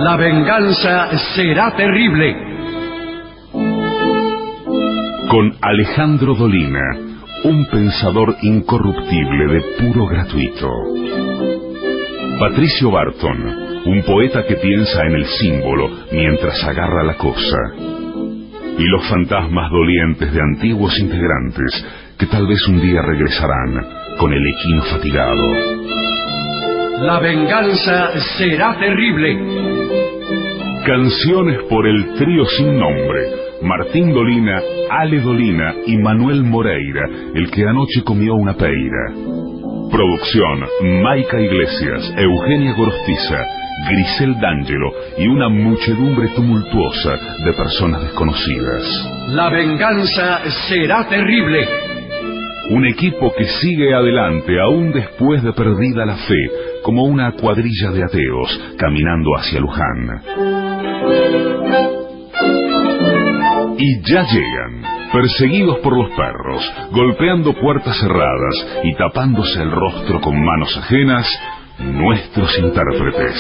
La venganza será terrible. Con Alejandro Dolina, un pensador incorruptible de puro gratuito. Patricio Barton, un poeta que piensa en el símbolo mientras agarra la cosa. Y los fantasmas dolientes de antiguos integrantes que tal vez un día regresarán con el equino fatigado. La venganza será terrible. Canciones por el trío sin nombre: Martín Dolina, Ale Dolina y Manuel Moreira, el que anoche comió una peira. Producción: Maica Iglesias, Eugenia Gorostiza, Grisel D'Angelo y una muchedumbre tumultuosa de personas desconocidas. La venganza será terrible. Un equipo que sigue adelante aún después de perdida la fe, como una cuadrilla de ateos caminando hacia Luján. Y ya llegan, perseguidos por los perros, golpeando puertas cerradas y tapándose el rostro con manos ajenas, nuestros intérpretes.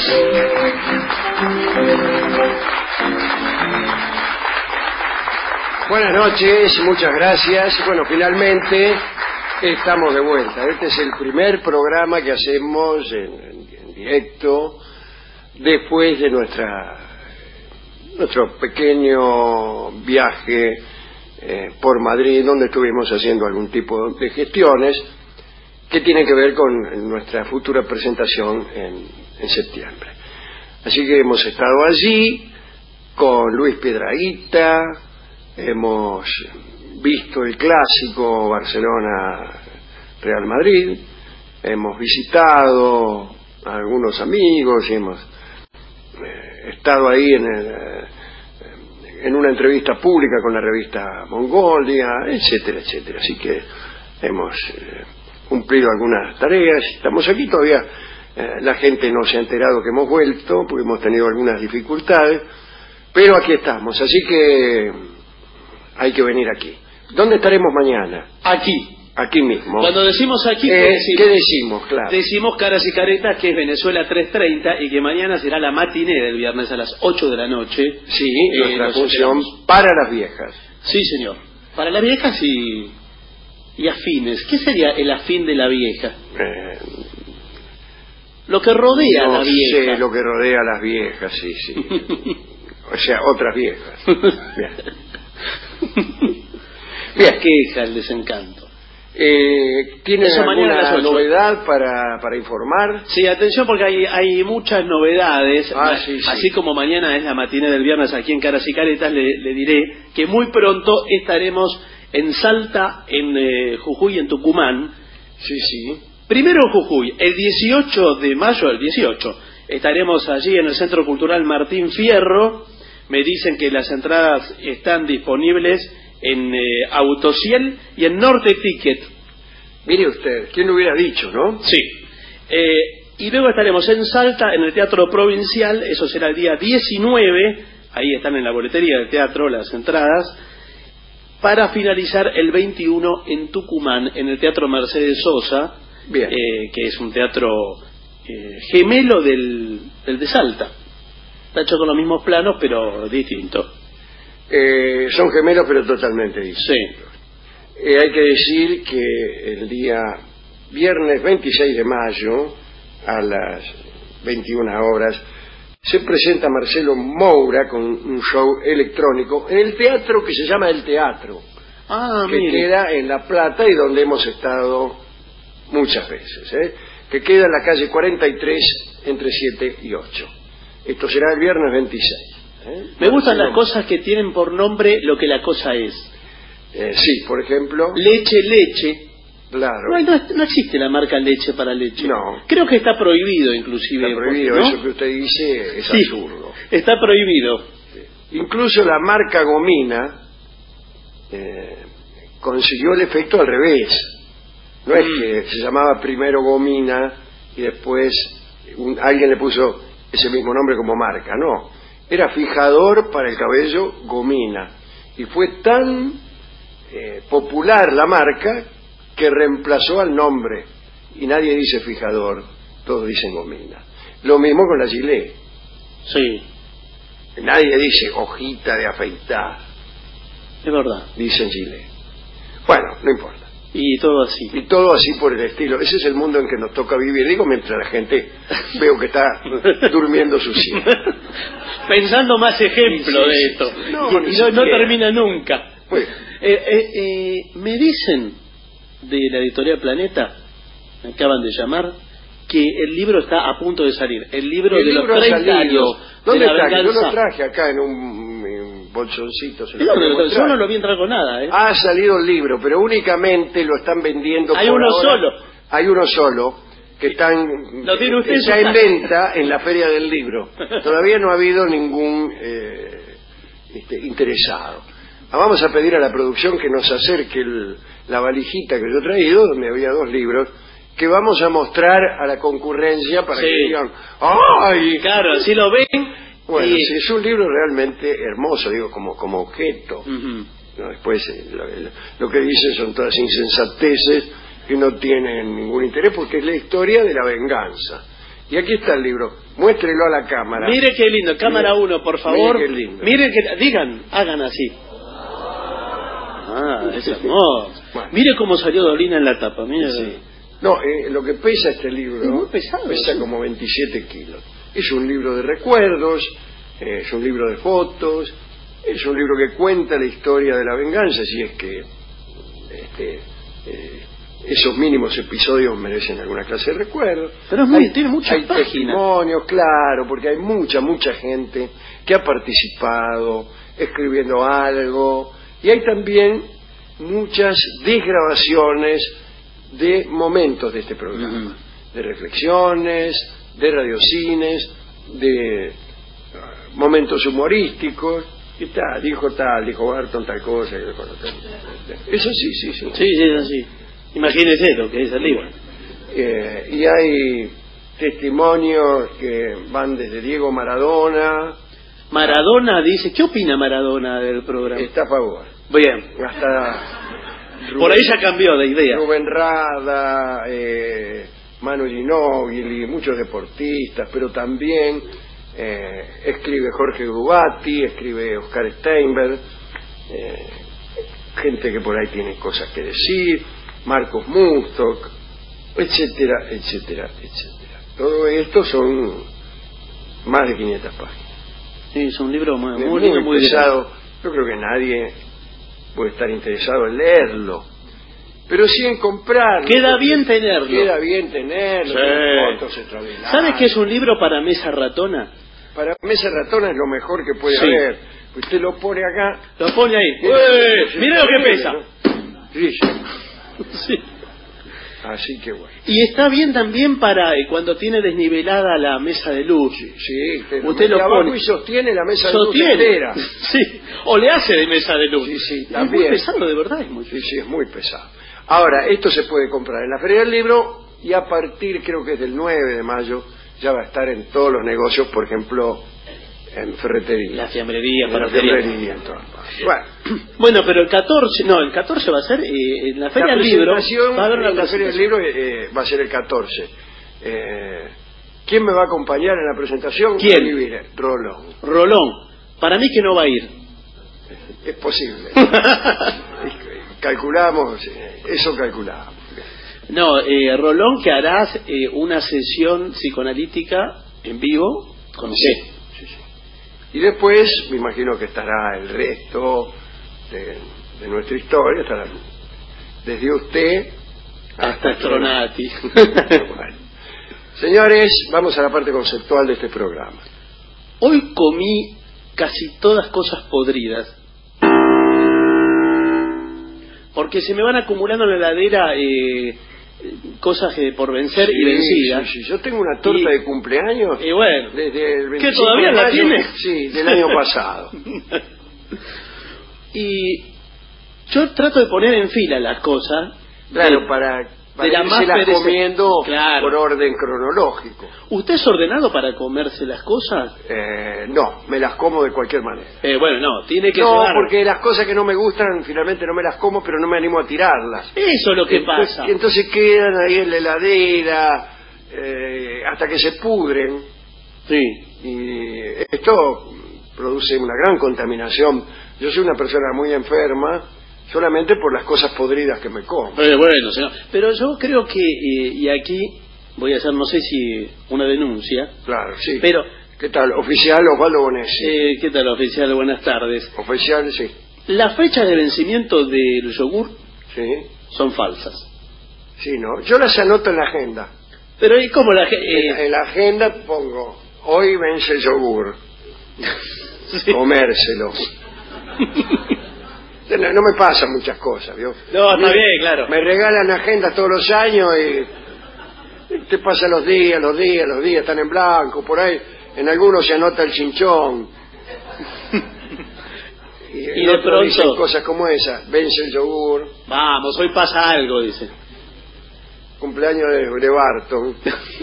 Buenas noches, muchas gracias. Bueno, finalmente estamos de vuelta. Este es el primer programa que hacemos en directo después de nuestro pequeño viaje por Madrid, donde estuvimos haciendo algún tipo de gestiones que tienen que ver con nuestra futura presentación en septiembre. Así que hemos estado allí con Luis Piedrahita, hemos visto el clásico Barcelona-Real Madrid, hemos visitado a algunos amigos y hemos estado ahí en una entrevista pública con la revista Mongolia, etcétera, etcétera. Así que hemos cumplido algunas tareas. Estamos aquí todavía. La gente no se ha enterado que hemos vuelto porque hemos tenido algunas dificultades, pero aquí estamos. Así que hay que venir aquí. ¿Dónde estaremos mañana? Aquí mismo. Cuando decimos aquí, ¿qué decimos? Claro. Decimos Caras y Caretas, que es Venezuela 3:30, y que mañana será la matiné del viernes a las 8 de la noche. Sí, nuestra función para las viejas. Sí, señor. Para las viejas y afines. ¿Qué sería el afín de la vieja? Lo que rodea a la vieja. No sé, lo que rodea a las viejas, sí. O sea, otras viejas. Bien. Queja, el desencanto. ¿Tienes alguna novedad para informar? Sí, atención, porque hay muchas novedades. Sí. Así como mañana es la matiné del viernes aquí en Caras y Caretas, le diré que muy pronto estaremos en Salta, en Jujuy, en Tucumán. Sí. Primero en Jujuy, el 18 de mayo, estaremos allí en el Centro Cultural Martín Fierro. Me dicen que las entradas están disponibles en Autociel y en Norte Ticket. Mire usted, ¿quién lo hubiera dicho, no? Sí. Y luego estaremos en Salta, en el Teatro Provincial, eso será el día 19, ahí están en la boletería del teatro las entradas, para finalizar el 21 en Tucumán, en el Teatro Mercedes Sosa, que es un teatro gemelo del de Salta. Está hecho con los mismos planos, pero distinto. Son gemelos, pero totalmente distintos. Sí. Hay que decir que el día viernes 26 de mayo, a las 21 horas, se presenta Marcelo Moura con un show electrónico en el teatro que se llama El Teatro, que queda en La Plata y donde hemos estado muchas veces, que queda en la calle 43 entre 7 y 8. Esto será el viernes 26. Me gustan las cosas que tienen por nombre lo que la cosa es. Sí, por ejemplo... Leche. Claro. No existe la marca leche para leche. No. Creo que está prohibido, inclusive. Está prohibido, ¿no? Eso que usted dice es absurdo. Está prohibido. Incluso la marca Gomina consiguió el efecto al revés. No es que se llamaba primero Gomina y después alguien le puso ese mismo nombre como marca. No, era fijador para el cabello Gomina. Y fue tan popular la marca que reemplazó al nombre. Y nadie dice fijador, todos dicen Gomina. Lo mismo con la Gillette. Sí. Nadie dice hojita de afeitar, Es verdad. dice en Chile. Bueno, no importa. Y todo así. Y todo así por el estilo. Ese es el mundo en que nos toca vivir. Digo, mientras la gente veo que está durmiendo su siesta. Pensando más ejemplos de esto. Sí. No termina nunca. Bueno. Me dicen de la editorial Planeta, me acaban de llamar, que el libro está a punto de salir. El libro de los 30 años. ¿Dónde de la está? Yo venganza. lo traje acá en un bolsoncito. Yo no lo vi entrar con nada. Ha salido el libro, pero únicamente lo están vendiendo. Hay por uno ahora. solo. Hay uno solo que está en venta en la Feria del Libro. Todavía no ha habido ningún interesado. Vamos a pedir a la producción que nos acerque la valijita que yo he traído, donde había 2 libros, que vamos a mostrar a la concurrencia para que digan, ¡ay! Claro, si lo ven. Bueno, sí, es un libro realmente hermoso, digo, como objeto. ¿No? Después lo que dicen son todas insensateces que no tienen ningún interés, porque es la historia de la venganza. Y aquí está el libro, muéstrelo a la cámara. Mire qué lindo, cámara 1, por favor. Mire qué lindo. Miren que digan, hagan así. Es hermoso. Bueno. Mire cómo salió Dolina en la tapa, mire. Sí. No, lo que pesa este libro es muy pesado, pesa como 27 kilos. Es un libro de recuerdos, es un libro de fotos, es un libro que cuenta la historia de la venganza, si es que esos mínimos episodios merecen alguna clase de recuerdo. Pero tiene muchas hay páginas. Testimonios, claro, porque hay mucha gente que ha participado escribiendo algo, y hay también muchas desgrabaciones de momentos de este programa, de reflexiones, de radiocines, de momentos humorísticos. Y dijo Barton tal cosa. Eso sí. Sí, es así. Imagínese lo que es el libro. Y hay testimonios que van desde Diego Maradona. Maradona dice, ¿qué opina Maradona del programa? Está a favor. Bien. Hasta por ahí ya cambió de idea. Rubén Rada, Manu Ginóbili, muchos deportistas, pero también escribe Jorge Gubatti, escribe Oscar Steinberg, gente que por ahí tiene cosas que decir, Marcos Mustok, etcétera. Todo esto son más de 500 páginas. Sí, es un libro muy pesado. Yo creo que nadie puede estar interesado en leerlo, pero sí en comprarlo. Queda bien tenerlo. Sí. Fotos extraordinarias. ¿Sabes qué es un libro para mesa ratona? Para mesa ratona es lo mejor que puede haber. Usted lo pone acá. Lo pone ahí. Mire lo que pesa. Sí. Así que bueno. Y está bien también para cuando tiene desnivelada la mesa de luz. Sí, usted lo pone y sostiene la mesa de luz entera. Sí, o le hace de mesa de luz. Sí, también. Es muy pesado, de verdad. Sí, es muy pesado. Ahora, esto se puede comprar en la Feria del Libro y a partir, creo que es del 9 de mayo, ya va a estar en todos los negocios, por ejemplo, en ferretería. La fiambrería, en todas partes. Bueno, pero el 14 va a ser en la Feria del Libro. Va a haber la Feria del Libro va a ser el 14. ¿Quién me va a acompañar en la presentación? ¿Quién? Rolón. Para mí que no va a ir. Es posible. Calculamos. No, Rolón, que harás una sesión psicoanalítica en vivo con usted. Sí. Y después me imagino que estará el resto de nuestra historia, estará desde usted hasta Stronati. Bueno. Señores, vamos a la parte conceptual de este programa. Hoy comí casi todas cosas podridas, porque se me van acumulando en la heladera cosas por vencer y vencidas. Sí. Yo tengo una torta de cumpleaños bueno, desde el 25 ¿que todavía de mayo, la tiene? Sí, del año pasado. Y yo trato de poner en fila las cosas. Claro, para irselas comiendo por orden cronológico. ¿Usted es ordenado para comerse las cosas? No, me las como de cualquier manera. Bueno, no, tiene que No, llevar... porque las cosas que no me gustan finalmente no me las como, pero no me animo a tirarlas. Eso es lo que pasa. Y entonces quedan ahí en la heladera hasta que se pudren. Sí. Y Esto produce una gran contaminación. Yo soy una persona muy enferma solamente por las cosas podridas que me como. Bueno, señor. Pero yo creo que, y aquí voy a hacer, no sé si una denuncia. Claro, sí. Pero, ¿qué tal? Oficial Osvaldo Bonesi. ¿qué tal, oficial? Buenas tardes. Oficial, sí. Las fechas de vencimiento del yogur Sí. son falsas. Sí, ¿no? Yo las anoto en la agenda. Pero ¿y cómo la En la agenda pongo, hoy vence el yogur. Sí. Comérselo. No me pasan muchas cosas, ¿vio? No, está bien, claro. Me regalan agendas todos los años y te pasan los días, están en blanco, por ahí, en algunos se anota el chinchón. Y de pronto dicen cosas como esas, vence el yogur, vamos, hoy pasa algo, dice. cumpleaños de Barton.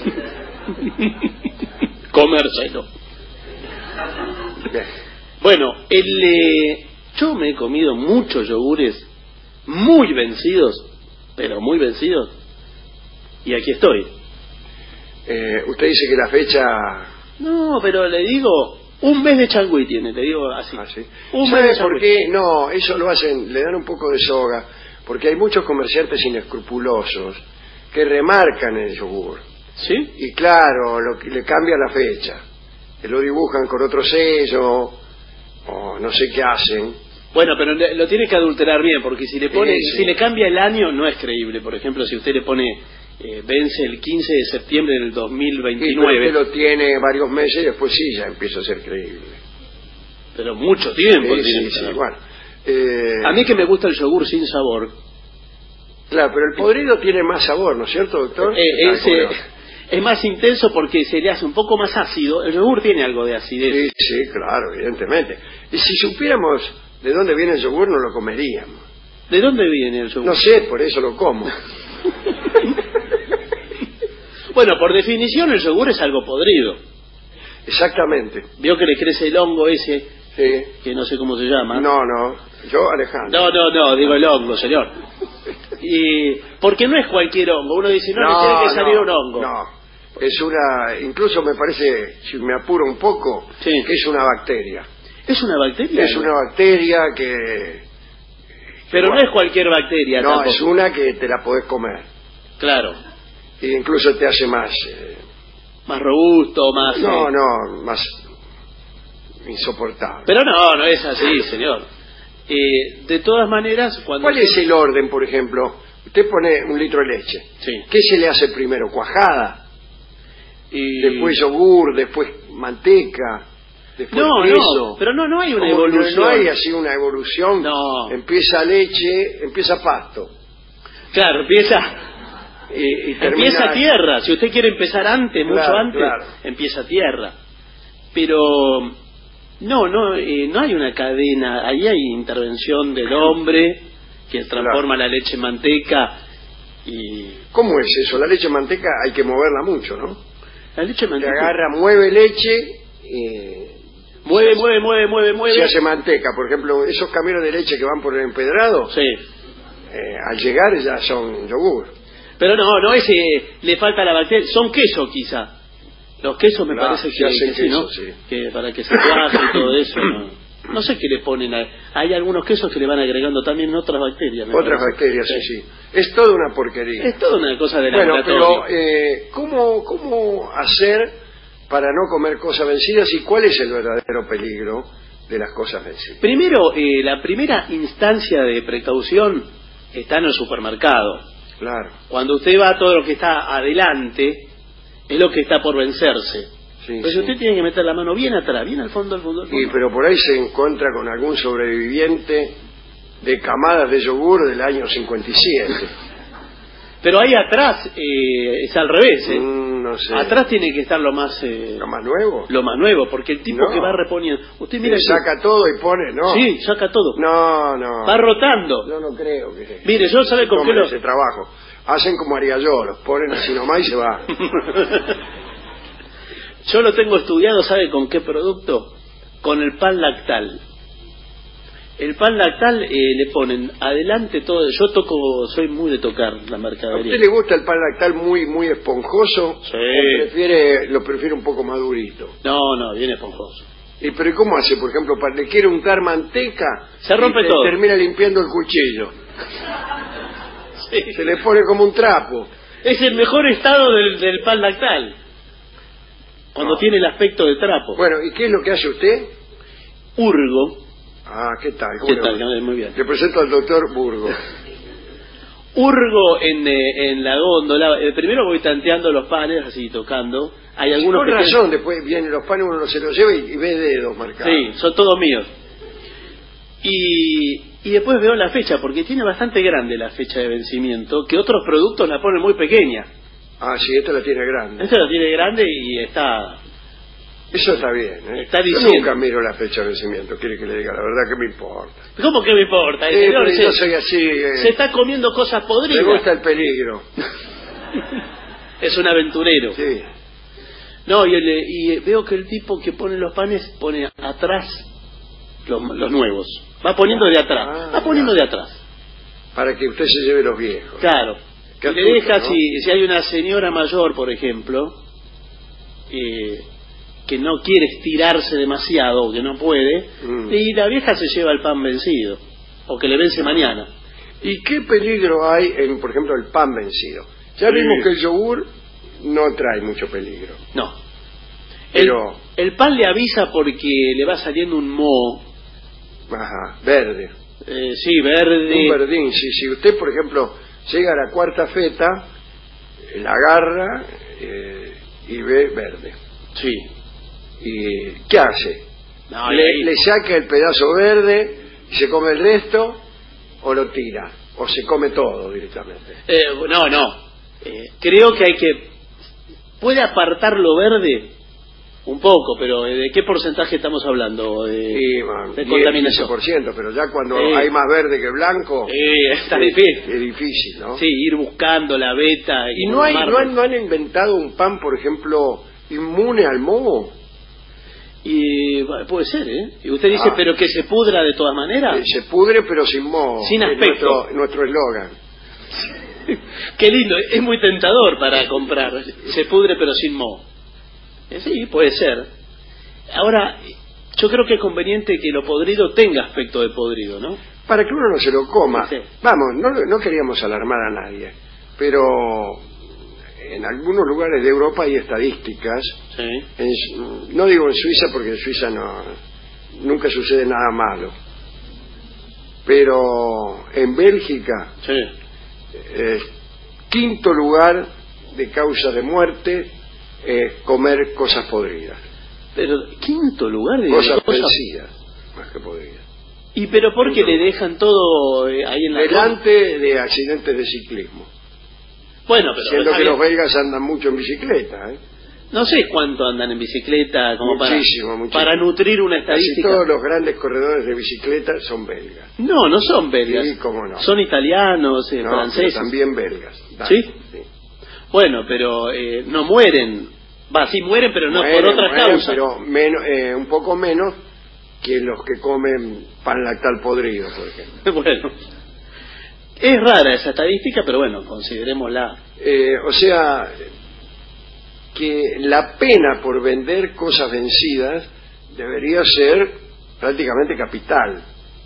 Comérselo. Bien. Bueno, yo me he comido muchos yogures muy vencidos, pero muy vencidos, y aquí estoy. Usted dice que la fecha... No, pero le digo, un mes de changüí tiene, te digo así. Ah, ¿sí? Un mes ¿Sabe de por changüí. qué? No, eso lo hacen, le dan un poco de soga, porque hay muchos comerciantes inescrupulosos que remarcan el yogur. ¿Sí? Y claro, lo que le cambia la fecha, que lo dibujan con otro sello, o no sé qué hacen. Bueno, pero lo tiene que adulterar bien, porque si le pone, Sí. si le cambia el año, no es creíble. Por ejemplo, si usted le pone, vence el 15 de septiembre del Y pero 2029. usted lo tiene varios meses y después sí, ya empieza a ser creíble. Pero mucho tiempo Sí, tiene sí, que sí, tener. bueno. A mí que me gusta el yogur sin sabor. Claro, pero el podrido tiene más sabor, ¿no es cierto, doctor? Es más intenso porque se le hace un poco más ácido. El yogur tiene algo de acidez. Sí, sí, claro, evidentemente. Y si supiéramos de dónde viene el yogur, no lo comeríamos. ¿De dónde viene el yogur? No sé, por eso lo como. Bueno, por definición el yogur es algo podrido. Exactamente. Vio que le crece el hongo ese, Sí. que no sé cómo se llama. No, yo Alejandro. No, digo el hongo, señor. Y porque no es cualquier hongo. Uno dice, no, le tiene que salir un hongo. No, es una, incluso me parece, si me apuro un poco, Sí. que es una bacteria. ¿Es una bacteria? Es una bacteria que... Pero bueno, no es cualquier bacteria no, tampoco. es una que te la podés comer. Claro. E incluso te hace más... Más robusto, más... no, más insoportable. Pero no es así, señor. De todas maneras, cuando... ¿Cuál es el orden, por ejemplo? Usted pone 1 litro de leche. Sí. ¿Qué se le hace primero? ¿Cuajada? Y... Después yogur, después manteca, después queso. No, pero no hay una ¿Cómo evolución. No hay así una evolución. No. Empieza leche, empieza pasto. Claro, empieza Termina... tierra. Si usted quiere empezar antes, mucho Claro, antes, claro. empieza tierra. Pero no hay una cadena. Ahí hay intervención del hombre que transforma la leche en manteca y... ¿Cómo es eso? La leche en manteca hay que moverla mucho, ¿no? La leche en Te manteca... agarra, mueve leche... Mueve. Se hace manteca. Por ejemplo, esos camiones de leche que van por el empedrado, Sí. al llegar ya son yogur. Pero no, ese le falta la bacteria. Son queso, quizá. Los quesos me Claro, parece se hacen que sí, ¿no? queso, sí. Que para que se cuaje y todo eso. No sé qué le ponen. Hay algunos quesos que le van agregando también otras bacterias. me Otras parece. bacterias, sí. Es toda una porquería. Es toda una cosa de Bueno, laboratorio. pero ¿cómo hacer para no comer cosas vencidas y cuál es el verdadero peligro de las cosas vencidas? Primero, la primera instancia de precaución está en el supermercado. Claro. Cuando usted va a todo lo que está adelante, es lo que está por vencerse. Sí, Pero sí. usted tiene que meter la mano bien atrás, bien al fondo, al fondo, al fondo. Pero por ahí se encuentra con algún sobreviviente de camadas de yogur del año 57. Pero ahí atrás es al revés, ¿eh? No sé. Atrás tiene que estar lo más nuevo? lo más nuevo, porque el tipo No. que va reponiendo, usted mira Que saca todo y pone, ¿no? sí, saca todo, No. va rotando. Yo no creo que... Mire, yo sabe con qué tomen lo ese trabajo. Hacen como haría yo, los ponen así nomás y se va. yo lo tengo estudiado, ¿sabe con qué producto? Con el pan lactal. El pan lactal le ponen adelante todo. Yo soy muy de tocar la ¿A mercadería. usted le gusta el pan lactal muy esponjoso? Sí. ¿O lo prefiere un poco más durito? No, bien esponjoso. ¿Y pero cómo hace, por ejemplo, para le quiere untar manteca? Se rompe todo. Termina limpiando el cuchillo. Sí. Se le pone como un trapo. Es el mejor estado del pan lactal. Cuando tiene el aspecto de trapo. Bueno, ¿y qué es lo que hace usted? Hurgo. Ah, ¿qué tal? ¿Qué tal? Muy bien. Le presento al doctor Burgo. Hurgo en la góndola. Primero voy tanteando los panes, así tocando. Hay algunos Con razón, después vienen los panes, uno se los lleva y ve dedos marcados. Sí, son todos míos. Y después veo la fecha, porque tiene bastante grande la fecha de vencimiento, que otros productos la ponen muy pequeña. Ah, sí, esta la tiene grande. Esta la tiene grande y está... Eso está bien, ¿eh? Está Yo diciendo... nunca miro la fecha de vencimiento, quiere que le diga la verdad, que me importa. ¿Cómo que me importa? El señor yo soy así... se está comiendo cosas podridas. Me gusta el peligro. Es un aventurero. Sí. No, y veo que el tipo que pone los panes pone atrás los nuevos. Va poniendo de atrás. Va poniendo de atrás. Para que usted se lleve los viejos. Claro. Qué Le deja, astuto, ¿no? si hay una señora mayor, por ejemplo, que no quiere estirarse demasiado o que no puede, y la vieja se lleva el pan vencido, o que le vence mañana. ¿Y qué peligro hay en, por ejemplo, el pan vencido? Ya vimos que el yogur no trae mucho peligro. No. Pero... El pan le avisa porque le va saliendo un moho. Ajá, verde. Sí, verde. Un verdín. Si usted, por ejemplo, llega a la cuarta feta, la agarra y ve verde. Sí. ¿Y qué hace? No, le saca el pedazo verde y se come el resto, o lo tira, o se come todo directamente. No. Creo que hay que... Puede apartar lo verde un poco, pero ¿de qué porcentaje estamos hablando? De contaminación. 15%, pero ya cuando hay más verde que blanco, está difícil. Es difícil, ¿no? Sí, ir buscando la beta. ¿Y no han inventado un pan, por ejemplo, inmune al moho? Y bueno, puede ser, ¿eh? Y usted dice, pero que se pudra de todas maneras. Se pudre, pero sin moho. Sin aspecto. Nuestro eslogan. Qué lindo, es muy tentador para comprar. Se pudre, pero sin moho. Sí, puede ser. Ahora, yo creo que es conveniente que lo podrido tenga aspecto de podrido, ¿no? Para que uno no se lo coma. Sí. Vamos, no queríamos alarmar a nadie, pero en algunos lugares de Europa hay estadísticas. Sí. No digo en Suiza, porque en Suiza nunca sucede nada malo. Pero en Bélgica, Sí. quinto lugar de causa de muerte, comer cosas podridas. Pero quinto lugar de Cosas vencidas, más que podridas. ¿Y pero por qué le dejan todo ahí en la delante de accidentes de ciclismo? Bueno, pero siendo que los belgas andan mucho en bicicleta, No sé cuánto andan en bicicleta como muchísimo. para nutrir una Casi estadística. todos los grandes corredores de bicicleta son belgas. No son belgas. Sí, cómo no. Son italianos, No, franceses. pero también belgas. ¿Sí? Bueno, pero no mueren. Sí mueren, pero no por otras causas. Pero un poco menos que los que comen pan lactal podrido, por ejemplo. Bueno, es rara esa estadística, pero bueno, considerémosla. O sea, que la pena por vender cosas vencidas debería ser prácticamente capital.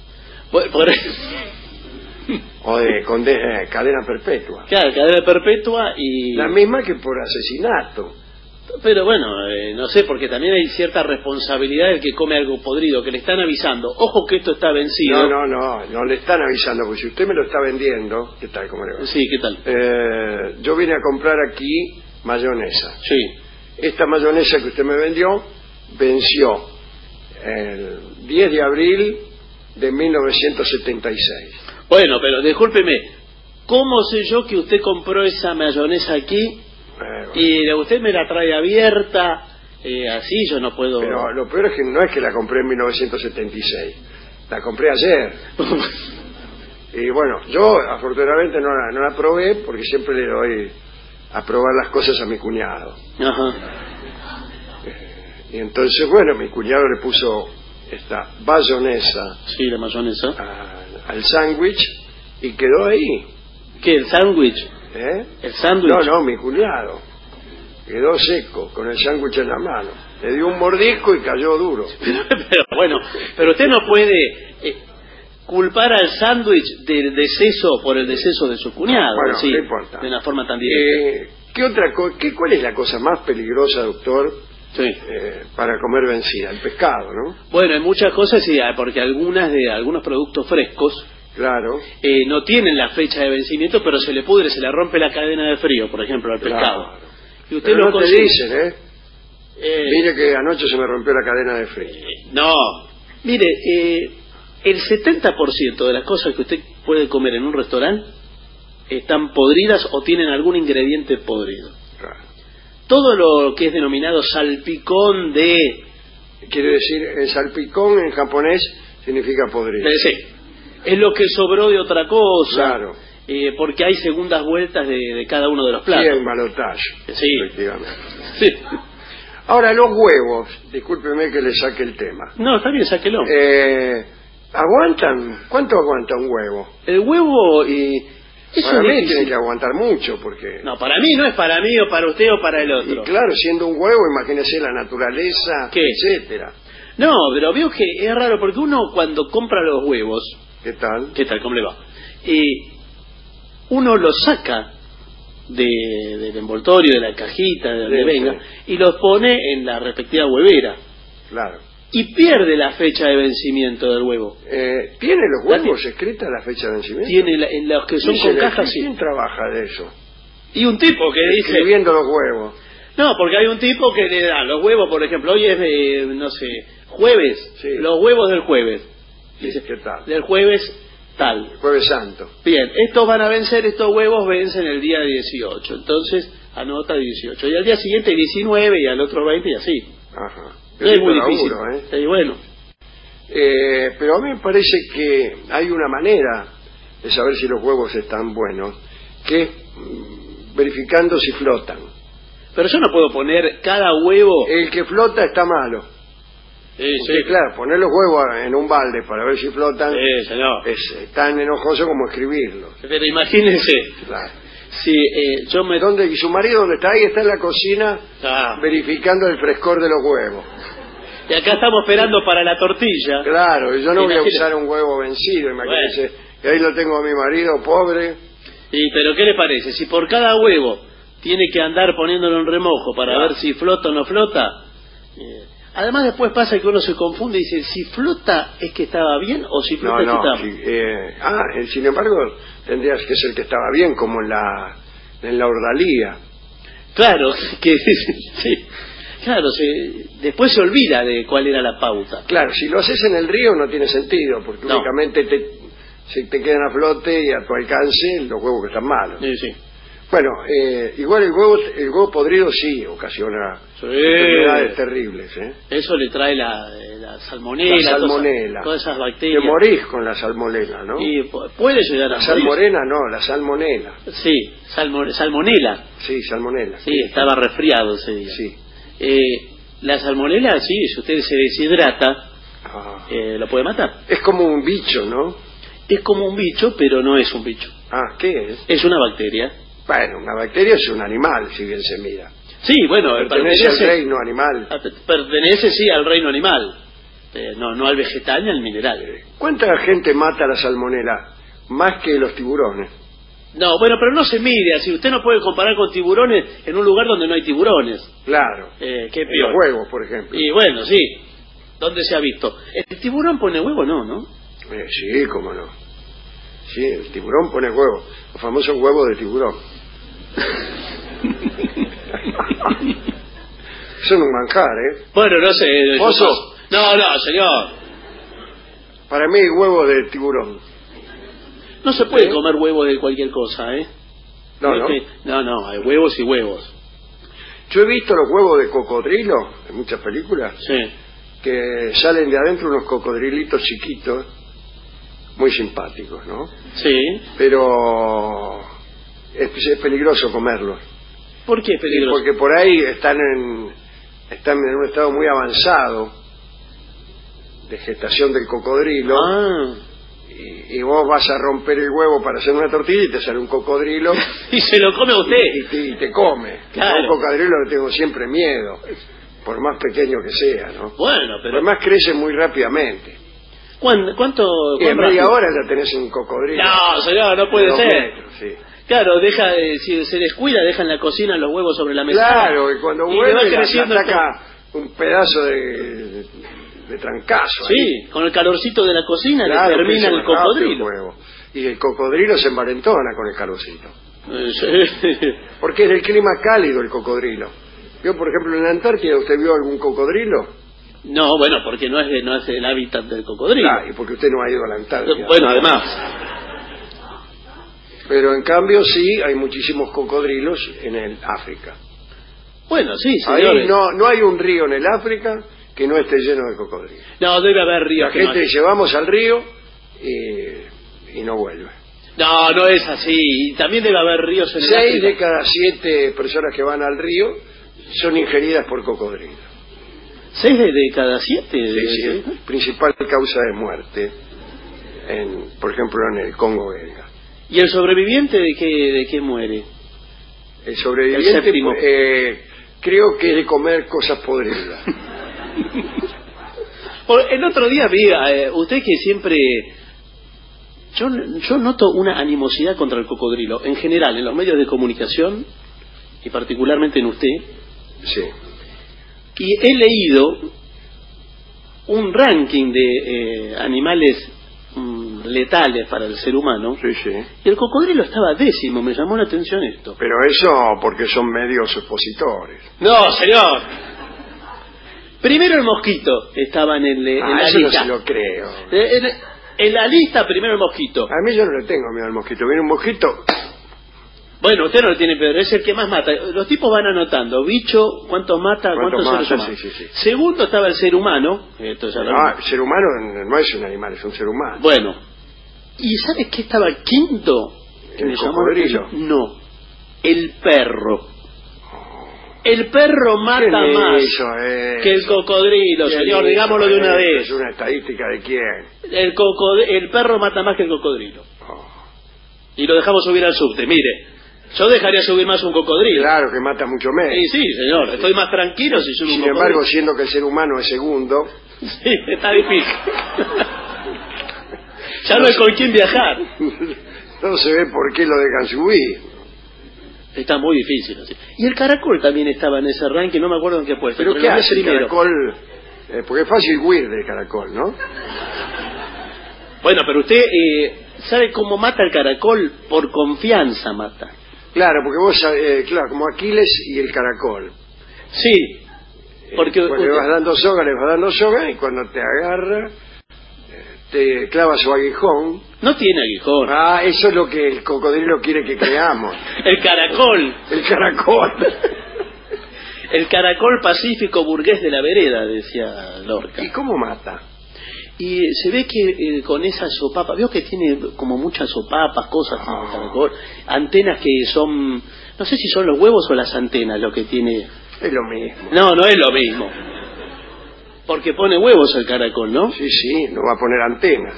O de cadena perpetua. Claro, cadena perpetua y... La misma que por asesinato. Pero bueno, no sé, porque también hay cierta responsabilidad del que come algo podrido, que le están avisando, ojo que esto está vencido. No le están avisando, porque si usted me lo está vendiendo, ¿qué tal? ¿Cómo le va? Sí, ¿qué tal? Yo vine a comprar aquí mayonesa. Sí. Esta mayonesa que usted me vendió venció el 10 de abril de 1976. Bueno, pero discúlpeme, ¿cómo sé yo que usted compró esa mayonesa aquí y usted me la trae abierta? Así yo no puedo... Pero lo peor es que no es que la compré en 1976, la compré ayer. Y bueno, yo afortunadamente no la probé, porque siempre le doy a probar las cosas a mi cuñado. Ajá. Y entonces, bueno, mi cuñado le puso esta bayonesa, sí, la mayonesa, al sándwich y quedó ahí. ¿Qué, el sándwich? ¿Eh? ¿El sándwich? No, mi cuñado quedó seco con el sándwich en la mano. Le dio un mordisco y cayó duro. Pero bueno, pero usted no puede culpar al sándwich del deceso por el deceso de su cuñado, Bueno, sí, no importa. de una forma tan directa. ¿Cuál es la cosa más peligrosa, doctor, Sí. para comer vencida? El pescado, ¿no? Bueno, hay muchas cosas, sí, porque algunos productos frescos Claro. no tienen la fecha de vencimiento, pero se le pudre, se le rompe la cadena de frío, por ejemplo, al pescado. Claro. Y usted Pero lo no te consume. dicen, Mire que anoche se me rompió la cadena de frío. No, mire, el 70% de las cosas que usted puede comer en un restaurante están podridas o tienen algún ingrediente podrido. Claro. Todo lo que es denominado salpicón de... Quiere decir, el salpicón en japonés significa podrido. Sí, es lo que sobró de otra cosa. Claro. Porque hay segundas vueltas de cada uno de los platos. Sí, en balotaje. Sí. Efectivamente. Sí. Ahora, los huevos, discúlpeme que le saque el tema. No, está bien, sáquelo. ¿Aguantan? ¿Cuánto aguanta un huevo? El huevo... eso Para es mí difícil. tiene que aguantar mucho, porque... No, para mí no es para mí o para usted o para el Y otro. claro, siendo un huevo, imagínese la naturaleza, ¿Qué? etcétera. No, pero veo que es raro porque uno cuando compra los huevos, ¿Qué tal? ¿qué tal? ¿Cómo le va? Uno los saca del envoltorio, de la cajita, de donde Sí, venga, y los pone en la respectiva huevera. Claro. Y pierde la fecha de vencimiento del huevo. ¿Tiene los huevos escrita la fecha de vencimiento? Tiene en los que son con cajas, sí. ¿Quién trabaja de eso? Y un tipo que dice... Escribiendo los huevos. No, porque hay un tipo que le da los huevos, por ejemplo, hoy es, no sé, jueves, Sí. los huevos del jueves. Dice, ¿Qué tal? del jueves tal. Jueves Santo. Bien, estos van a vencer, estos huevos vencen el día 18, entonces anota 18. Y al día siguiente 19 y al otro 20 y así. Ajá. No es muy Laburo, difícil. Sí, bueno. Pero a mí me parece que hay una manera de saber si los huevos están buenos, que es verificando si flotan. Pero yo no puedo poner cada huevo... El que flota está malo. Sí, Porque, claro, poner los huevos en un balde para ver si flotan Sí, señor. es tan enojoso como escribirlos. Pero imagínense, Claro. si yo me... ¿Y su marido dónde está? Ahí está en la cocina Ah, verificando el frescor de los huevos. y acá estamos esperando para la tortilla. Claro, yo no voy a Imagínese. usar un huevo vencido, imagínense. Y ahí lo tengo a mi marido, pobre. Pero ¿qué le parece? Si por cada huevo tiene que andar poniéndolo en remojo para Claro. ver si flota o no flota... además después pasa que uno se confunde y dice, si flota es que estaba bien o si flota es que estaba... sin embargo, tendrías que ser que estaba bien, como en la ordalía. Claro, que sí, claro, después se olvida de cuál era la pauta. Claro, si lo haces en el río no tiene sentido, porque No. únicamente se te quedan a flote y a tu alcance los huevos que están malos. Sí, sí. Bueno, igual el huevo podrido sí ocasiona enfermedades terribles. Eso le trae la salmonela, La salmonela. todas esas Te bacterias. morís con la salmonela, ¿no? Y puede llegar a La morir. salmorena no, la salmonela. Sí, salmonela. Sí, salmonela. Sí, estaba resfriado ese día. Sí. La salmonela, sí, si usted se deshidrata, Ah. lo puede matar. Es como un bicho, ¿no? Es como un bicho, pero no es un bicho. Ah, ¿qué es? Es una bacteria. Bueno, una bacteria es un animal, si bien se mira. Sí, bueno, Pertenece al reino animal. pertenece, sí, al reino animal. No al vegetal ni al mineral. ¿Cuánta gente mata la salmonela? Más que los tiburones. No, bueno, pero no se mide así. Usted no puede comparar con tiburones en un lugar donde no hay tiburones. Claro. Qué En peor. los huevos, por ejemplo. Y bueno, sí. ¿Dónde se ha visto? ¿El tiburón pone huevo? No. Sí, cómo no. Sí, el tiburón pone huevos. Los famosos huevos de tiburón. Son un manjar, ¿eh? Bueno, no sé. ¿Oso? No, señor. Para mí, huevos de tiburón. No se puede ¿Sí? comer huevos de cualquier cosa, ¿eh? No, hay huevos y huevos. Yo he visto los huevos de cocodrilo en muchas películas, Sí. que salen de adentro unos cocodrilitos chiquitos, muy simpáticos, ¿no? Sí. Pero es peligroso comerlos. ¿Por qué es peligroso? Porque por ahí están en un estado muy avanzado de gestación del cocodrilo. Ah. Y vos vas a romper el huevo para hacer una tortilla y te sale un cocodrilo Y se lo come a usted. y te come. Claro. A un cocodrilo le tengo siempre miedo. por más pequeño que sea, ¿no? Bueno, pero... Además crece muy rápidamente. ¿Cuánto? Y en media hora ya tenés un cocodrilo. No, señor, no puede 2 ser. metros, sí. Claro, si se descuida, deja en la cocina los huevos sobre la mesa. Claro, y cuando le vuelve va le creciendo ataca un pedazo de trancazo. Sí, ahí. con el calorcito de la cocina Claro, le termina crece el más rápido cocodrilo. huevo. Y el cocodrilo se envalentona con el calorcito. Sí. Porque es del clima cálido el cocodrilo. Yo, por ejemplo, en la Antártida, ¿usted vio algún cocodrilo? No, bueno, porque no es el hábitat del cocodrilo. Ah, y porque usted no ha ido a la Antártida. Bueno, además. Pero en cambio sí hay muchísimos cocodrilos en el África. Bueno, sí, señores. Ahí no hay un río en el África que no esté lleno de cocodrilos. No, debe haber ríos. La que gente no... dice, vamos al río y no vuelve. No, no es así. Y también debe haber ríos en el 6 África. de cada 7 personas que van al río son ingeridas por cocodrilos. 6 de cada 7. Sí, es principal causa de muerte, por ejemplo, en el Congo belga. ¿Y el sobreviviente de qué muere? El sobreviviente, El séptimo. creo que es de comer cosas podridas. El otro día vi, usted que siempre... Yo noto una animosidad contra el cocodrilo, en general, en los medios de comunicación, y particularmente en usted. Sí. Y he leído un ranking de animales letales para el ser humano. Sí, sí. Y el cocodrilo estaba 10º, me llamó la atención esto. Pero eso porque son medios expositores. No, señor. Primero el mosquito estaba en la eso lista. no se lo creo. En la lista primero el mosquito. A mí yo no le tengo miedo al mosquito. Viene un mosquito... Bueno, usted no lo tiene peor, es el que más mata. Los tipos van anotando, bicho, cuántos mata, cuántos seres humanos. Sí. Segundo estaba el ser humano. Esto ya el ser humano no es un animal, es un ser humano. Bueno, ¿y sabes qué estaba quinto? ¿El cocodrilo? No, el perro. El perro mata más que el cocodrilo, señor, digámoslo de una vez. ¿Es una estadística de quién? El perro mata más que el cocodrilo. Y lo dejamos subir al subte, mire. Yo dejaría subir más un cocodrilo. Claro, que mata mucho menos. Sí, señor, estoy más tranquilo si subo un cocodrilo. Sin embargo, siendo que el ser humano es segundo... Sí, está difícil. Ya no hay con quién viajar. No se ve por qué lo dejan subir. Está muy difícil. Así. Y el caracol también estaba en ese ranking, no me acuerdo en qué puesto. ¿Pero qué hace el caracol? Porque es fácil huir del caracol, ¿no? Bueno, pero usted sabe cómo mata el caracol. Por confianza mata. Claro, porque vos, claro, como Aquiles y el caracol. Sí, porque... le vas dando soga, y cuando te agarra, te clava su aguijón. No tiene aguijón. Ah, eso es lo que el cocodrilo quiere que creamos. El caracol. El caracol. El caracol pacífico burgués de la vereda, decía Lorca. ¿Y cómo mata? Y se ve que con esa sopapa, veo que tiene como muchas sopapas, cosas como el caracol, antenas que son, no sé si son los huevos o las antenas lo que tiene. Es lo mismo. No, no es lo mismo. Porque pone huevos el caracol, ¿no? Sí, no va a poner antenas.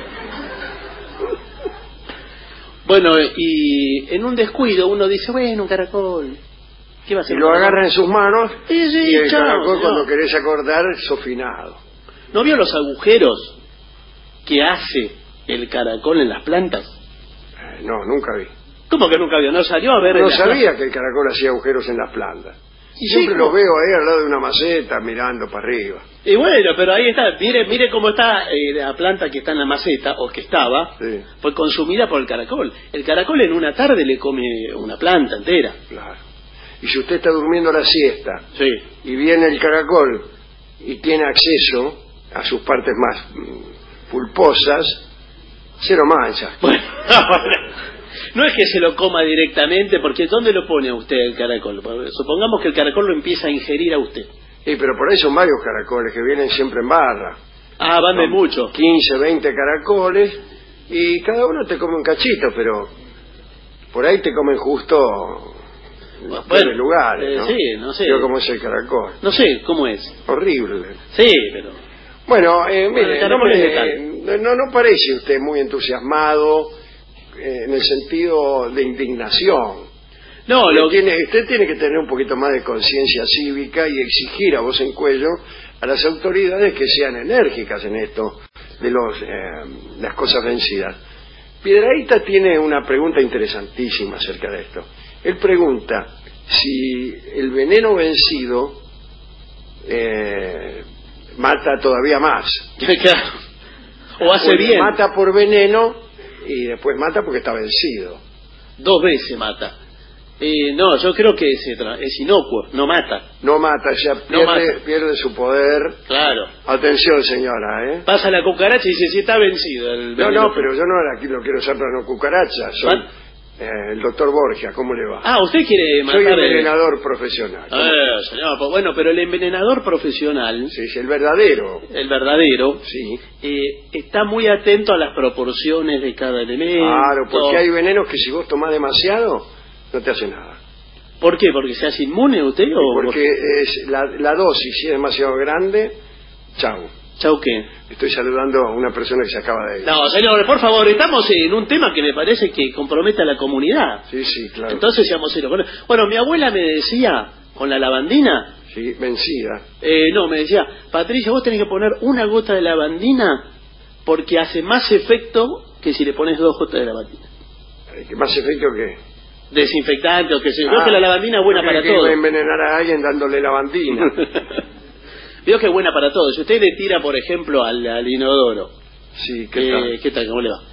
Bueno, y en un descuido uno dice, bueno, un caracol, ¿qué va a hacer? Y lo agarra en sus manos sí, y el chao, caracol no. cuando querés acordar, sofinado. ¿No vio los agujeros que hace el caracol en las plantas? No, nunca vi. ¿Cómo que nunca vio? ¿No salió a ver? No sabía que el caracol hacía agujeros en las plantas. Y siempre los veo ahí al lado de una maceta mirando para arriba. Y bueno, pero ahí está, mire cómo está la planta que está en la maceta, o que estaba, sí. Fue consumida por el caracol. El caracol en una tarde le come una planta entera. Claro. Y si usted está durmiendo la siesta, sí, y viene el caracol y tiene acceso a sus partes más pulposas, se lo mancha. Bueno, no es que se lo coma directamente, porque ¿dónde lo pone a usted el caracol? Supongamos que el caracol lo empieza a ingerir a usted. Sí, pero por ahí son varios caracoles que vienen siempre en barra. Ah, van de mucho. 15, 20 caracoles, y cada uno te come un cachito, pero por ahí te comen justo en lugares, ¿no? Sí, no sé. Yo, ¿cómo es el caracol? No sé, ¿cómo es? Horrible. Sí, pero... Bueno, mire, no parece usted muy entusiasmado en el sentido de indignación. No, usted tiene que tener un poquito más de conciencia cívica y exigir a voz en cuello a las autoridades que sean enérgicas en esto de las cosas vencidas. Piedrahita tiene una pregunta interesantísima acerca de esto. Él pregunta si el veneno vencido mata todavía más. Claro. O hace bien. Mata por veneno y después mata porque está vencido. 2 veces mata. No, yo creo que es inocuo, no mata. No mata, ya pierde su poder. Claro. Atención, señora, ¿eh? Pasa la cucaracha y dice, si está vencido el veneno. No, pero yo no aquí lo quiero usar para no cucaracha. Soy el doctor Borgia, ¿cómo le va? Ah, ¿usted quiere matar? Soy envenenador profesional. Señor, pues bueno, pero el envenenador profesional... Sí, el verdadero. El verdadero. Sí. Está muy atento a las proporciones de cada elemento. Claro, porque hay venenos que si vos tomás demasiado, no te hace nada. ¿Por qué? ¿Porque se hace inmune usted? O porque es la dosis, si es demasiado grande, chau. ¿Chau qué? Estoy saludando a una persona que se acaba de ir. No, señor, por favor, estamos en un tema que me parece que compromete a la comunidad. Sí, claro. Entonces seamos serios. Bueno, mi abuela me decía, con la lavandina... Sí, vencida. No, me decía, Patricia, vos tenés que poner una gota de lavandina porque hace más efecto que si le pones 2 gotas de lavandina. ¿Más efecto qué? Desinfectante o qué sé yo. Creo que la lavandina es buena para todo. No va a envenenar a alguien dándole lavandina. Veo que es buena para todo. Si usted le tira, por ejemplo, al inodoro. Sí, ¿qué tal? ¿Cómo le va?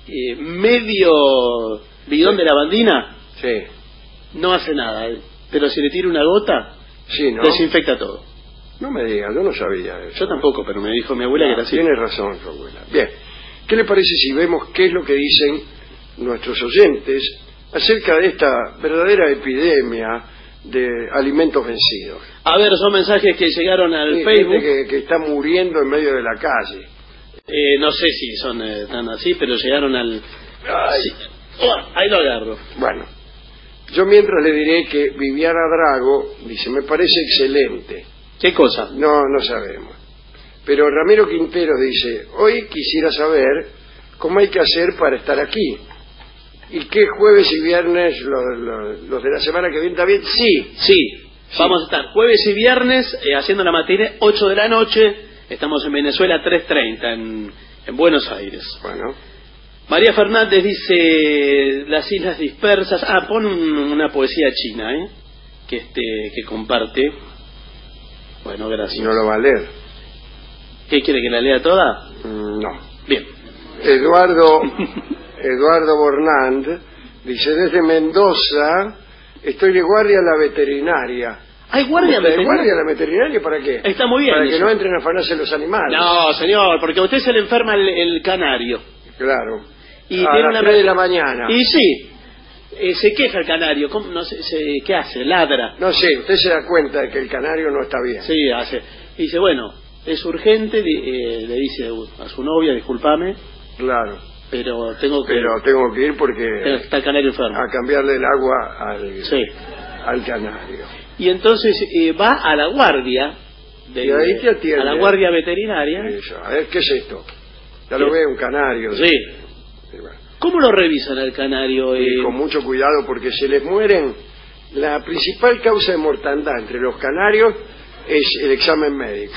Medio bidón de lavandina. Sí. No hace nada. Pero si le tira una gota, sí, ¿no? Desinfecta todo. No me diga, yo no sabía eso. Yo tampoco, pero me dijo mi abuela que era así. Tiene razón su abuela. Bien. ¿Qué le parece si vemos qué es lo que dicen nuestros oyentes acerca de esta verdadera epidemia de alimentos vencidos? A ver, son mensajes que llegaron al Facebook. Gente que está muriendo en medio de la calle. No sé si son tan así, pero llegaron al... Sí. Ahí lo agarro. Bueno, yo mientras le diré que Viviana Drago dice, me parece excelente. ¿Qué cosa? No sabemos. Pero Ramiro Quintero dice, hoy quisiera saber cómo hay que hacer para estar aquí. ¿Y qué jueves y viernes, los de la semana que viene también? Sí. Vamos a estar jueves y viernes haciendo la matinée 8 de la noche. Estamos en Venezuela 3:30 en Buenos Aires. Bueno. María Fernández dice las islas dispersas. Pon una poesía china, que comparte. Bueno, gracias. No lo va a leer. ¿Qué quiere que la lea toda? No. Bien. Eduardo Bornand dice, desde Mendoza estoy de guardia a la veterinaria. ¿Hay guardia veterinaria? ¿Guardia a la veterinaria para qué? Está muy bien. Para que no entren a afanarse los animales. No, señor, porque a usted se le enferma el canario. Claro. Y a las 3 de la mañana. Y sí. Se queja el canario. No sé, ¿qué hace? Ladra. No sé, usted se da cuenta de que el canario no está bien. Sí, hace. Y dice, bueno, es urgente, le dice a su novia, discúlpame. Claro. Pero tengo que ir porque está el canario enfermo. A cambiarle el agua al canario. Y entonces va a la guardia y ahí te atiende, a la guardia veterinaria. Eso. A ver, ¿qué es esto? Ya lo ve, un canario. Sí. Bueno. ¿Cómo lo revisan al canario? Con mucho cuidado porque se les mueren. La principal causa de mortandad entre los canarios es el examen médico.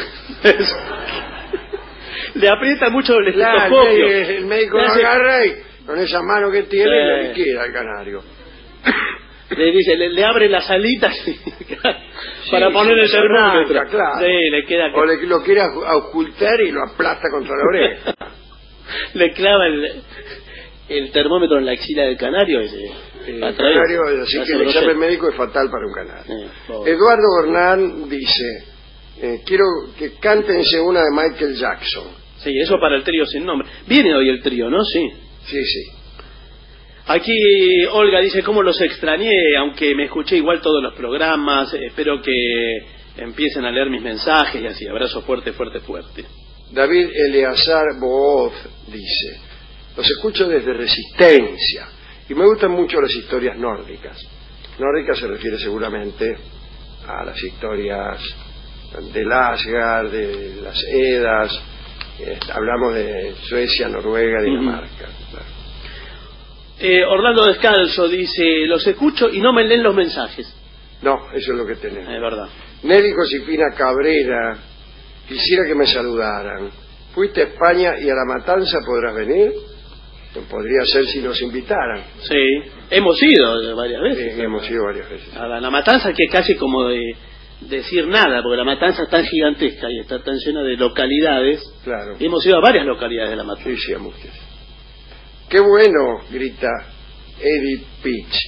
Le aprieta mucho el estetoscopio. El médico lo agarra y con esa mano que tiene le liquida al canario. Le dice, le abre las alitas para poner el termómetro. Claro. Sí, le queda o lo quiere ocultar y lo aplasta contra la oreja. Le clava el termómetro en la axila del canario. El canario, así que el examen médico es fatal para un canario. Sí, Eduardo Bernán dice, quiero que cántense una de Michael Jackson. Sí, eso para el trío sin nombre. Viene hoy el trío, ¿no? Sí. Sí. Aquí Olga dice, ¿cómo los extrañé? Aunque me escuché igual todos los programas, espero que empiecen a leer mis mensajes y así. Abrazo fuerte. David Eleazar Booz dice, los escucho desde Resistencia y me gustan mucho las historias nórdicas. Nórdicas se refiere seguramente a las historias del Asgard, de las Edas. Hablamos de Suecia, Noruega, Dinamarca. Orlando Descalzo dice: los escucho y no me leen los mensajes. No, eso es lo que tenemos. Es verdad. Nelly Josefina Cabrera, quisiera que me saludaran. ¿Fuiste a España y a La Matanza podrás venir? Podría ser si nos invitaran. Sí, hemos ido varias veces. Sí, hemos ido varias veces. A la Matanza, que es casi como de decir nada, porque La Matanza es tan gigantesca y está tan llena de localidades. Claro. Hemos ido a varias localidades de La Matanza. Sí, a muchas. ¡Qué bueno! Grita Edith Pitch.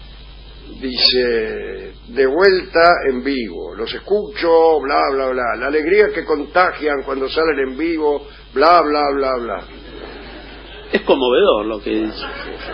Dice: de vuelta en vivo, los escucho, bla, bla, bla. La alegría que contagian cuando salen en vivo, bla, bla, bla, bla. Es conmovedor lo que dice.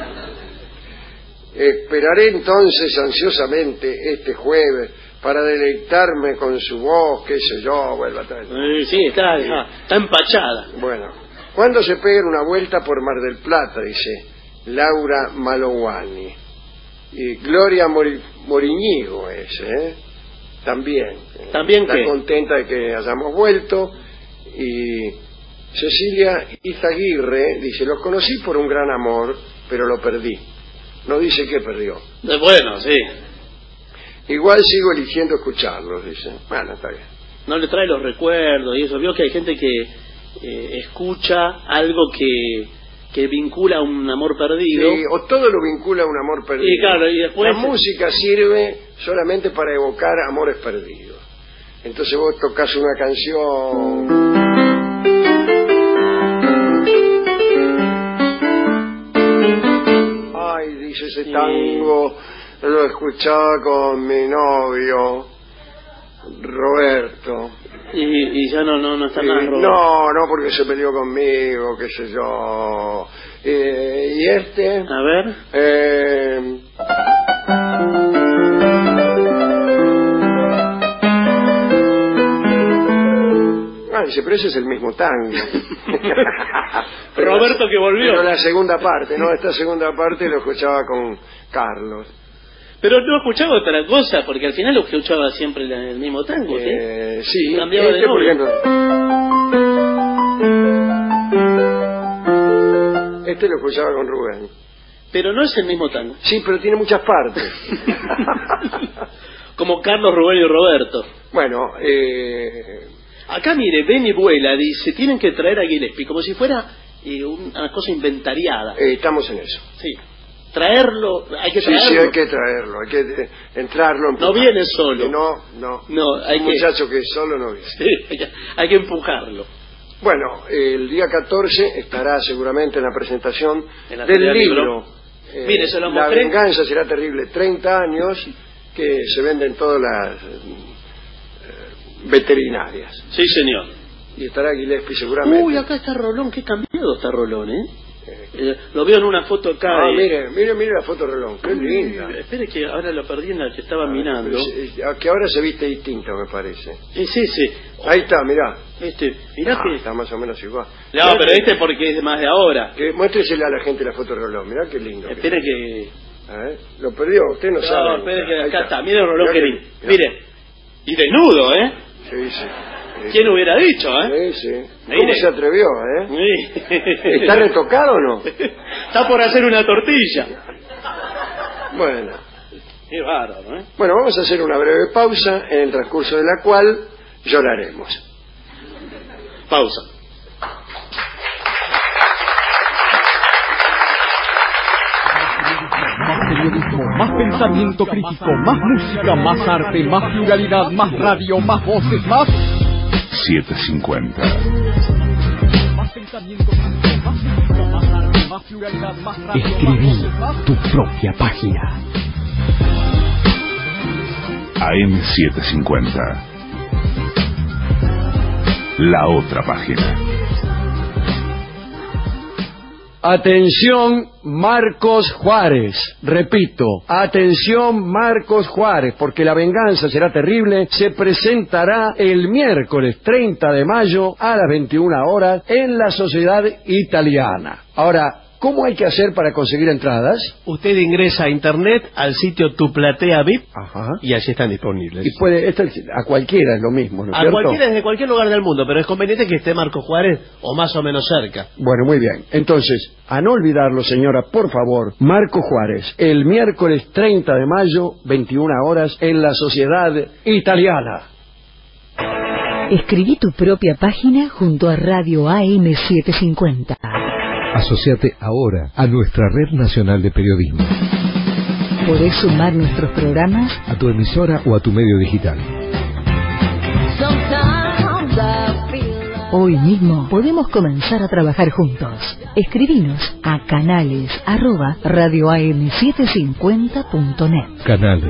Esperaré entonces ansiosamente este jueves para deleitarme con su voz, qué sé yo, vuelva a traer. Sí, está empachada. Bueno, ¿cuándo se peguen una vuelta por Mar del Plata? Dice Laura Malowani. Y Gloria Moriñigo también. ¿También está qué? Contenta de que hayamos vuelto. Y Cecilia Izaguirre dice: los conocí por un gran amor, pero lo perdí. No dice qué perdió. Bueno, sí. Igual sigo eligiendo escucharlos, dice. Bueno, está bien. No le trae los recuerdos y eso. Vio que hay gente que escucha algo que vincula a un amor perdido. Sí, o todo lo vincula a un amor perdido. Y claro, y después... La música sirve solamente para evocar amores perdidos. Entonces vos tocas una canción... Ay, dice ese tango, lo escuchaba con mi novio, Roberto. Y ya no está más Roberto. No, porque se peleó conmigo, qué sé yo. Y este... A ver... dice, pero ese es el mismo tango. Roberto que volvió. Pero la segunda parte, ¿no? Esta segunda parte lo escuchaba con Carlos. Pero no escuchaba otra cosa, porque al final lo escuchaba siempre el mismo tango, ¿sí? Sí, cambiaba de por ejemplo. Este lo escuchaba con Rubén. Pero no es el mismo tango. Sí, pero tiene muchas partes. Como Carlos, Rubén y Roberto. Bueno, acá mire, ven y vuela, dice, tienen que traer a Gillespie, como si fuera una cosa inventariada. Estamos en eso. Sí. Traerlo, hay que traerlo. Sí, hay que traerlo, hay que entrarlo. No viene solo. No, hay un muchacho que solo no viene. Sí, hay que empujarlo. Bueno, el día 14 estará seguramente en la presentación en la del libro. Mire, se lo La mostré. venganza será terrible. 30 años que se venden todas las veterinarias. Sí, señor. Y estará Gillespie seguramente. Uy, acá está Rolón, qué cambiado está Rolón, lo veo en una foto acá. Mire la foto de Rolón, qué linda. Espere que ahora lo perdí en la que estaba mirando. Que ahora se viste distinto, me parece. Es ese. Ahí está, mirá. Mirá que... Está más o menos igual. No, pero porque es más de ahora. Muéstresela a la gente la foto de Rolón, mirá qué lindo. Espere que... Lo perdió, usted no sabe. No, espere que acá está. Mire Rolón, que lindo. Mire. Y desnudo, Sí. ¿Quién hubiera dicho, Sí. ¿Cómo se atrevió, Sí. ¿Está retocado o no? Está por hacer una tortilla. Bueno. Qué bárbaro, Bueno, vamos a hacer una breve pausa, en el transcurso de la cual lloraremos. Pausa. Más periodismo, más pensamiento crítico, más música, más arte, más pluralidad, más radio, más voces, más... 750. Más pensamiento crítico, más música, más arte, más pluralidad, más radio, Escribí más voces, más... tu propia página. AM750. La otra página. Atención, Marcos Juárez. Repito, atención, Marcos Juárez, porque La venganza será terrible. Se presentará el miércoles 30 de mayo a las 21 horas en la Sociedad Italiana. Ahora, ¿Cómo hay que hacer para conseguir entradas? Usted ingresa a internet al sitio Tu Platea VIP. Ajá. Y allí están disponibles. Y puede, a cualquiera es lo mismo, ¿no es cierto? A cualquiera desde cualquier lugar del mundo, pero es conveniente que esté Marcos Juárez o más o menos cerca. Bueno, muy bien. Entonces, a no olvidarlo, señora, por favor, Marcos Juárez, el miércoles 30 de mayo, 21 horas, en la Sociedad Italiana. Escribí tu propia página junto a Radio AM750. Asociate ahora a nuestra Red Nacional de Periodismo. Podés sumar nuestros programas a tu emisora o a tu medio digital. Hoy mismo podemos comenzar a trabajar juntos. Escribinos a canales@radioam750.net.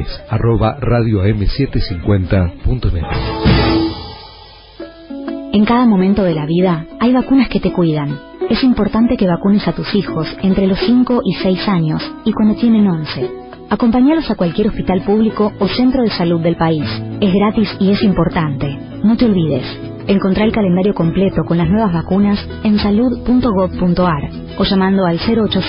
Canales@radioam750.net. En cada momento de la vida hay vacunas que te cuidan. Es importante que vacunes a tus hijos entre los 5 y 6 años y cuando tienen 11. Acompáñalos a cualquier hospital público o centro de salud del país. Es gratis y es importante. No te olvides. Encontrá el calendario completo con las nuevas vacunas en salud.gov.ar o llamando al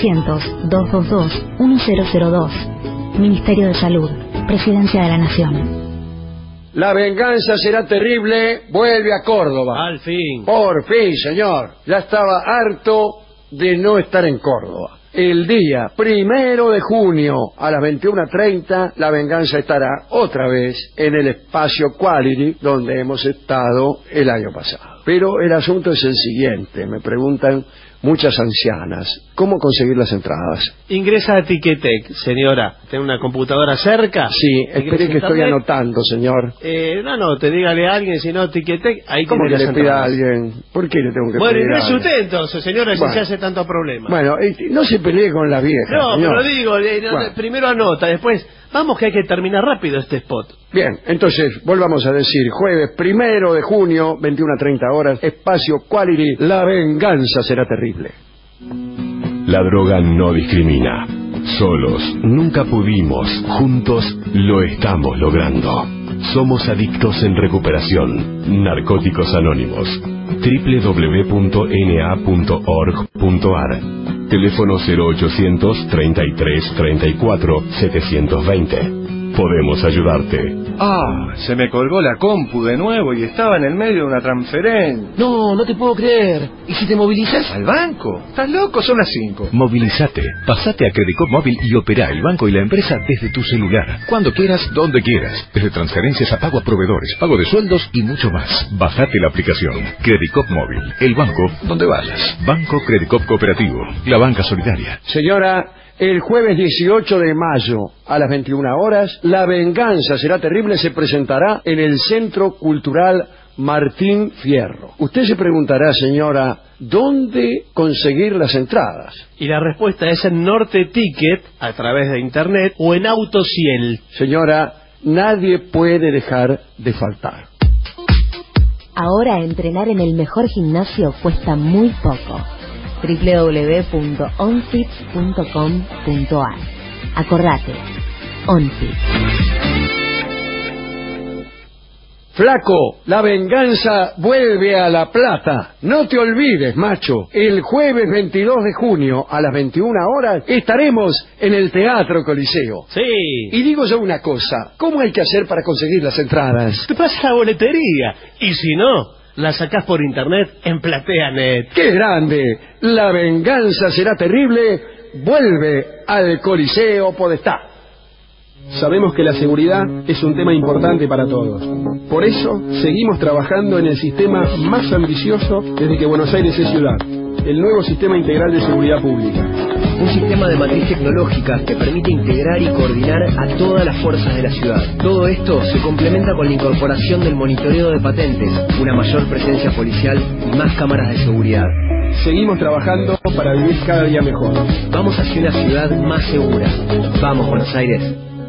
0800-222-1002. Ministerio de Salud, Presidencia de la Nación. La venganza será terrible, vuelve a Córdoba. Al fin. Por fin, señor. Ya estaba harto de no estar en Córdoba. El día 1 de junio a las 21:30, La Venganza estará otra vez en el espacio Quality donde hemos estado el año pasado. Pero el asunto es el siguiente, me preguntan muchas ancianas, ¿cómo conseguir las entradas? Ingresa a Ticketek, señora. ¿Tiene una computadora cerca? Sí, espere que estoy anotando, señor. No, dígale a alguien, si no, Ticketek, ahí ¿Cómo tiene que las le pida a entradas. alguien? ¿Por qué le tengo que Bueno, pedir a ingrese alguien? usted entonces, señora, si se hace tanto problema. Bueno, no se pelee con las viejas, No, señor. pero digo, primero anota, después, vamos que hay que terminar rápido este spot. Bien, entonces, volvamos a decir, jueves 1 de junio, 21:30 horas, espacio Quality, La Venganza será terrible. La droga no discrimina. Solos nunca pudimos, juntos lo estamos logrando. Somos adictos en recuperación. Narcóticos Anónimos. www.na.org.ar. Teléfono 0800 33 34 720. Podemos ayudarte. Ah, se me colgó la compu de nuevo y estaba en el medio de una transferencia. No, no te puedo creer. ¿Y si te movilizas? ¿Al banco? ¿Estás loco? Son las 5. Movilízate. Pasate a Credicop Móvil y opera el banco y la empresa desde tu celular. Cuando quieras, donde quieras. Desde transferencias a pago a proveedores, pago de sueldos y mucho más. Bajate la aplicación. Credicop Móvil. El banco donde vayas. Banco Credicop Cooperativo. La banca solidaria. Señora, el jueves 18 de mayo a las 21 horas, La Venganza será terrible se presentará en el Centro Cultural Martín Fierro. Usted se preguntará, señora, ¿dónde conseguir las entradas? Y la respuesta es en Norte Ticket, a través de internet, o en Autociel. Señora, nadie puede dejar de faltar. Ahora entrenar en el mejor gimnasio cuesta muy poco. www.onfit.com.ar. Acordate, OnFit. Flaco, La Venganza vuelve a La Plata. No te olvides, macho. El jueves 22 de junio a las 21 horas estaremos en el Teatro Coliseo. Sí. Y digo yo una cosa, ¿cómo hay que hacer para conseguir las entradas? Te pasa la boletería. Y si no, la sacás por internet en PlateaNet. ¡Qué grande! La Venganza será terrible. Vuelve al Coliseo Podestá. Sabemos que la seguridad es un tema importante para todos. Por eso, seguimos trabajando en el sistema más ambicioso desde que Buenos Aires es ciudad, el nuevo Sistema Integral de Seguridad Pública. Un sistema de matriz tecnológica que permite integrar y coordinar a todas las fuerzas de la ciudad. Todo esto se complementa con la incorporación del monitoreo de patentes, una mayor presencia policial y más cámaras de seguridad. Seguimos trabajando para vivir cada día mejor. Vamos hacia una ciudad más segura. Vamos, Buenos Aires.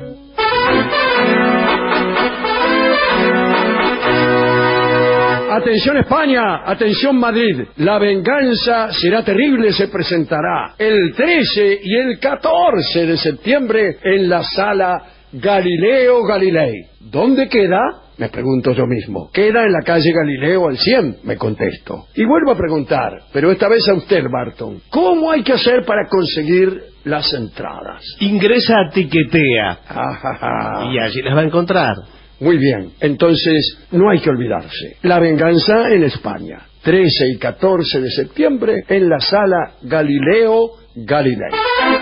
Atención España, atención Madrid, La Venganza será terrible se presentará el 13 y el 14 de septiembre en la Sala Galileo Galilei. ¿Dónde queda? Me pregunto yo mismo. Queda en la calle Galileo al 100, me contesto. Y vuelvo a preguntar, pero esta vez a usted, Barton. ¿Cómo hay que hacer para conseguir las entradas? Ingresa a Tiquetea. Y allí las va a encontrar. Muy bien, entonces no hay que olvidarse. La venganza en España. 13 y 14 de septiembre en la sala Galileo Galilei.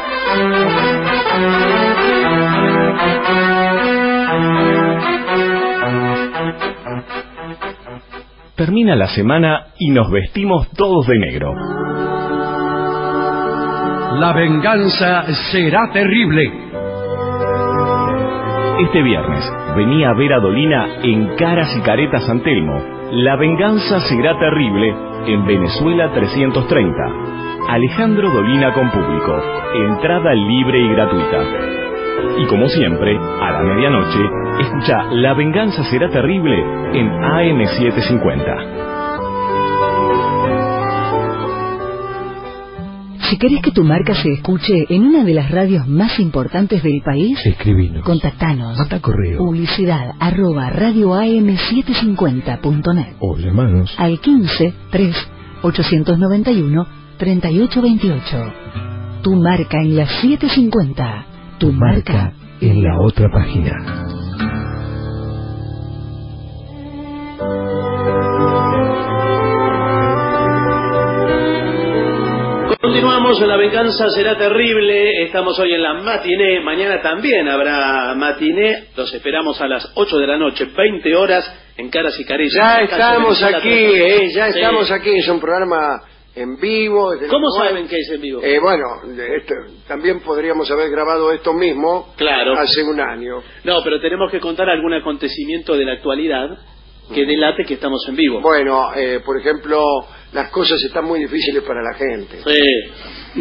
Termina la semana y nos vestimos todos de negro. La venganza será terrible. Este viernes venía a ver a Dolina en Caras y Caretas San Telmo. La venganza será terrible en Venezuela 330. Alejandro Dolina con público. Entrada libre y gratuita. Y como siempre, a la medianoche, escucha La venganza será terrible en AM750. Si querés que tu marca se escuche en una de las radios más importantes del país, escribinos, contactanos, manda correo, publicidad @radioam750.net o llamanos al 15 3 891 3828. Tu marca en las 750. Tu marca en la otra página. Continuamos, La venganza será terrible. Estamos hoy en la matiné. Mañana también habrá matiné. Los esperamos a las 8 de la noche, 20 horas, en Caras y Caretas. Ya estamos aquí, ya estamos aquí. Es un programa en vivo. ¿Cómo saben que es en vivo? Bueno, también podríamos haber grabado esto mismo hace un año. No, pero tenemos que contar algún acontecimiento de la actualidad que delate que estamos en vivo. Bueno, por ejemplo, las cosas están muy difíciles para la gente. Sí.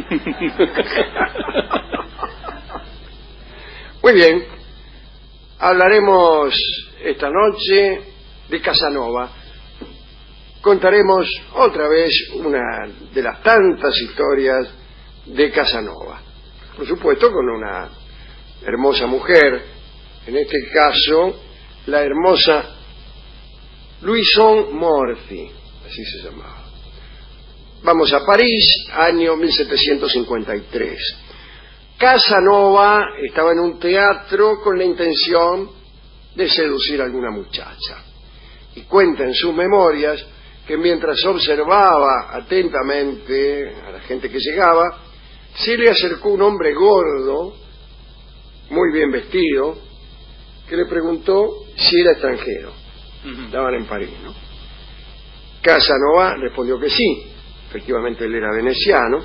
Muy bien. Hablaremos esta noche de Casanova. Contaremos otra vez una de las tantas historias de Casanova. Por supuesto, con una hermosa mujer. En este caso, la hermosa Louison Morphy, así se llamaba. Vamos a París, año 1753. Casanova estaba en un teatro con la intención de seducir a alguna muchacha. Y cuenta en sus memorias que mientras observaba atentamente a la gente que llegaba, se le acercó un hombre gordo, muy bien vestido, que le preguntó si era extranjero. Estaban en París, ¿no? Casanova respondió que sí, efectivamente él era veneciano,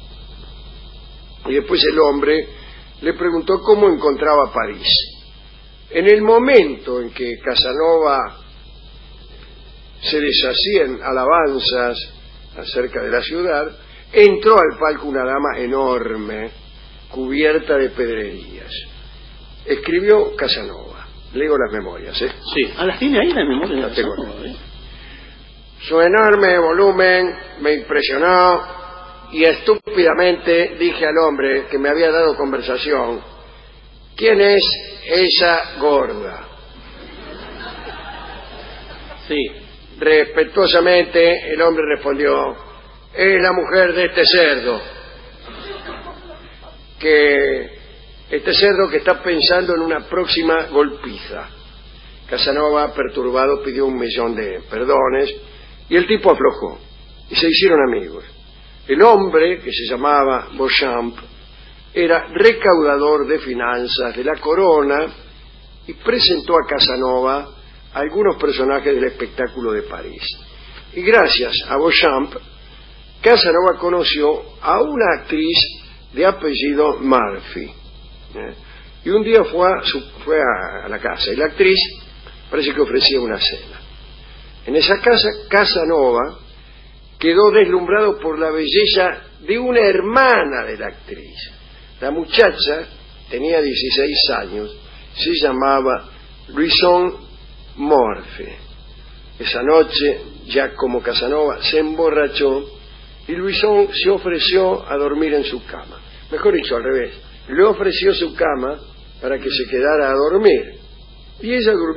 y después el hombre le preguntó cómo encontraba París. En el momento en que Casanova se deshacían alabanzas acerca de la ciudad, entró al palco una dama enorme, cubierta de pedrerías. Escribió Casanova. Leo las memorias, ¿eh? Sí. ¿Las tiene ahí las memorias? Las tengo. Su enorme volumen me impresionó y estúpidamente dije al hombre que me había dado conversación: ¿quién es esa gorda? Sí. Respetuosamente el hombre respondió: es la mujer de este cerdo, que está pensando en una próxima golpiza. Casanova, perturbado, pidió 1.000.000 de perdones y el tipo aflojó y se hicieron amigos. El hombre, que se llamaba Beauchamp, era recaudador de finanzas de la corona y presentó a Casanova a algunos personajes del espectáculo de París. Y gracias a Beauchamp, Casanova conoció a una actriz de apellido Murphy. Y un día fue a la casa y la actriz parece que ofrecía una cena. En esa casa, Casanova quedó deslumbrado por la belleza de una hermana de la actriz. La muchacha tenía 16 años, se llamaba Louison Morphy. Esa noche, ya como Casanova se emborrachó y Louison se ofreció a dormir en su cama. Mejor dicho, al revés. Le ofreció su cama para que se quedara a dormir. Y ella durmió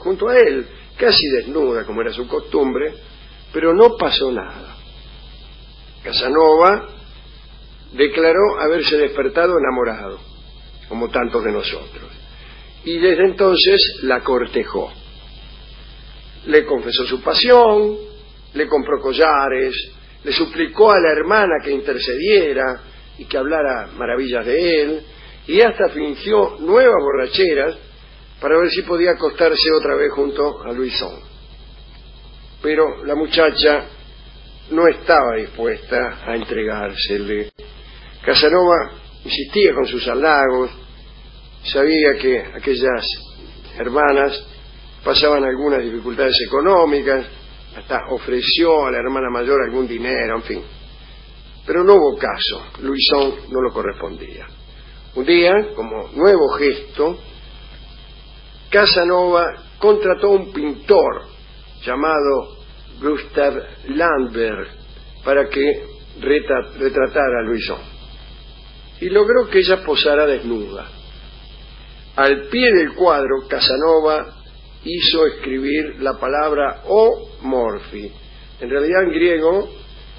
junto a él, casi desnuda como era su costumbre, pero no pasó nada. Casanova declaró haberse despertado enamorado, como tantos de nosotros, y desde entonces la cortejó. Le confesó su pasión, le compró collares, le suplicó a la hermana que intercediera y que hablara maravillas de él, y hasta fingió nuevas borracheras para ver si podía acostarse otra vez junto a Louison. Pero la muchacha no estaba dispuesta a entregársele. Casanova insistía con sus halagos, sabía que aquellas hermanas pasaban algunas dificultades económicas, hasta ofreció a la hermana mayor algún dinero, en fin. Pero no hubo caso, Louison no lo correspondía. Un día, como nuevo gesto, Casanova contrató a un pintor llamado Gustav Landberg para que retratara a Louison, y logró que ella posara desnuda. Al pie del cuadro, Casanova hizo escribir la palabra Omorfi. En realidad en griego,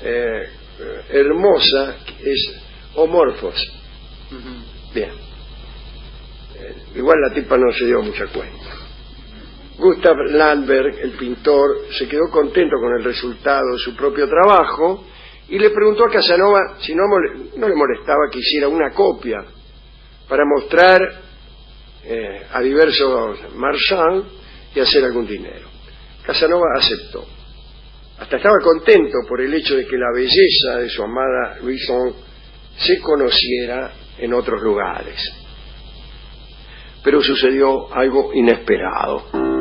hermosa es Omorphos. Bien. Igual la tipa no se dio mucha cuenta. Gustav Landberg, el pintor, se quedó contento con el resultado de su propio trabajo y le preguntó a Casanova si no le molestaba que hiciera una copia para mostrar a diversos marchands y hacer algún dinero. Casanova aceptó. Hasta estaba contento por el hecho de que la belleza de su amada Louison se conociera en otros lugares. Pero sucedió algo inesperado.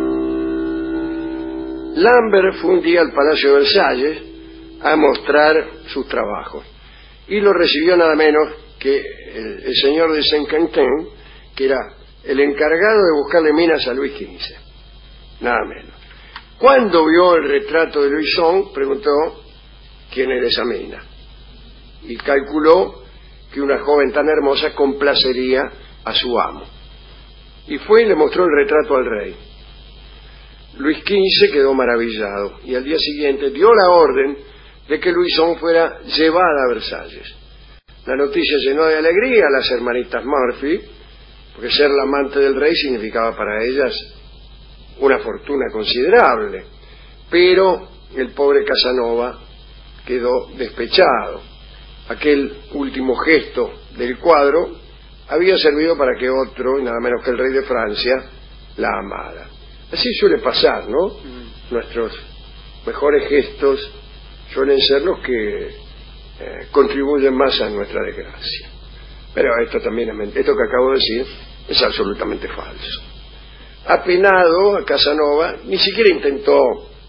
Lambert fue un día al Palacio de Versalles a mostrar sus trabajos y lo recibió nada menos que el señor de Saint-Quentin, que era el encargado de buscarle minas a Luis XV, nada menos. Cuando vio el retrato de Louison, preguntó quién era esa mina y calculó que una joven tan hermosa complacería a su amo, y fue y le mostró el retrato al rey. Luis XV quedó maravillado y al día siguiente dio la orden de que Louison fuera llevada a Versalles. La noticia llenó de alegría a las hermanitas Murphy, porque ser la amante del rey significaba para ellas una fortuna considerable, pero el pobre Casanova quedó despechado. Aquel último gesto del cuadro había servido para que otro, y nada menos que el rey de Francia, la amara. Así suele pasar, ¿no? Nuestros mejores gestos suelen ser los que contribuyen más a nuestra desgracia. Pero esto también es mentira. Esto que acabo de decir es absolutamente falso. Apenado, a Casanova ni siquiera intentó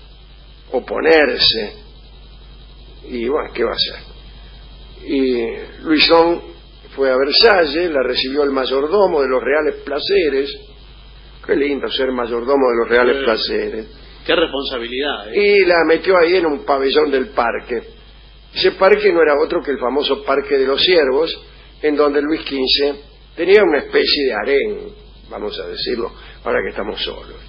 oponerse, y bueno, ¿qué va a hacer? Y Louison fue a Versalles, la recibió el mayordomo de los reales placeres. Qué lindo ser mayordomo de los reales placeres. Qué responsabilidad, Y la metió ahí en un pabellón del parque. Ese parque no era otro que el famoso Parque de los Ciervos, en donde Luis XV tenía una especie de harén, vamos a decirlo, ahora que estamos solos.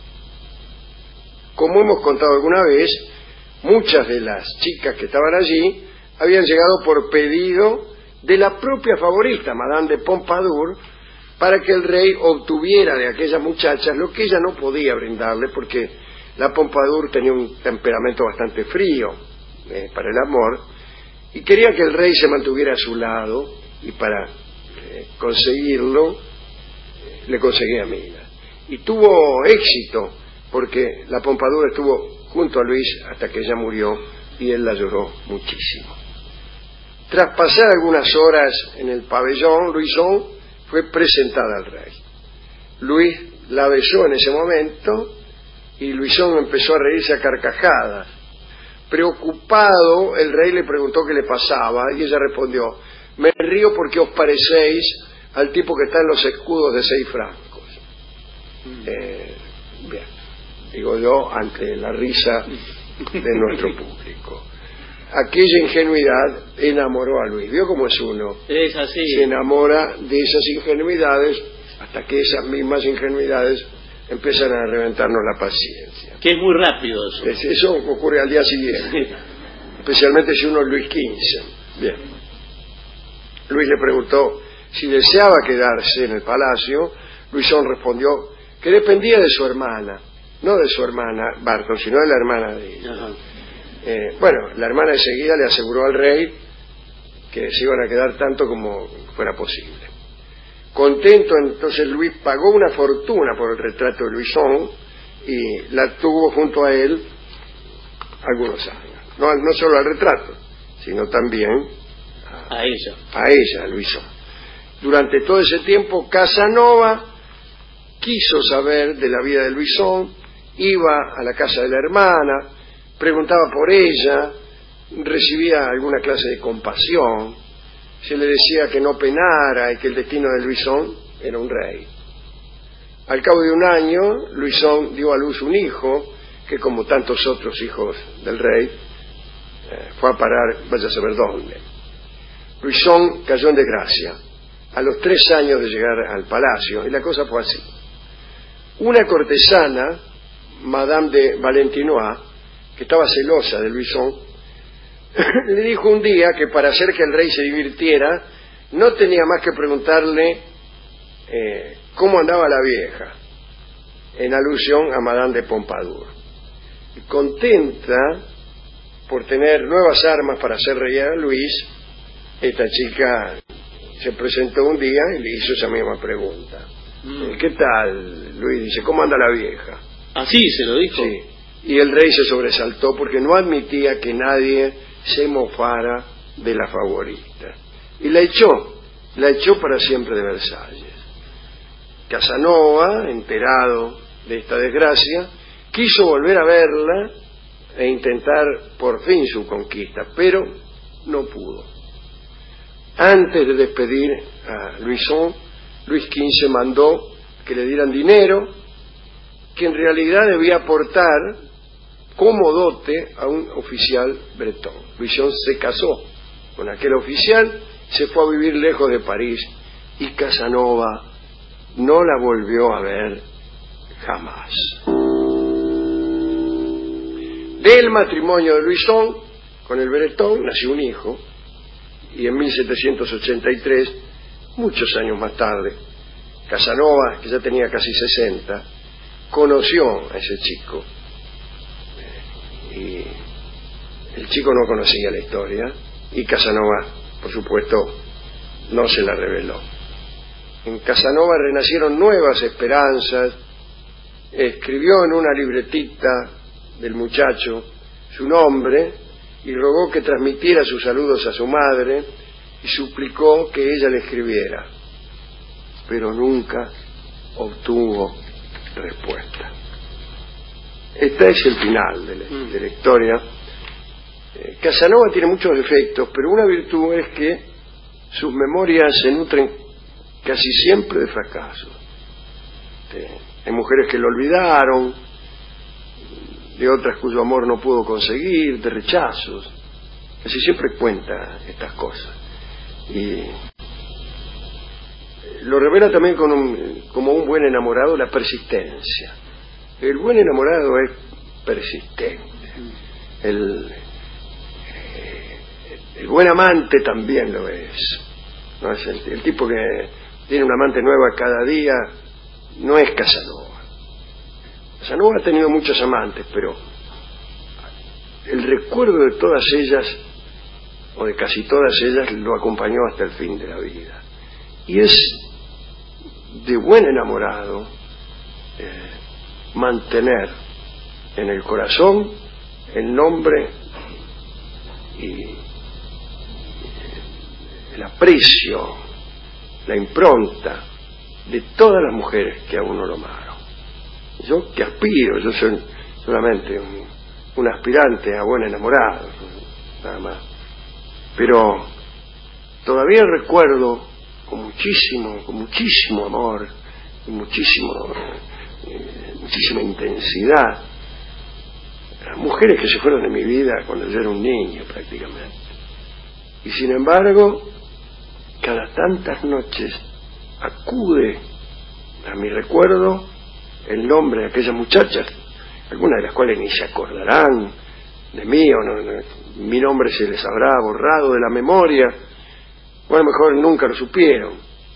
Como hemos contado alguna vez, muchas de las chicas que estaban allí habían llegado por pedido de la propia favorita, Madame de Pompadour, para que el rey obtuviera de aquellas muchachas lo que ella no podía brindarle, porque la Pompadour tenía un temperamento bastante frío para el amor, y quería que el rey se mantuviera a su lado, y para conseguirlo le conseguía minas. Y tuvo éxito, porque la Pompadour estuvo junto a Luis hasta que ella murió, y él la lloró muchísimo. Tras pasar algunas horas en el pabellón, Louison fue presentada al rey. Luis la besó en ese momento y Louison empezó a reírse a carcajadas. Preocupado, el rey le preguntó qué le pasaba y ella respondió: me río porque os parecéis al tipo que está en los escudos de 6 francos. Bien, digo yo, ante la risa de nuestro público. Aquella ingenuidad enamoró a Luis. ¿Vio cómo es uno? Es así. Se enamora de esas ingenuidades hasta que esas mismas ingenuidades empiezan a reventarnos la paciencia. Que es muy rápido eso. Eso ocurre al día siguiente, especialmente si uno es Luis XV. Bien. Luis le preguntó si deseaba quedarse en el palacio. Luisón respondió que dependía de su hermana, no de su hermana Barton, sino de la hermana de ella. Bueno, la hermana enseguida le aseguró al rey que se iban a quedar tanto como fuera posible. Contento, entonces Luis pagó una fortuna por el retrato de Luisón y la tuvo junto a él algunos años. No solo al retrato, sino también a ella, a Luisón. Durante todo ese tiempo, Casanova quiso saber de la vida de Luisón, iba a la casa de la hermana, preguntaba por ella, recibía alguna clase de compasión, se le decía que no penara y que el destino de Luisón era un rey. Al cabo de un año, Luisón dio a luz un hijo que, como tantos otros hijos del rey, fue a parar, vaya a saber dónde. Luisón cayó en desgracia a los 3 años de llegar al palacio, y la cosa fue así. Una cortesana, Madame de Valentinois, que estaba celosa de Luisón, le dijo un día que para hacer que el rey se divirtiera no tenía más que preguntarle cómo andaba la vieja, en alusión a Madame de Pompadour. Y contenta por tener nuevas armas para hacer reír a Luis, esta chica se presentó un día y le hizo esa misma pregunta. ¿Qué tal, Luis? Dice, ¿cómo anda la vieja? ¿Así se lo dijo? Sí. Y el rey se sobresaltó porque no admitía que nadie se mofara de la favorita. Y la echó para siempre de Versalles. Casanova, enterado de esta desgracia, quiso volver a verla e intentar por fin su conquista, pero no pudo. Antes de despedir a Luisón, Luis XV mandó que le dieran dinero, que en realidad debía aportar como dote a un oficial bretón. Luisón se casó con aquel oficial, se fue a vivir lejos de París, y Casanova no la volvió a ver jamás. Del matrimonio de Luisón con el bretón nació un hijo, y en 1783, muchos años más tarde, Casanova, que ya tenía casi 60, conoció a ese chico. Y el chico no conocía la historia, y Casanova, por supuesto, no se la reveló. En Casanova renacieron nuevas esperanzas. Escribió en una libretita del muchacho su nombre y rogó que transmitiera sus saludos a su madre y suplicó que ella le escribiera, pero nunca obtuvo respuesta. Este es el final de la historia. Casanova tiene muchos defectos, pero una virtud es que sus memorias se nutren casi siempre de fracasos. Hay mujeres que lo olvidaron, de otras cuyo amor no pudo conseguir, de rechazos. Casi siempre cuenta estas cosas. Y lo revela también como un buen enamorado la persistencia. El buen enamorado es persistente. El buen amante también lo es. No es el tipo que tiene una amante nueva cada día, no es Casanova. Casanova ha tenido muchos amantes, pero el recuerdo de todas ellas, o de casi todas ellas, lo acompañó hasta el fin de la vida. Y es de buen enamorado mantener en el corazón el nombre y el aprecio, la impronta de todas las mujeres que a uno lo amaron. Yo que aspiro, yo soy solamente un aspirante a buen enamorado, nada más. Pero todavía recuerdo con muchísimo amor y muchísima intensidad las mujeres que se fueron de mi vida cuando yo era un niño prácticamente. Y sin embargo, cada tantas noches acude a mi recuerdo el nombre de aquellas muchachas, algunas de las cuales ni se acordarán de mí, o no, mi nombre se les habrá borrado de la memoria, o a lo mejor nunca lo supieron.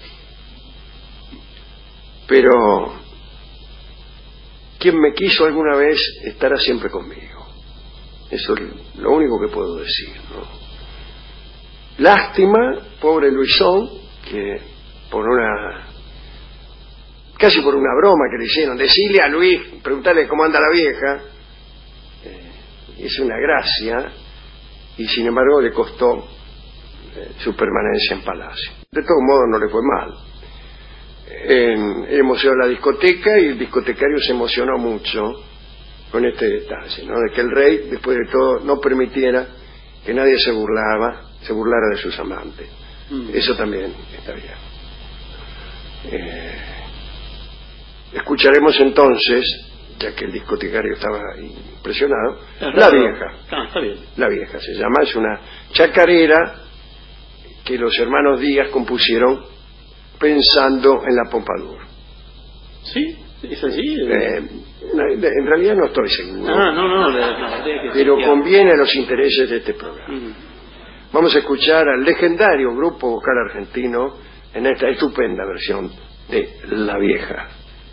Pero quien me quiso alguna vez estará siempre conmigo. Eso es lo único que puedo decir, ¿no? Lástima, pobre Luisón, que casi por una broma que le hicieron, decirle a Luis, preguntarle cómo anda la vieja, es una gracia, y sin embargo le costó su permanencia en Palacio. De todos modos no le fue mal. Emocionó la discoteca, y el discotecario se emocionó mucho con este detalle, ¿no? De que el rey, después de todo, no permitiera que nadie se burlara de sus amantes. Eso también está bien. Escucharemos entonces, ya que el discotecario estaba impresionado, La Vieja. Está bien. La Vieja se llama, es una chacarera que los hermanos Díaz compusieron pensando en la Pompadour. ¿Sí? ¿Es así? En realidad no estoy seguro. Pero sí, conviene a los intereses de este programa. Vamos a escuchar al legendario grupo vocal argentino en esta estupenda versión de La Vieja.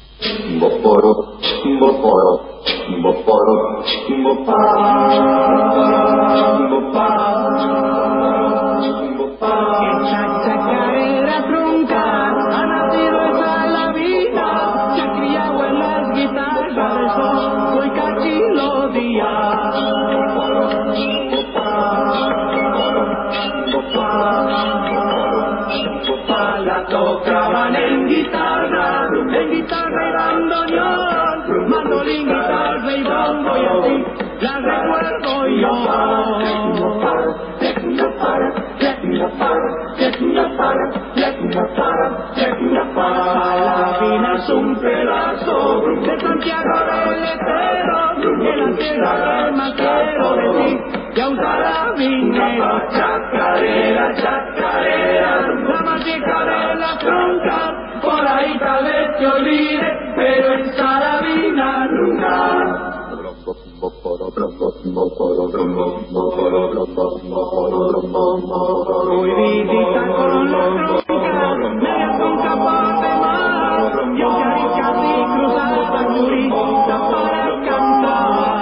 Esa chacarera trunca ha nacido esa la vida, se ha criado en las guitarras del sol y cachilodía. La tocaban en guitarra y bandoneón, mandolín, guitarra y bombo, y así la recuerdo yo. Palavina es un pedazo de Santiago del Estero, de la tierra que más quiero decir, y a un salabinero. Chacarera, chacarera, la más vieja de las troncas, por ahí tal vez te olvide, pero en Salavina nunca. Hoy visita con la tronca, media tronca para remar, y aunque hay casi cruzar la curita para cantar.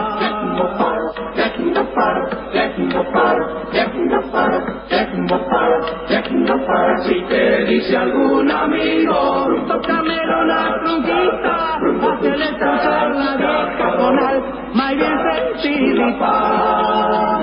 Si te dice algún amigo, tócamelo la tronquita, hazle escuchar la vieja con alma y bien sensibilidad.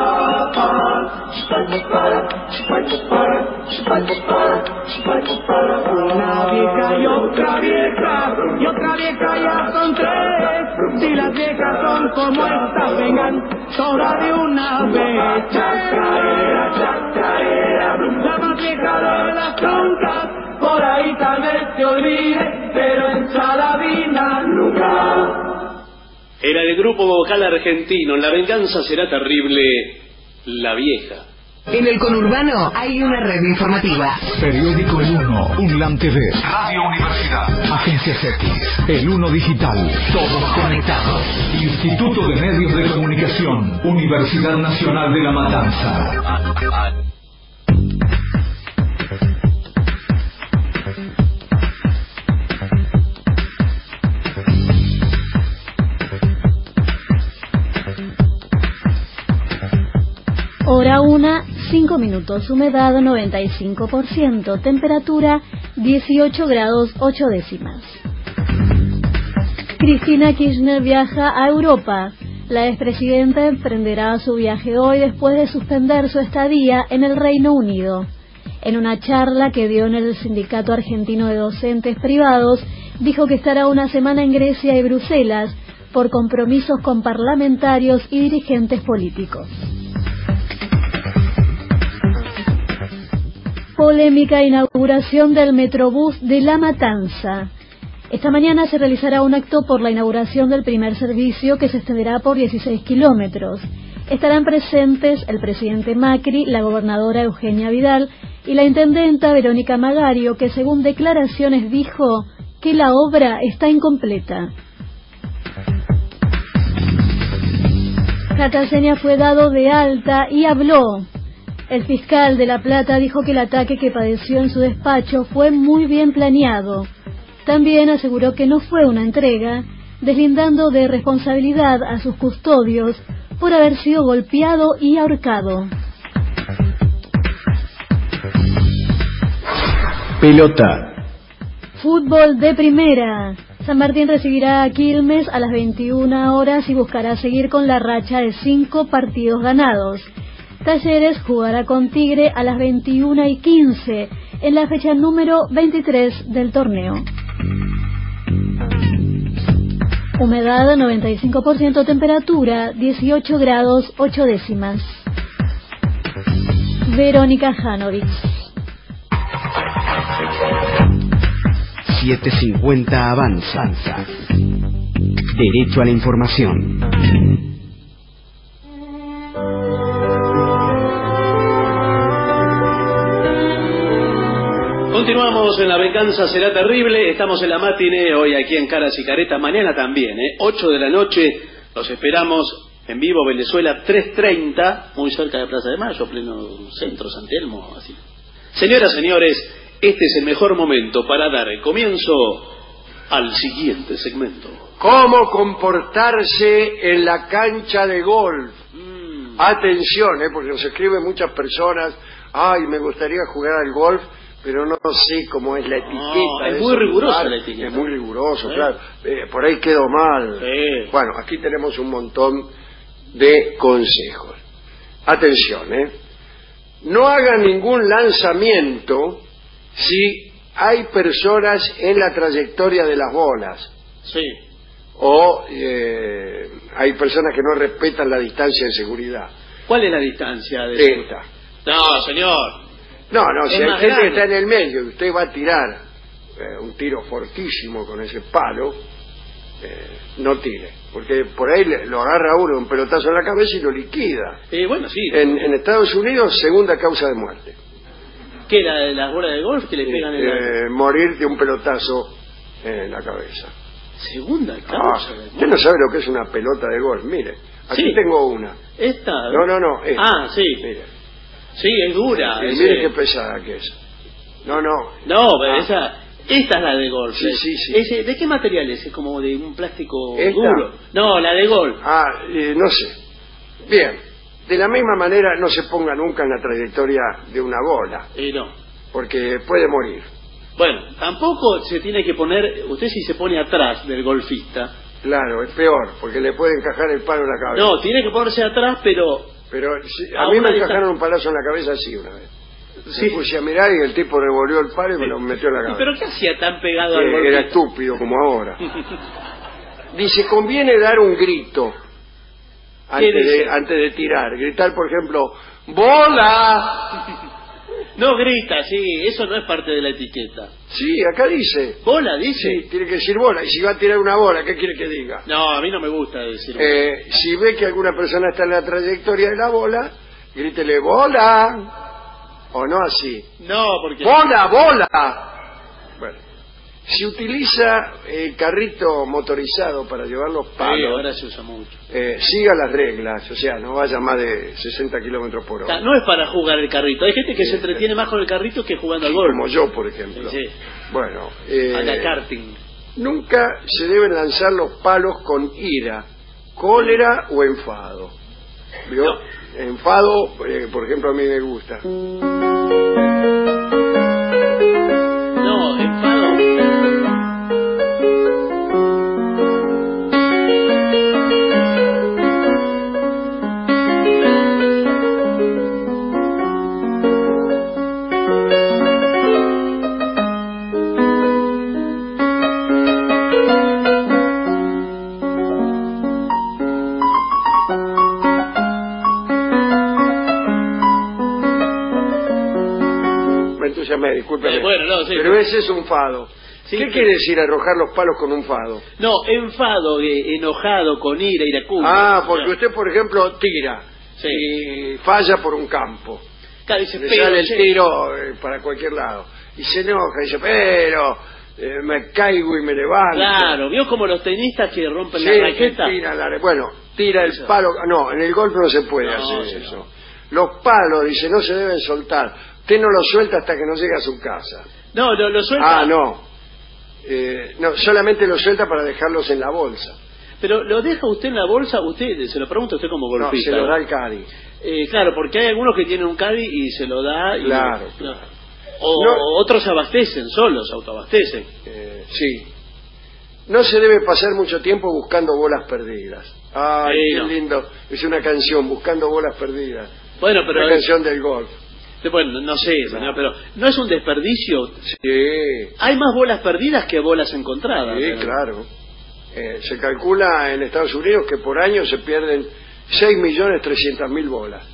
Una vieja y otra vieja ya son tres. Si las viejas son como estas, vengan todas de una vez. Chacarera, chacarera, la más vieja de las troncas, por ahí tal vez te olvide, pero en Salavina nunca. Era el grupo vocal argentino, La Venganza Será Terrible, La Vieja. En el conurbano hay una red informativa. Periódico El Uno, UNLAM TV, Radio Universidad, Agencias X, El Uno Digital, todos conectados. Instituto de Medios de Comunicación, Universidad Nacional de La Matanza. Hora 1, 5 minutos, humedad 95%, temperatura 18 grados 8 décimas. Cristina Kirchner viaja a Europa. La expresidenta emprenderá su viaje hoy después de suspender su estadía en el Reino Unido. En una charla que dio en el Sindicato Argentino de Docentes Privados, dijo que estará una semana en Grecia y Bruselas por compromisos con parlamentarios y dirigentes políticos. Polémica inauguración del Metrobús de La Matanza. Esta mañana se realizará un acto por la inauguración del primer servicio que se extenderá por 16 kilómetros. Estarán presentes el presidente Macri, la gobernadora Eugenia Vidal y la intendenta Verónica Magario, que según declaraciones dijo que la obra está incompleta. Catacenia fue dado de alta y habló. El fiscal de La Plata dijo que el ataque que padeció en su despacho fue muy bien planeado. También aseguró que no fue una entrega, deslindando de responsabilidad a sus custodios por haber sido golpeado y ahorcado. Pelota. Fútbol de primera. San Martín recibirá a Quilmes a las 21 horas y buscará seguir con la racha de 5 partidos ganados. Talleres jugará con Tigre a las 21:15 en la fecha número 23 del torneo. Humedad 95%, temperatura 18 grados 8 décimas. Verónica Janovic. 750 avanza. Derecho a la información. Continuamos en La Venganza Será Terrible. Estamos en la matiné hoy aquí en Caras y Caretas. Mañana también, 8 de la noche. Los esperamos en vivo, Venezuela 3:30, muy cerca de Plaza de Mayo, pleno centro, San Telmo, así. Señoras, señores, este es el mejor momento para dar el comienzo al siguiente segmento. ¿Cómo comportarse en la cancha de golf? Atención, porque nos escriben muchas personas, ay, me gustaría jugar al golf, pero no sé cómo es la etiqueta. Es muy rigurosa la etiqueta. Es muy riguroso, claro. Por ahí quedó mal. Bueno, aquí tenemos un montón de consejos. Atención, no hagan ningún lanzamiento si hay personas en la trayectoria de las bolas. Sí. O hay personas que no respetan la distancia de seguridad. ¿Cuál es la distancia de esta? No, señor. No, si hay gente que está en el medio y usted va a tirar un tiro fortísimo con ese palo, no tire, porque por ahí lo agarra uno un pelotazo en la cabeza y lo liquida. Bueno, sí. En Estados Unidos, segunda causa de muerte. ¿Qué, las bolas de golf que le pegan en la... morir de un pelotazo en la cabeza. Segunda causa de muerte. Usted no sabe lo que es una pelota de golf, mire. Aquí tengo una. ¿Esta? No, esta. Sí. Mire. Sí, es dura. Y mire qué pesada que es. No, pero esta es la de golf. Sí. ¿De qué material es? ¿Es como de un plástico ¿Esta? duro? No, la de golf. No sé. Bien. De la misma manera, no se ponga nunca en la trayectoria de una bola. No. Porque puede morir. Bueno, tampoco se tiene que poner... Usted si se pone atrás del golfista... Claro, es peor, porque le puede encajar el palo en la cabeza. No, tiene que ponerse atrás, pero a mí me encajaron un palazo en la cabeza así una vez. Me puse a mirar y el tipo revolvió el palo y me lo metió en la cabeza. ¿Pero qué hacía tan pegado al golfista? Era estúpido, como ahora. Dice, conviene dar un grito antes de tirar. Gritar, por ejemplo, ¡bola! No grita, eso no es parte de la etiqueta. Sí, acá dice. ¿Bola dice? Sí, tiene que decir bola. Y si va a tirar una bola, ¿qué quiere que diga? No, a mí no me gusta decir bola. Si ve que alguna persona está en la trayectoria de la bola, grítele bola. O no así. No, porque... ¡Bola! Bueno, si utiliza el carrito motorizado para llevar los palos... Sí, ahora se usa mucho. Siga las reglas, o sea, no vaya más de 60 kilómetros por hora. No es para jugar el carrito. Hay gente que se entretiene más con el carrito que jugando al golf. Como yo, por ejemplo. Sí. Bueno, a la karting. Nunca se deben lanzar los palos con ira, cólera o enfado. ¿Vio? No. Enfado, por ejemplo, a mí me gusta. No, enfado. Discúlpeme. Sí, pero ese es un fado. Sí, ¿qué quiere decir arrojar los palos con un fado? No, enfado, enojado, con ira, iracundo. Porque usted, por ejemplo, tira y falla por un campo. Claro, dice, le sale el tiro para cualquier lado. Y se enoja, dice, pero me caigo y me levanto. Claro, vio como los tenistas que rompen Sí, la raqueta. Tira el palo. No, en el golf no se puede hacer eso. Los palos, dice, no se deben soltar. Usted no los suelta hasta que no llegue a su casa. No, lo suelta. Ah, no. No, solamente los suelta para dejarlos en la bolsa. Pero lo deja usted en la bolsa, usted se lo pregunta usted como golfista. No, se lo da el caddy. Claro, porque hay algunos que tienen un caddy y se lo da. Y claro. O otros se abastecen solos, se autoabastecen. Sí. No se debe pasar mucho tiempo buscando bolas perdidas. Ay, qué lindo. Es una canción, Buscando Bolas Perdidas. Bueno, pero una canción del golf. Bueno, no sé, señor, pero ¿no es un desperdicio? Sí. Hay más bolas perdidas que bolas encontradas. Sí, claro. Se calcula en Estados Unidos que por año se pierden 6.300.000 bolas.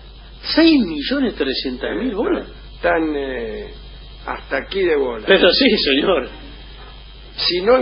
¿6.300.000 bolas? Están hasta aquí de bolas. Pero sí, señor. Si no la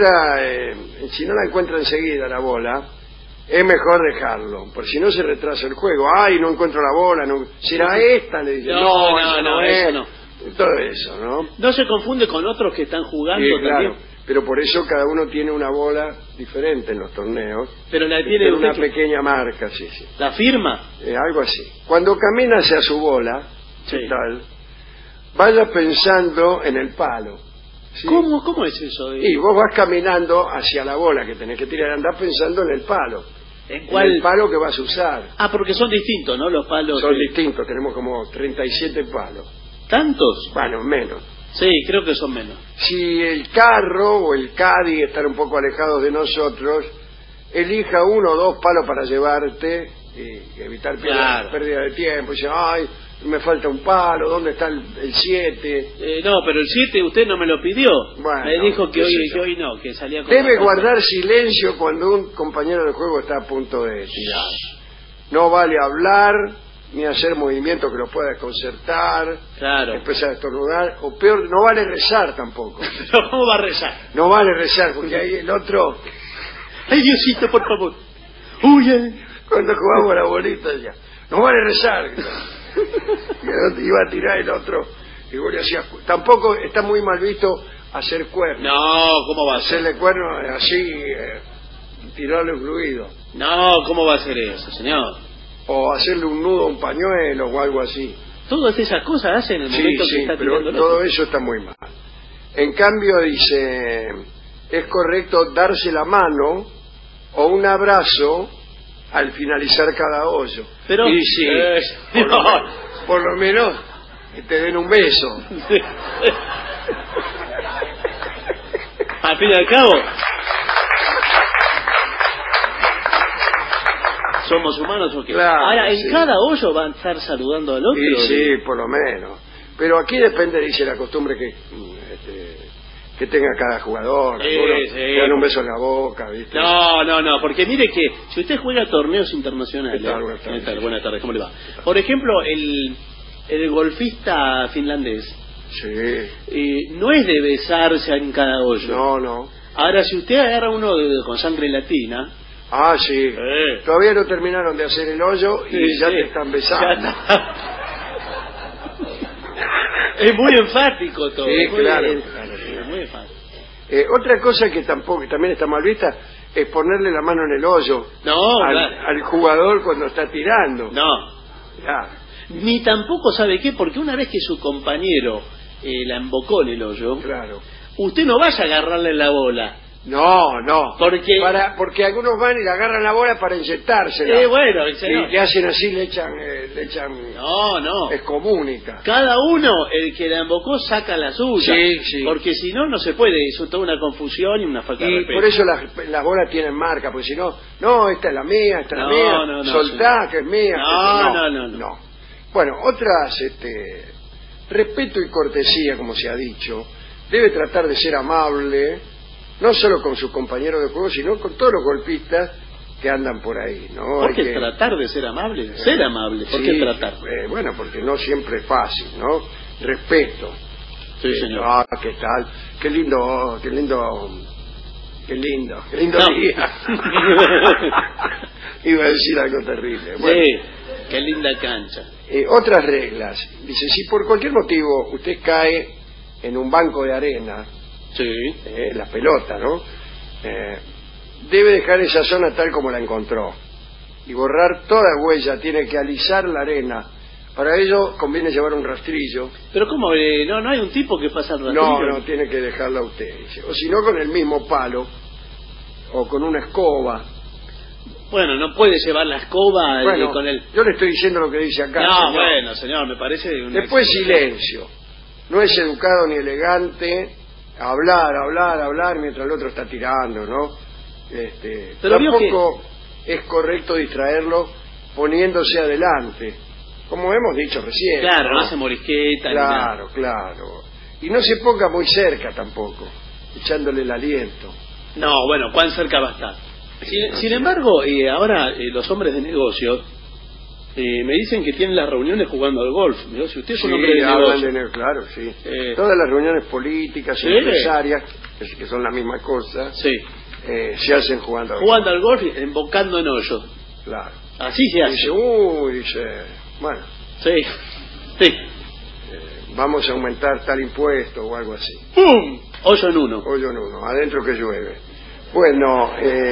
encuentra enseguida la bola, es mejor dejarlo, porque si no se retrasa el juego. Ay, no encuentro la bola, no, será esta, le dice. No, eso no. Todo eso, ¿no? No se confunde con otros que están jugando también. Claro, pero por eso cada uno tiene una bola diferente en los torneos. Pero la tiene una pequeña marca, sí. ¿La firma? Algo así. Cuando camina hacia su bola, tal, vaya pensando en el palo. ¿Sí? ¿Cómo es eso? Y vos vas caminando hacia la bola que tenés que tirar, andás pensando en el palo. ¿En cuál? En el palo que vas a usar. Ah, porque son distintos, ¿no? Los palos. Son distintos, tenemos como 37 palos. ¿Tantos? Bueno, menos. Sí, creo que son menos. Si el carro o el caddy están un poco alejados de nosotros, elija 1 o 2 palos para llevarte y evitar pérdida de tiempo. Dice, ay, me falta un palo, ¿dónde está el 7? No, pero el 7 usted no me lo pidió. Bueno, me dijo que hoy no, que salía con... Debe guardar silencio cuando un compañero de juego está a punto de tirar. No vale hablar, ni hacer movimientos que lo pueda desconcertar, empezar a estornudar, o peor, no vale rezar tampoco. ¿Cómo va a rezar? No vale rezar, porque ahí el otro... ¡Ay, Diosito, por favor! ¡Huye! Cuando jugamos a la bolita ya, no vale rezar. Iba a tirar el otro y vos le hacías... Tampoco está muy mal visto hacer cuernos. No, ¿cómo va a ser? Hacerle cuernos así, tirarle un fluido. No, ¿cómo va a ser eso, señor? O hacerle un nudo a un pañuelo o algo así. Todas esas cosas hacen en el momento que está tirando el otro. Todo eso está muy mal. En cambio, dice, es correcto darse la mano o un abrazo al finalizar cada hoyo. Pero, y sí, por lo menos que te den un beso. Al fin y al cabo, ¿somos humanos o qué? Claro, ahora, ¿en cada hoyo van a estar saludando al otro? Sí, por lo menos. Pero aquí depende, dice, la costumbre que tenga cada jugador. Le dan un beso en la boca, ¿viste? No, porque mire que si usted juega torneos internacionales... Buenas tardes, ¿cómo le va? Por ejemplo, el golfista finlandés no es de besarse en cada hoyo. No. Ahora, si usted agarra uno con sangre latina... Ah, sí. Todavía no terminaron de hacer el hoyo y ya te están besando. Es muy enfático todo. Sí, claro. Muy enfático. Otra cosa que también está mal vista es ponerle la mano en el hoyo al jugador cuando está tirando. Ni tampoco sabe qué, porque una vez que su compañero la embocó en el hoyo, usted no vaya a agarrarle la bola. No. Porque algunos van y le agarran la bola para inyectársela. Y que hacen así, le echan. No. Es comunica. Cada uno, el que la embocó, saca la suya. Sí. Porque si no, no se puede. Es toda una confusión y una falta de respeto. Y por eso las bolas tienen marca, porque si no, esta es la mía, esta es la mía. Soltá, que es mía. No. Bueno, otras, respeto y cortesía, como se ha dicho. Debe tratar de ser amable, no solo con sus compañeros de juego, sino con todos los golpistas que andan por ahí, ¿no? ¿Por qué tratar de ser amable? Ser amable, ¿por qué tratar? Bueno, porque no siempre es fácil, ¿no? Respeto. Sí, señor. ¿Qué tal? Qué lindo día. Iba a decir algo terrible. Bueno, qué linda cancha. Otras reglas. Dice, si por cualquier motivo usted cae en un banco de arena, la pelota, ¿no? Debe dejar esa zona tal como la encontró y borrar toda huella. Tiene que alisar la arena. Para ello conviene llevar un rastrillo. Pero ¿cómo? ¿No hay un tipo que pasa el rastrillo? No, tiene que dejarla usted. O si no, con el mismo palo o con una escoba. Bueno, no puede llevar la escoba con el... Yo le estoy diciendo lo que dice acá. No, señor. bueno, señor, me parece... Después silencio. No es educado ni elegante hablar mientras el otro está tirando, ¿no? Pero tampoco es correcto distraerlo poniéndose adelante, como hemos dicho recién. Claro, no hace morisqueta. Claro. Y no se ponga muy cerca tampoco, echándole el aliento. No, bueno, ¿cuán cerca va a estar? Sin embargo, ahora los hombres de negocios me dicen que tienen las reuniones jugando al golf. Si usted es un hombre de negocio... claro, sí. Todas las reuniones políticas y empresarias, que son la misma cosa, se hacen jugando al golf, embocando en hoyos. Claro. Así se hace. Bueno. Sí. Vamos a aumentar tal impuesto o algo así. ¡Pum! Hoyo en uno. Adentro que llueve. Bueno,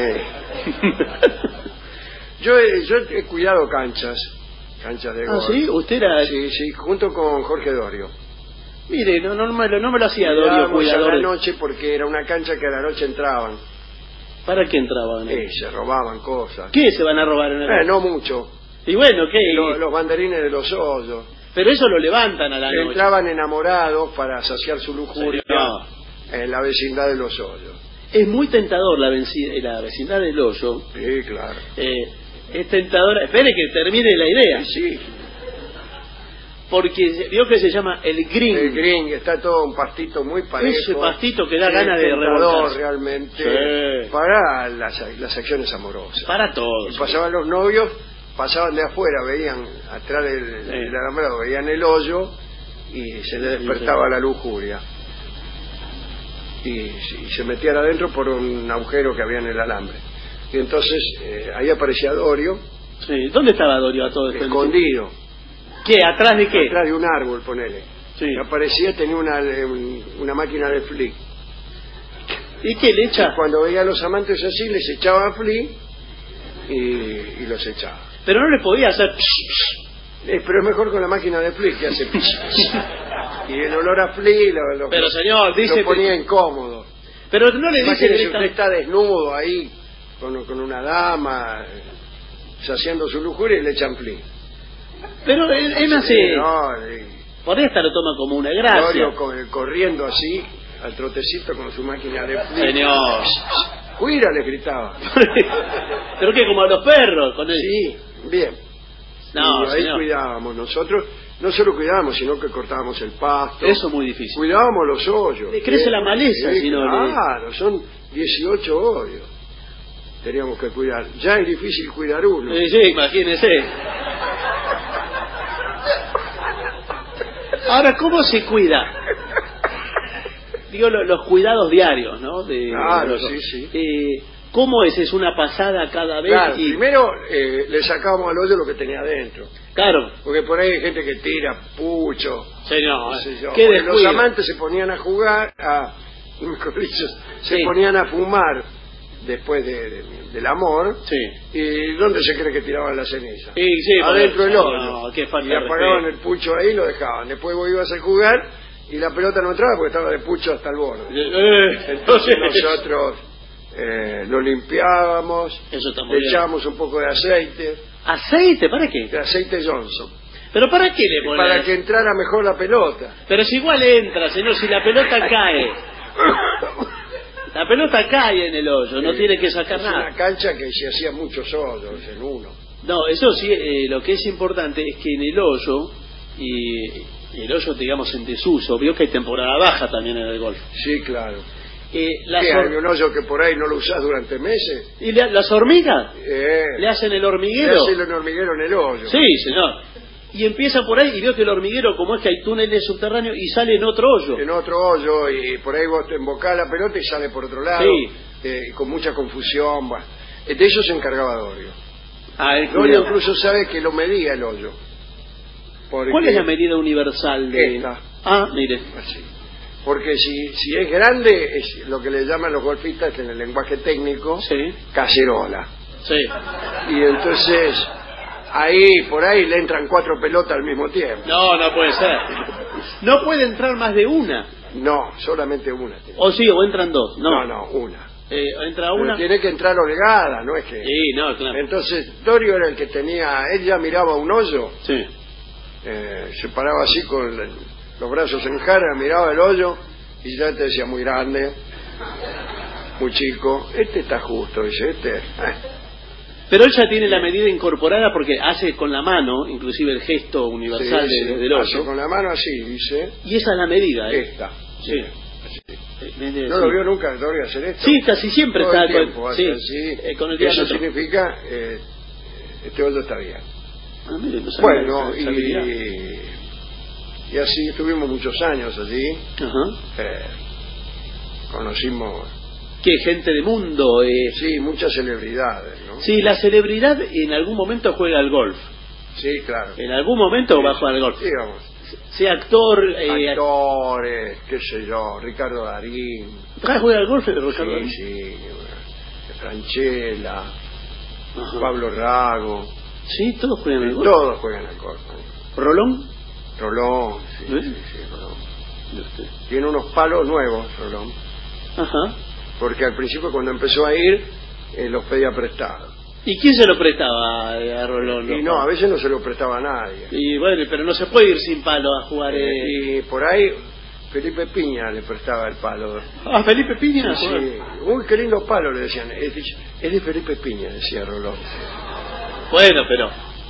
yo he cuidado canchas de golf. ¿Ah, sí? ¿Usted era...? Sí, junto con Jorge Dorio. Mire, no me lo hacía Dorio cuidador. A la noche porque era una cancha que a la noche entraban. ¿Para qué entraban? Se robaban cosas. ¿Qué se van a robar en el golf? No mucho. Y bueno, ¿qué? Los banderines de los hoyos. Pero eso lo levantan a la noche. Entraban enamorados para saciar su lujuria en la vecindad de los hoyos. Es muy tentador la vecindad del hoyo. Sí, claro. Es tentadora. Espere que termine la idea. Sí. Porque vio que se llama el green. El green, está todo un pastito muy parejo. Ese pastito que da ganas de revolcarse. Realmente para las acciones amorosas. Para todos. Y pasaban los novios, pasaban de afuera, veían atrás del alambrado, veían el hoyo y se les despertaba la lujuria. Y se metían adentro por un agujero que había en el alambre. Y entonces ahí aparecía Dorio. Sí. ¿Dónde estaba Dorio a todo esto? Escondido. ¿Qué? ¿Atrás de qué? Atrás de un árbol, ponele. Sí. Y aparecía, tenía una máquina de flick. ¿Y qué le echa? Y cuando veía a los amantes así, les echaba flick y los echaba. Pero no le podía hacer... pero es mejor con la máquina de flick que hace... Y el olor a flick pero señor, dice lo ponía incómodo. Pero no le dice que usted está desnudo ahí con una dama saciando su lujuria y le echan flick. Pero él hace... Por esta lo toma como una gracia. Corriendo así al trotecito con su máquina de flick. Señor, ¡cuira! Le gritaba. ¿Pero qué? Como a los perros con él. Sí, bien. No, y ahí señor. cuidábamos nosotros. No solo cuidábamos, sino que cortábamos el pasto. Eso es muy difícil. Cuidábamos los hoyos. Le crece la maleza, si no. Claro, son 18 hoyos. Teníamos que cuidar. Ya es difícil cuidar uno. Sí, imagínese. Ahora, ¿cómo se cuida? Digo, los cuidados diarios, ¿no? Claro, sí. ¿Cómo es? ¿Es una pasada cada vez? Claro, primero le sacábamos al hoyo lo que tenía adentro. Claro. Porque por ahí hay gente que tira pucho. Señor, ¿qué los amantes se ponían a jugar, se ponían a fumar después del amor. Sí. ¿Y dónde se cree que tiraban la ceniza? Sí, adentro del hoyo. No, qué falta y apagaban el pucho ahí y lo dejaban. Después vos ibas a jugar y la pelota no entraba porque estaba de pucho hasta el borde. Entonces nosotros lo limpiábamos, le echábamos un poco de aceite. ¿Aceite? ¿Para qué? De aceite Johnson. ¿Pero para qué le pones? Para que entrara mejor la pelota. Pero si igual entra, señor, si la pelota cae. La pelota cae en el hoyo, no tiene que sacar nada. Es una cancha que se hacía muchos hoyos en uno. No, eso sí, lo que es importante es que en el hoyo, y el hoyo, digamos, en desuso, vio que hay temporada baja también en el golf. Sí, claro. Hay un hoyo que por ahí no lo usás durante meses. ¿Y las hormigas? ¿Le hacen el hormiguero? Le hacen el hormiguero en el hoyo. Sí, señor. Y empieza por ahí y veo que el hormiguero, como es que hay túneles subterráneos, y sale en otro hoyo. En otro hoyo, y por ahí vos te embocás la pelota y sale por otro lado. Sí. Con mucha confusión. Bueno. De eso se encargaba Dorio. Dorio incluso sabe que lo medía el hoyo. ¿Cuál es la medida universal de...? Esta. Mire. Así. Porque si es grande, es lo que le llaman los golfistas en el lenguaje técnico, cacerola. Sí. Y entonces, por ahí le entran 4 pelotas al mismo tiempo. No puede ser. No puede entrar más de una. No, solamente una. O entran 2. No, una. Entra una. Pero tiene que entrar holgada, no es que... Sí, no, claro. Entonces, Dorio era el que tenía... Él ya miraba un hoyo. Sí. Se paraba así con los brazos en jarra, miraba el hoyo y ya te decía muy grande, muy chico. Este está justo, dice, Pero él ya tiene la medida incorporada porque hace con la mano, inclusive el gesto universal del hoyo. Hace con la mano así, dice. Y esa es la medida, Esta. Sí. ¿No lo vio nunca Dorio hacer esto? Sí, casi siempre todo está el tiempo, así. Con el eso significa este hoyo está bien. Mire, bueno, y así estuvimos muchos años allí. Conocimos... ¿Qué gente de mundo? Sí, muchas celebridades, ¿no? Sí, la celebridad en algún momento juega al golf. Sí, claro. En algún momento va a jugar al golf. Digamos. Sea actor... Actores, qué sé yo, Ricardo Darín. ¿Juega al golf Ricardo Darín? Sí, Franchella, Pablo Rago. Sí, todos juegan al golf. Todos juegan al golf. ¿Rolón? Rolón, sí, Rolón. Tiene unos palos nuevos, Rolón. Porque al principio cuando empezó a ir, los pedía prestados. ¿Y quién se lo prestaba a Rolón? Y no, a veces no se lo prestaba a nadie. Y bueno, pero no se puede ir sin palo a jugar. Y por ahí Felipe Piña le prestaba el palo. ¿Ah, Felipe Piña? Sí. Uy, qué lindo palo, le decían. Es de Felipe Piña, decía Rolón. Bueno, pero...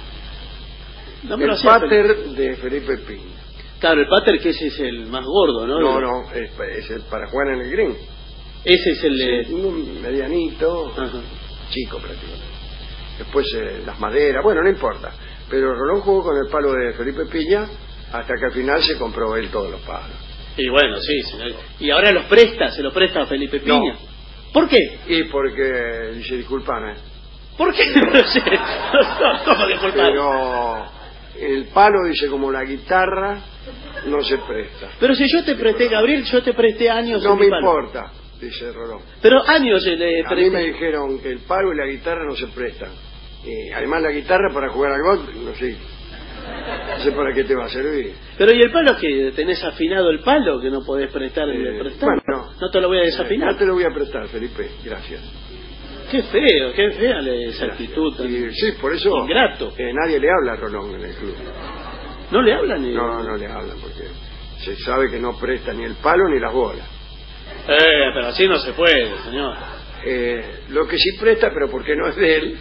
el pater de Felipe Piña. Claro, el pater que ese es el más gordo, ¿no? No, es el para jugar en el green. Ese es el... un medianito, chico prácticamente. Después las maderas, bueno, no importa. Pero Rolón jugó con el palo de Felipe Piña hasta que al final se compró él todos los palos. Y bueno, sí. Y ahora se los presta a Felipe Piña. No. ¿Por qué? Y porque dice, disculpame. ¿Por qué? ¿Cómo disculpame? Pero el palo, dice, como la guitarra, no se presta. Pero si yo te presté, Gabriel, yo te presté años. No me importa, dice Rolón. Pero años le presté. A mí me dijeron que el palo y la guitarra no se prestan. Además la guitarra para jugar al golf, no sé para qué te va a servir. Pero ¿y el palo que tenés afinado el palo que no podés prestar? Bueno, no te lo voy a desafinar. No te lo voy a prestar, Felipe, gracias. Qué fea esa actitud. Sí, por eso ingrato. Nadie le habla a Rolón en el club. ¿No le hablan? No le hablan porque se sabe que no presta ni el palo ni las bolas. Pero así no se puede, señor. Lo que sí presta, pero porque no es de él.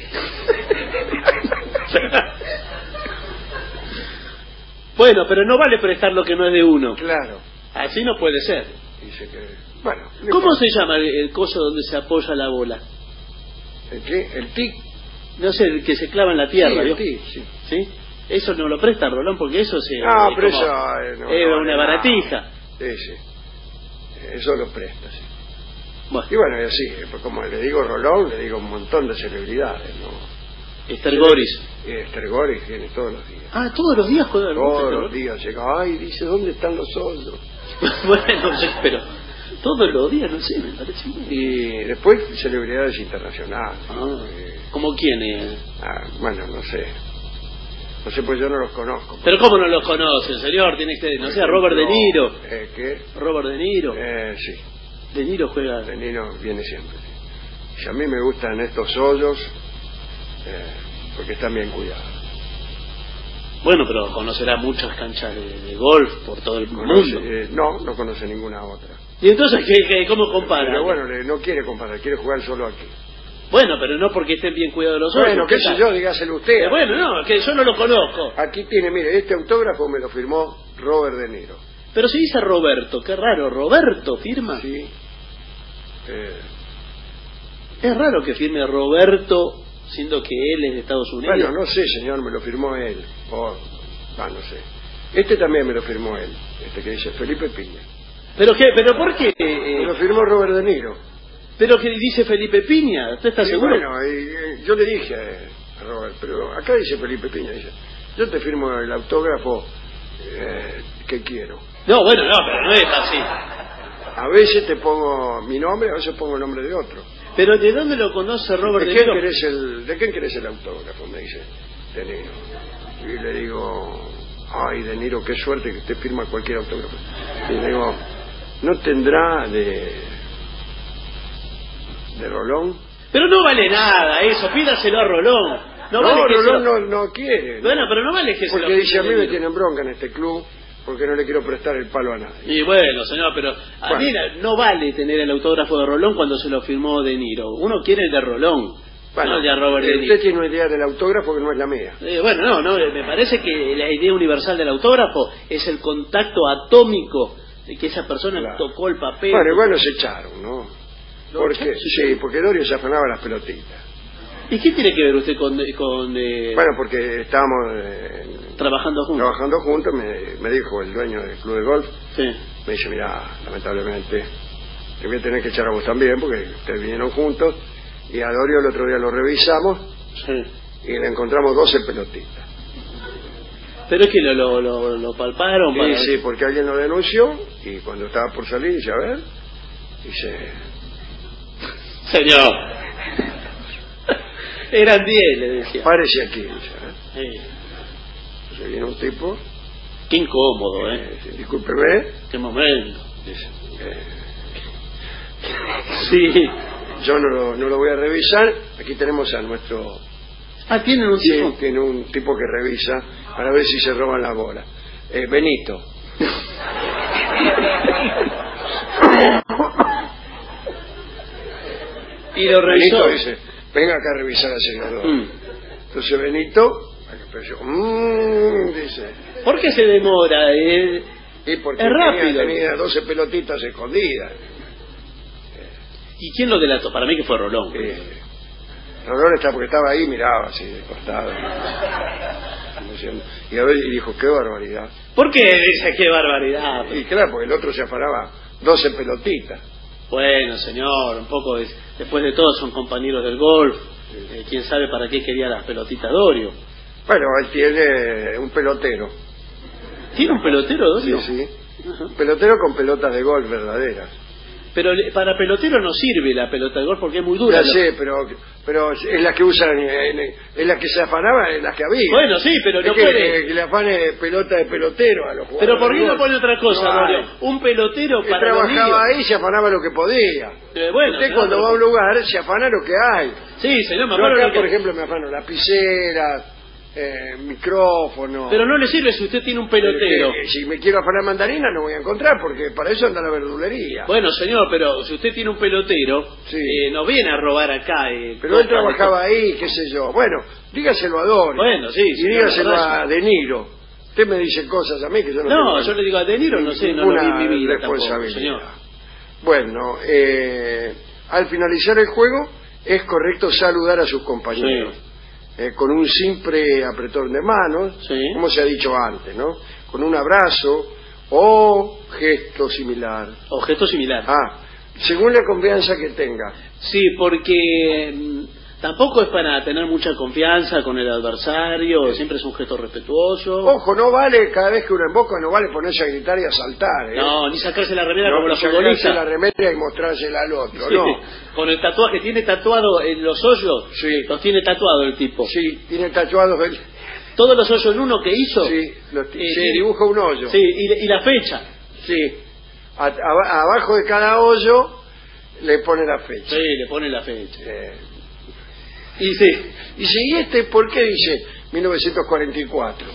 Bueno, pero no vale prestar lo que no es de uno. Claro. Así no puede ser. Dice que... Bueno, ¿cómo se llama el coso donde se apoya la bola? ¿El qué? ¿El tic? No sé, el que se clava en la tierra. Sí, el tic, sí. Eso no lo presta Rolón porque eso se... No, pero eso... es una baratija. Sí. Eso lo presta, sí. Bueno. Y bueno, y así, como le digo Rolón, le digo un montón de celebridades, ¿no? Esther Goris. Esther Goris viene todos los días. Ah, todos los días juega el golf. Todos los días llega, dice, ¿dónde están los hoyos? Bueno, sí, pero todos los días, no sé, me parece. Y después celebridades internacionales. ¿Como quién? Bueno, no sé. No sé, pues yo no los conozco. ¿Pero cómo no los conoce, señor? Tiene que, no sé, Robert De Niro. ¿Qué? Robert De Niro. Sí. De Niro juega. De Niro viene siempre. Y a mí me gustan estos hoyos porque están bien cuidados. Bueno, pero conocerá muchas canchas de golf por todo el mundo. No conoce ninguna otra. ¿Y entonces cómo compara? Pero bueno, no quiere comparar, quiere jugar solo aquí. Bueno, pero no porque estén bien cuidados los hoyos. Bueno, qué sé yo, dígaselo usted. Bueno, no, que yo no lo conozco. Aquí tiene, mire, este autógrafo me lo firmó Robert De Niro. Pero se dice Roberto, qué raro. ¿Roberto firma? Sí. Es raro que firme Roberto, siendo que él es de Estados Unidos. Bueno, no sé, señor, me lo firmó él. No sé. Este también me lo firmó él, que dice Felipe Piña. ¿Pero qué? ¿Pero por qué? Me lo firmó Robert De Niro. ¿Pero que dice Felipe Piña? ¿Usted está seguro? Bueno, yo le dije a Robert, pero acá dice Felipe Piña, dice, yo te firmo el autógrafo que quiero. No, bueno, no, pero no es así. A veces te pongo mi nombre, a veces pongo el nombre de otro. Pero ¿de dónde lo conoce Robert De Niro? ¿De quién querés el autógrafo? Me dice De Niro. Y le digo, ay, De Niro, qué suerte que usted firma cualquier autógrafo. Y le digo, ¿no tendrá de Rolón? Pero no vale nada eso, pídaselo a Rolón. No, vale Rolón no quiere. Bueno, pero no vale que se lo Porque dice, a mí me tienen bronca en este club porque no le quiero prestar el palo a nadie. Y bueno, señor, pero a mí no vale tener el autógrafo de Rolón cuando se lo firmó De Niro. Uno quiere el de Rolón, bueno, no el de Robert De Niro. Usted tiene una idea del autógrafo que no es la mía. Bueno, no, me parece que la idea universal del autógrafo es el contacto atómico de que esa persona tocó el papel. Bueno, igual nos echaron, ¿no? Porque Dorio se afanaba las pelotitas. ¿Y qué tiene que ver usted con Bueno, porque estábamos trabajando juntos, me dijo el dueño del club de golf. Sí. Me dice, mira, lamentablemente te voy a tener que echar a vos también porque ustedes vinieron juntos. Y a Dorio el otro día lo revisamos, sí, y le encontramos 12 pelotitas. ¿Pero es que lo palparon? Sí, porque alguien lo denunció y cuando estaba por salir dice, a ver, dice... Señor, eran 10, le decía. Párese aquí, dice. Sí. Se viene un tipo... Qué incómodo, Discúlpeme. Qué momento. Dice, sí. Yo no lo voy a revisar. Aquí tenemos a nuestro... ¿tienen un tipo? Sí, tiene un tipo que revisa para ver si se roban la bola. Benito. Y lo revisó. Benito dice, venga acá a revisar al senador. Entonces Benito, dice... ¿Por qué se demora? Y porque es rápido. Tenía 12 pelotitas escondidas. ¿Y quién lo delató? Para mí que fue Rolón. Rolón porque estaba ahí, miraba así de costado. Y dijo, qué barbaridad. ¿Por qué dice qué barbaridad? Y claro, porque el otro se afanaba 12 pelotitas. Bueno, señor, un poco después de todo son compañeros del golf. ¿Quién sabe para qué quería las pelotitas Dorio? Bueno, él tiene un pelotero. ¿Tiene un pelotero, Dorio? Sí. Un pelotero con pelotas de golf verdaderas. Pero para pelotero no sirve la pelota de golf porque es muy dura. Ya sé, pero es la que usan, es la que se afanaba, es la que había. Bueno, sí, pero no puede... que le afane pelota de pelotero a los jugadores. Pero ¿por qué no pone otra cosa, Dorio? Un pelotero él para trabajaba ahí y se afanaba lo que podía. Bueno, usted cuando va a un lugar se afana lo que hay. Sí, señor, me afano. Por ejemplo, me afano lapiceras, micrófono. Pero no le sirve si usted tiene un pelotero. Si me quiero afanar mandarina no voy a encontrar porque para eso anda la verdulería. Bueno, señor, pero si usted tiene un pelotero, no viene a robar acá. Pero él trabajaba ahí, qué sé yo. Bueno, dígaselo a Dorio. Bueno, sí. Y dígaselo a De Niro. Usted me dice cosas a mí que yo no tengo. No, yo le digo a De Niro, no sé, no lo vi en mi vida tampoco, señor. Bueno, al finalizar el juego es correcto saludar a sus compañeros. Sí. Con un simple apretón de manos, como se ha dicho antes, ¿no? Con un abrazo o gesto similar. Según la confianza que tenga. Sí, porque tampoco es para tener mucha confianza con el adversario, siempre es un gesto respetuoso. Ojo, no vale cada vez que uno emboca, no vale ponerse a gritar y a saltar, ¿eh? No, ni sacarse la remera como los futbolistas. Sacarse la remera y mostrársela al otro, no. Con el tatuaje, tiene tatuado en los hoyos, los tiene tatuado el tipo. Sí, tiene tatuados todos los hoyos en uno que hizo. Se dibuja un hoyo. Sí, y la fecha. Sí, abajo de cada hoyo le pone la fecha. Sí, le pone la fecha. Y dice, ¿y este por qué dice 1944?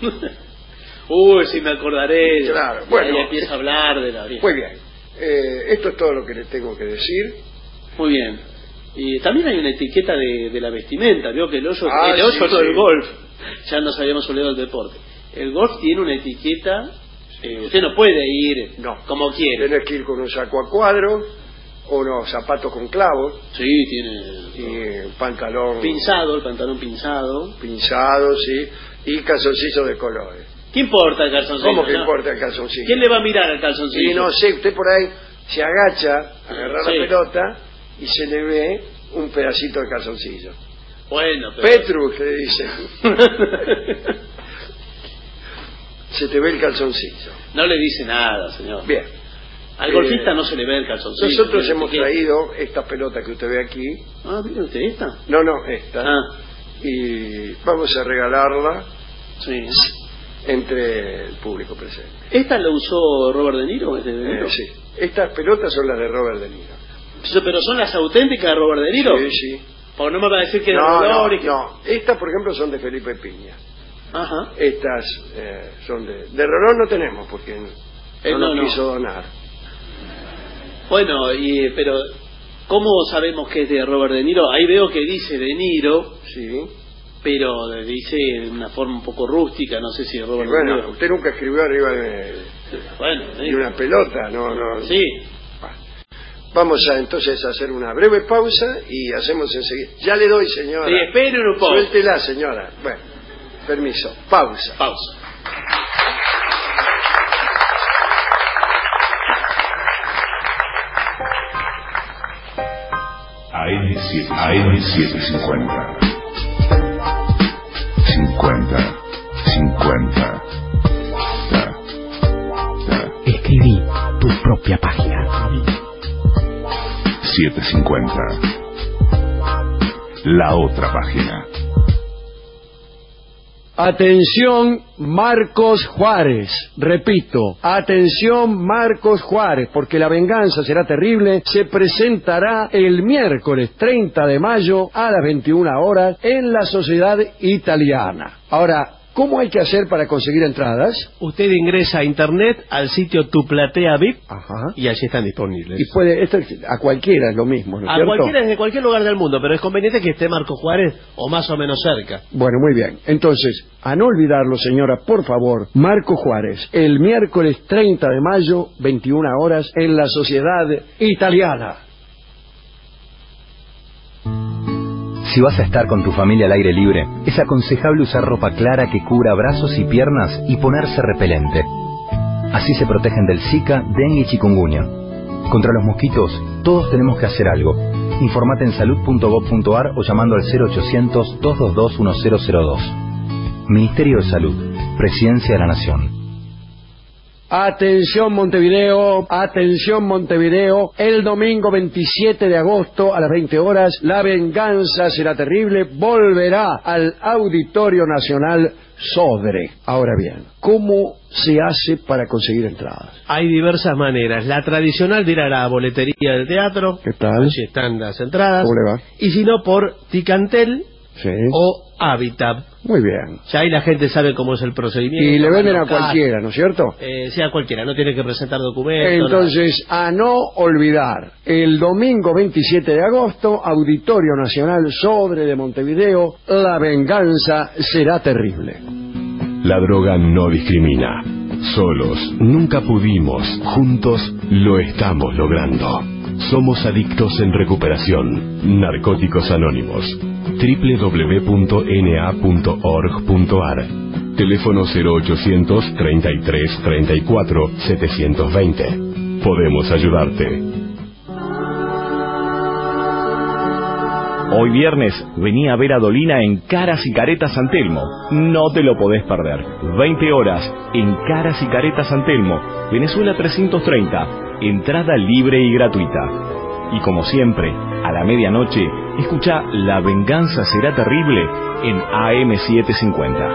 Uy, si me acordaré. Claro, bueno. Ahí empieza a hablar de la vida. Muy bien. Esto es todo lo que les tengo que decir. Muy bien. Y también hay una etiqueta de la vestimenta. Veo que el hoyo no del golf. Ya nos habíamos olvidado del deporte. El golf tiene una etiqueta. Usted no puede ir como quiere. Tiene que ir con un saco a cuadro, unos zapatos con clavos. Sí, tiene. Y pantalón. Pinzado, el pantalón pinzado. Pinzado, sí. Y calzoncillos de colores. ¿Qué importa el calzoncillo? ¿Cómo que importa el calzoncillo? ¿Quién le va a mirar al calzoncillo? Y no sé, usted por ahí se agacha a agarrar la pelota y se le ve un pedacito de calzoncillo. Bueno, pero... Petrus, le dice. Se te ve el calzoncillo. No le dice nada, señor. Bien. Al golfista no se le ve el calzoncillo. Nosotros hemos traído esta pelota que usted ve aquí. Ah, ¿vio usted esta? No, esta. Y vamos a regalarla entre el público presente. ¿Esta la usó Robert De Niro? Sí. Estas pelotas son las de Robert De Niro. ¿Pero son las auténticas de Robert De Niro? Sí. ¿O no me va a decir que de no, y que... no. Estas, por ejemplo, son de Felipe Piña. Ajá. Estas son de Rolón no tenemos porque no nos quiso donar. Bueno, pero ¿cómo sabemos que es de Robert De Niro? Ahí veo que dice De Niro, pero dice de una forma un poco rústica, no sé si Robert De Niro. Usted nunca escribió arriba de una pelota, no. Sí. Vamos entonces a hacer una breve pausa y hacemos enseguida. Ya le doy, señora. Sí, espere un poco. Suéltela, señora. Bueno, permiso. Pausa. AM750. 50. Escribí tu propia página. 750. La otra página. Atención, Marcos Juárez. Repito, atención, Marcos Juárez, porque La Venganza Será Terrible se presentará el miércoles 30 de mayo a las 21 horas en la Sociedad Italiana. Ahora, ¿cómo hay que hacer para conseguir entradas? Usted ingresa a internet al sitio Tu Platea VIP y allí están disponibles. Y puede, esto a cualquiera es lo mismo, ¿no es cierto? A cualquiera desde cualquier lugar del mundo, pero es conveniente que esté Marco Juárez o más o menos cerca. Bueno, muy bien. Entonces, a no olvidarlo, señora, por favor, Marco Juárez, el miércoles 30 de mayo, 21 horas, en la Sociedad Italiana. Si vas a estar con tu familia al aire libre, es aconsejable usar ropa clara que cubra brazos y piernas y ponerse repelente. Así se protegen del Zika, dengue y chikungunya. Contra los mosquitos, todos tenemos que hacer algo. Informate en salud.gov.ar o llamando al 0800-222-1002. Ministerio de Salud, Presidencia de la Nación. Atención Montevideo, el domingo 27 de agosto a las 20 horas, La Venganza Será Terrible volverá al Auditorio Nacional Sodre. Ahora bien, ¿cómo se hace para conseguir entradas? Hay diversas maneras. La tradicional de ir a la boletería del teatro. ¿Qué tal? Allí están las entradas. ¿Cómo le va? Y si no, por Ticantel o Habitat. Muy bien. Ya ahí la gente sabe cómo es el procedimiento. Y le venden a cualquiera, ¿no es cierto? Sí, a cualquiera, no tiene que presentar documentos. Entonces, a no olvidar, el domingo 27 de agosto, Auditorio Nacional Sodre de Montevideo, La Venganza Será Terrible. La droga no discrimina. Solos nunca pudimos, juntos lo estamos logrando. Somos adictos en recuperación. Narcóticos Anónimos. www.na.org.ar. Teléfono 0800 33 34 720. Podemos ayudarte. Hoy viernes vení a ver a Dolina en Caras y Caretas San Telmo. No te lo podés perder. 20 horas en Caras y Caretas San Telmo, Venezuela 330. Entrada libre y gratuita. Y como siempre, a la medianoche, escucha La Venganza Será Terrible en AM750.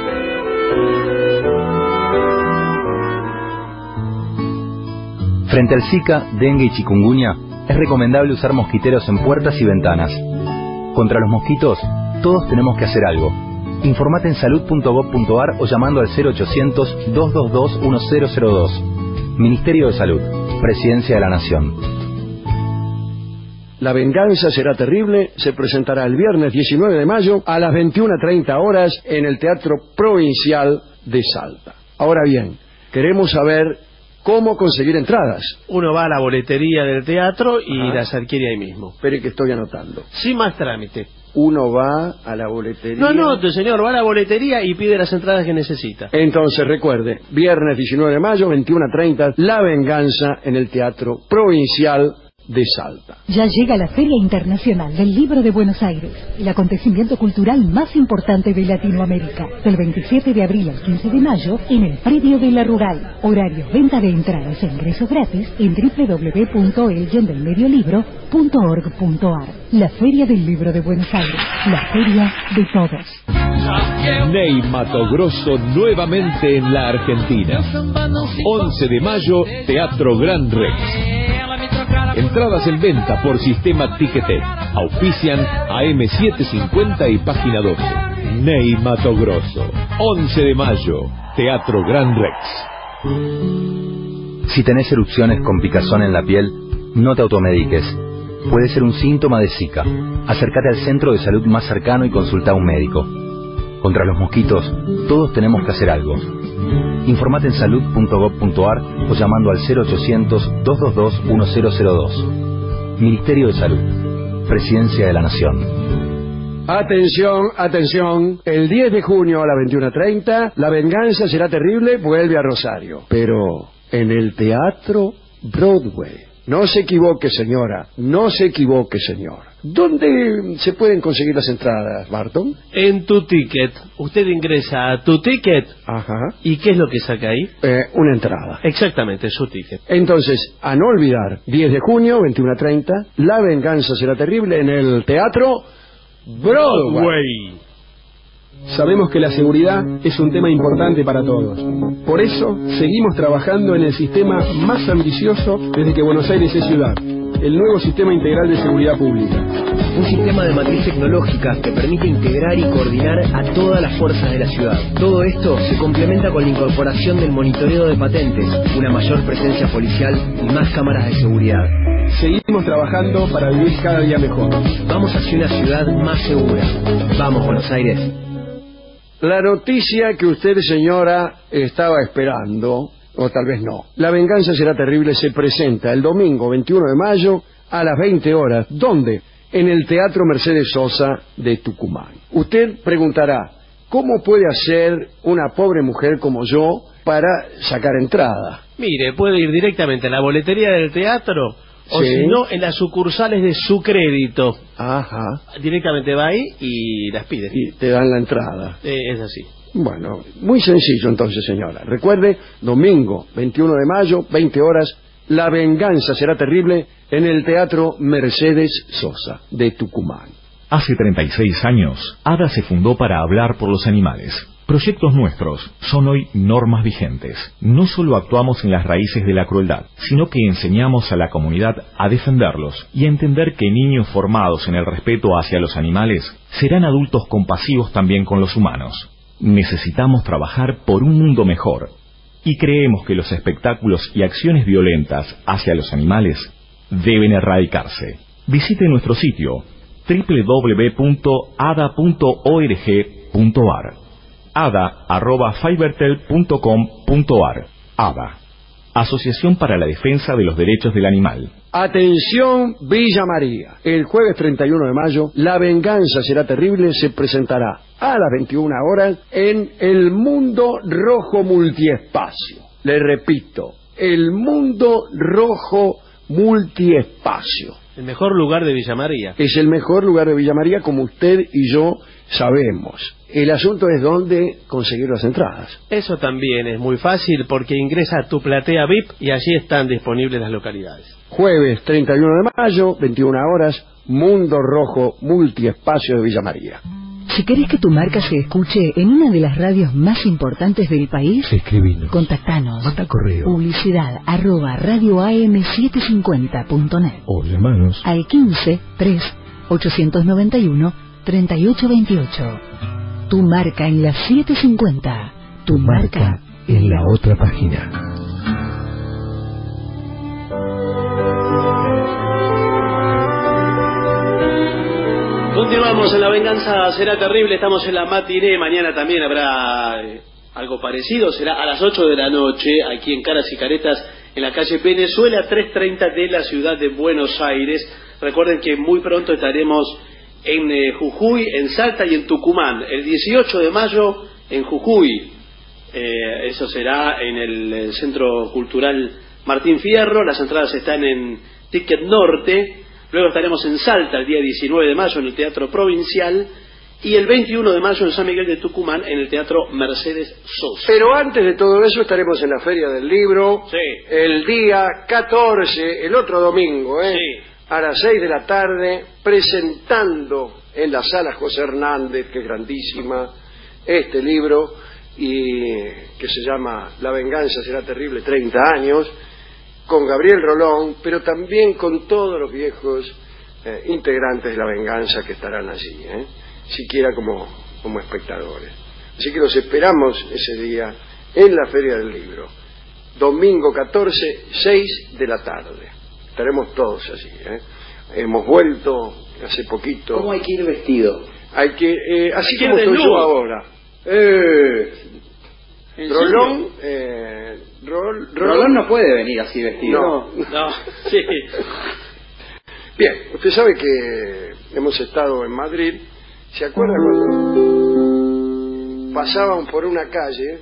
Frente al Zika, dengue y chikungunya, es recomendable usar mosquiteros en puertas y ventanas. Contra los mosquitos, todos tenemos que hacer algo. Informate en salud.gov.ar o llamando al 0800-222-1002. Ministerio de Salud, Presidencia de la Nación. La Venganza Será Terrible se presentará el viernes 19 de mayo a las 21:30 horas en el Teatro Provincial de Salta. Ahora bien, queremos saber cómo conseguir entradas. Uno va a la boletería del teatro y las adquiere ahí mismo. Espere que estoy anotando. Sin más trámite. Uno va a la boletería. No anote, señor, va a la boletería y pide las entradas que necesita. Entonces recuerde, viernes 19 de mayo, 21:30, La Venganza en el Teatro Provincial de Salta. Ya llega la Feria Internacional del Libro de Buenos Aires, el acontecimiento cultural más importante de Latinoamérica, del 27 de abril al 15 de mayo en el predio de La Rural. Horarios, venta de entradas e ingresos gratis en www.elgendelmediolibro.org.ar. La Feria del Libro de Buenos Aires, la feria de todos. Ney Mato Grosso nuevamente en la Argentina. 11 de mayo, Teatro Gran Rex. Entradas en venta por sistema Ticketek. Auspician AM750 y Página 12. Ney Mato Grosso. 11 de mayo, Teatro Gran Rex. Si tenés erupciones con picazón en la piel, no te automediques. Puede ser un síntoma de Zika. Acércate al centro de salud más cercano y consulta a un médico. Contra los mosquitos, todos tenemos que hacer algo. Informate en salud.gov.ar o llamando al 0800-222-1002. Ministerio de Salud. Presidencia de la Nación. Atención, atención. El 10 de junio a las 21:30, La Venganza Será Terrible vuelve a Rosario. Pero en el Teatro Broadway. No se equivoque, señora. No se equivoque, señor. ¿Dónde se pueden conseguir las entradas, Barton? En Tu Ticket. Usted ingresa a Tu Ticket. Ajá. ¿Y qué es lo que saca ahí? Una entrada. Exactamente, su ticket. Entonces, a no olvidar, 10 de junio, 21:30, La Venganza Será Terrible en el Teatro Broadway. Sabemos que la seguridad es un tema importante para todos. Por eso, seguimos trabajando en el sistema más ambicioso desde que Buenos Aires es ciudad, el nuevo Sistema Integral de Seguridad Pública. Un sistema de matriz tecnológica que permite integrar y coordinar a todas las fuerzas de la ciudad. Todo esto se complementa con la incorporación del monitoreo de patentes, una mayor presencia policial y más cámaras de seguridad. Seguimos trabajando para vivir cada día mejor. Vamos hacia una ciudad más segura. Vamos, Buenos Aires. La noticia que usted, señora, estaba esperando, o tal vez no. La Venganza Será Terrible se presenta el domingo 21 de mayo a las 20 horas. ¿Dónde? En el Teatro Mercedes Sosa de Tucumán. Usted preguntará, ¿cómo puede hacer una pobre mujer como yo para sacar entrada? Mire, puede ir directamente a la boletería del teatro, o Sí. si no, en las sucursales de Su Crédito. Ajá. Directamente va ahí y las pide. Y te dan la entrada. Es así. Bueno, muy sencillo entonces, señora. Recuerde, domingo 21 de mayo, 20 horas, La Venganza Será Terrible en el Teatro Mercedes Sosa de Tucumán. Hace 36 años, ADA se fundó para hablar por los animales. Proyectos nuestros son hoy normas vigentes. No solo actuamos en las raíces de la crueldad, sino que enseñamos a la comunidad a defenderlos y a entender que niños formados en el respeto hacia los animales serán adultos compasivos también con los humanos. Necesitamos trabajar por un mundo mejor y creemos que los espectáculos y acciones violentas hacia los animales deben erradicarse. Visite nuestro sitio www.ada.org.ar ada@fibertel.com.ar. ADA, Asociación para la Defensa de los Derechos del Animal. Atención, Villa María. El jueves 31 de mayo, La Venganza Será Terrible se presentará a las 21 horas en el Mundo Rojo Multiespacio. Le repito, el Mundo Rojo Multiespacio. El mejor lugar de Villa María. Es el mejor lugar de Villa María, como usted y yo sabemos. El asunto es dónde conseguir las entradas. Eso también es muy fácil porque ingresa a Tu Platea VIP y allí están disponibles las localidades. Jueves 31 de mayo, 21 horas, Mundo Rojo Multiespacio de Villa María. Si querés que tu marca se escuche en una de las radios más importantes del país, escribinos. Contactanos. Manda correo. Publicidad @radioam750.net O llamanos al 15 3 891 3828. Tu marca en la 750. Tu marca en la otra página. Continuamos en La Venganza Será Terrible, estamos en la matiné, mañana también habrá algo parecido, será a las 8 de la noche, aquí en Caras y Caretas, en la calle Venezuela 330 de la ciudad de Buenos Aires. Recuerden que muy pronto estaremos en Jujuy, en Salta y en Tucumán, el 18 de mayo en Jujuy, eso será en el Centro Cultural Martín Fierro. Las entradas están en Ticket Norte. Luego estaremos en Salta el día 19 de mayo en el Teatro Provincial y el 21 de mayo en San Miguel de Tucumán en el Teatro Mercedes Sosa. Pero antes de todo eso estaremos en la Feria del Libro el día 14, el otro domingo, a las 6 de la tarde, presentando en la Sala José Hernández, que es grandísima, este libro y que se llama La venganza será terrible, 30 años, con Gabriel Rolón, pero también con todos los viejos integrantes de La Venganza que estarán allí, siquiera como espectadores. Así que los esperamos ese día en la Feria del Libro, domingo 14, 6 de la tarde. Estaremos todos allí. Hemos vuelto hace poquito. ¿Cómo hay que ir vestido? Hay que así como estoy yo ahora. Rolón no puede venir así vestido. No, sí. Bien, usted sabe que hemos estado en Madrid. ¿Se acuerda cuando pasaban por una calle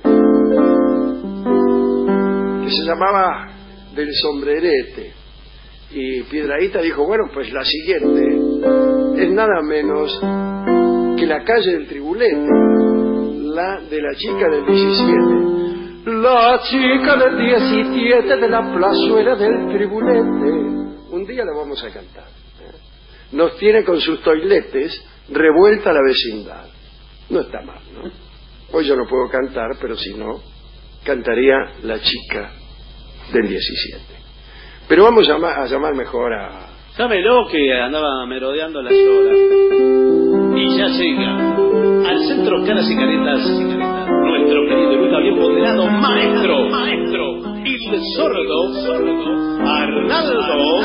que se llamaba del Sombrerete? Y Piedrahíta dijo, bueno, pues la siguiente es nada menos que la calle del Tribulete, la de la chica del 17. La chica del 17 de la plazuela del Tribulete. Un día la vamos a cantar. Nos tiene con sus toiletes revuelta la vecindad. No está mal, ¿no? Hoy yo no puedo cantar, pero si no, cantaría la chica del 17. Pero vamos a llamar mejor a... Llámelo, que andaba merodeando las horas. Y ya llega al Centro Caras y Caretas nuestro querido y nunca bien ponderado maestro, el sordo Arnaldo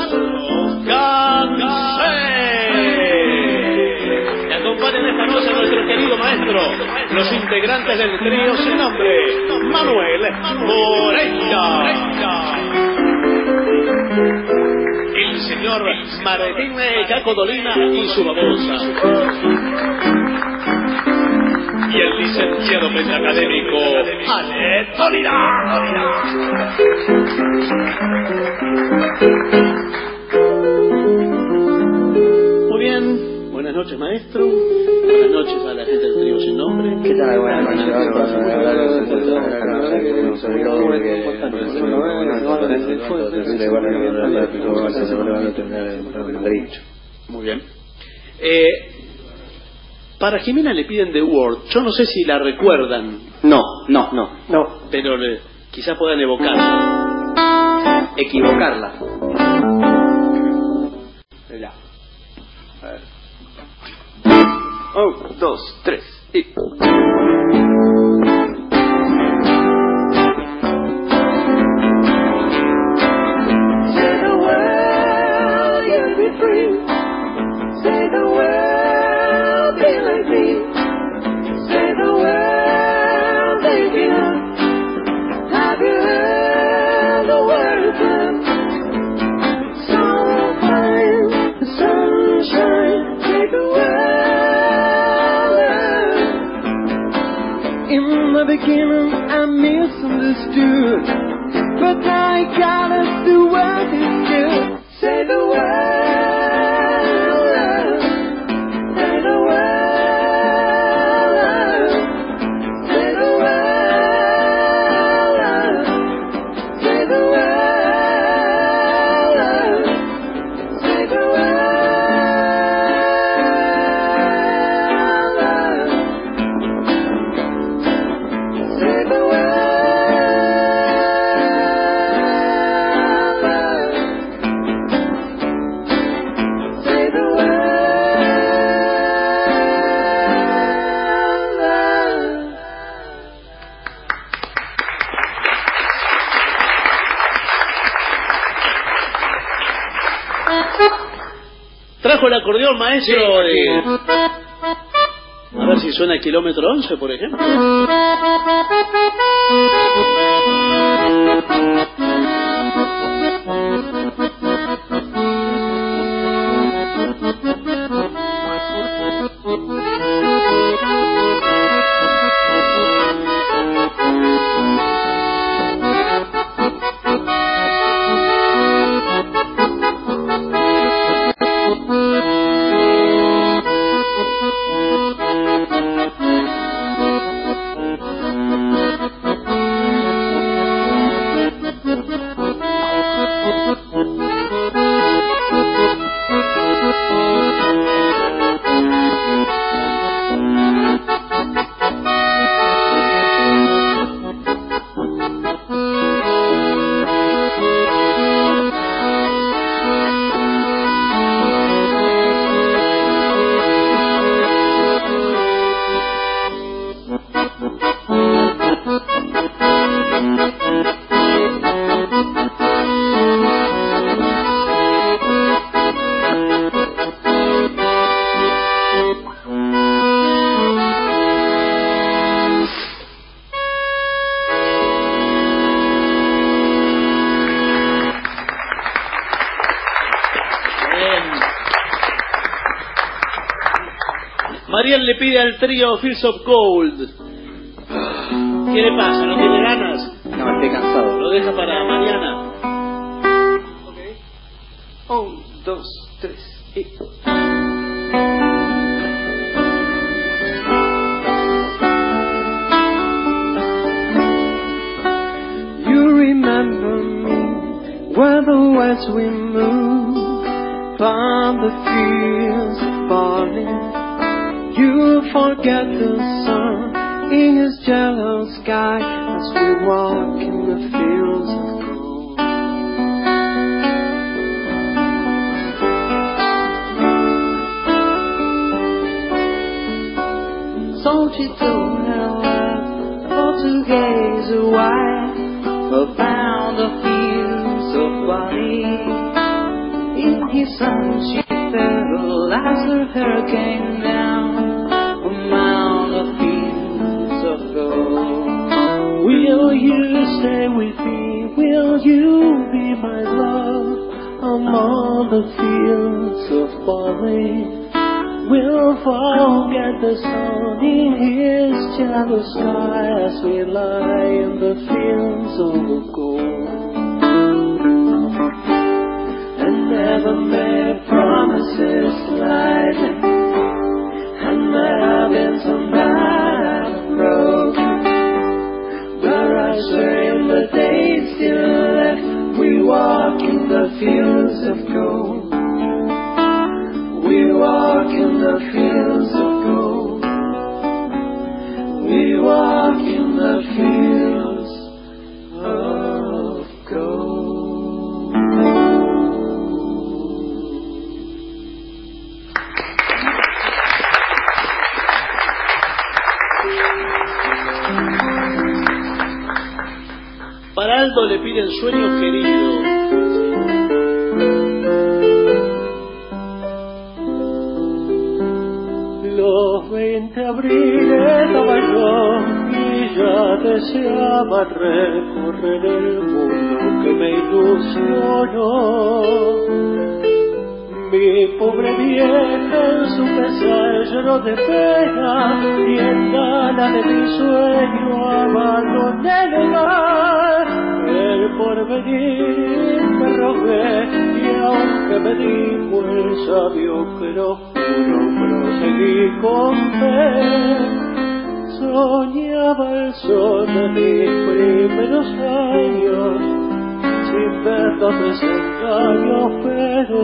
Cancé. Me acompañan esta noche nuestro querido maestro, los integrantes del trío sin nombre, Manuel Moreira, el señor Martín Caco Dolina y su babosa, y el licenciado académico Ale Dolina. Muy bien, buenas noches maestro, buenas noches a la gente del trío sin nombre. ¿Qué tal? Buenas noches. Muy bien. Para Jimena le piden The Word. Yo no sé si la recuerdan. No. Pero quizás puedan evocarla. Equivocarla. Ya. A ver. 1, 2, 3 y... beginning I misunderstood, but now I got us the world is good. Say the word, say the word, say the word, say the word, say the word. Trajo el acordeón, maestro. Sí. A ver si suena kilómetro 11, por ejemplo. Ariel le pide al trío Fields of Gold. ¿Qué le pasa? ¿No tiene ganas? No, estoy cansado. Lo deja para mañana. 1, 2, 3 y... You remember me when the west wind moved from the fields of barley. You forget the sun in his yellow sky as we walk in the fields of gold. So she told her for to gaze a while upon the fields of barley. In his sun she fell as her hair came down among the fields of gold. Will you stay with me? Will you be my love among the fields of barley? We'll forget the sun in his yellow sky as we lie in the fields of gold. And never made promises lightly, and never been so mad broken. But I swear in the days still left, we walk in the fields of gold. We walk in the fields of gold. We walk in the fields of gold. Para Aldo le piden Sueño Querido. Los 20 abriles estaba yo y ya deseaba recorrer el mundo que me ilusionó. Mi pobre vieja en su pesar lloró de pena y en gana de mi sueño abandoné el hogar. El porvenir me rogué y aunque me dijo el sabio que no juro, proseguí con fe. Soñaba el sol de mis primeros años, sin ver los desengaños, pero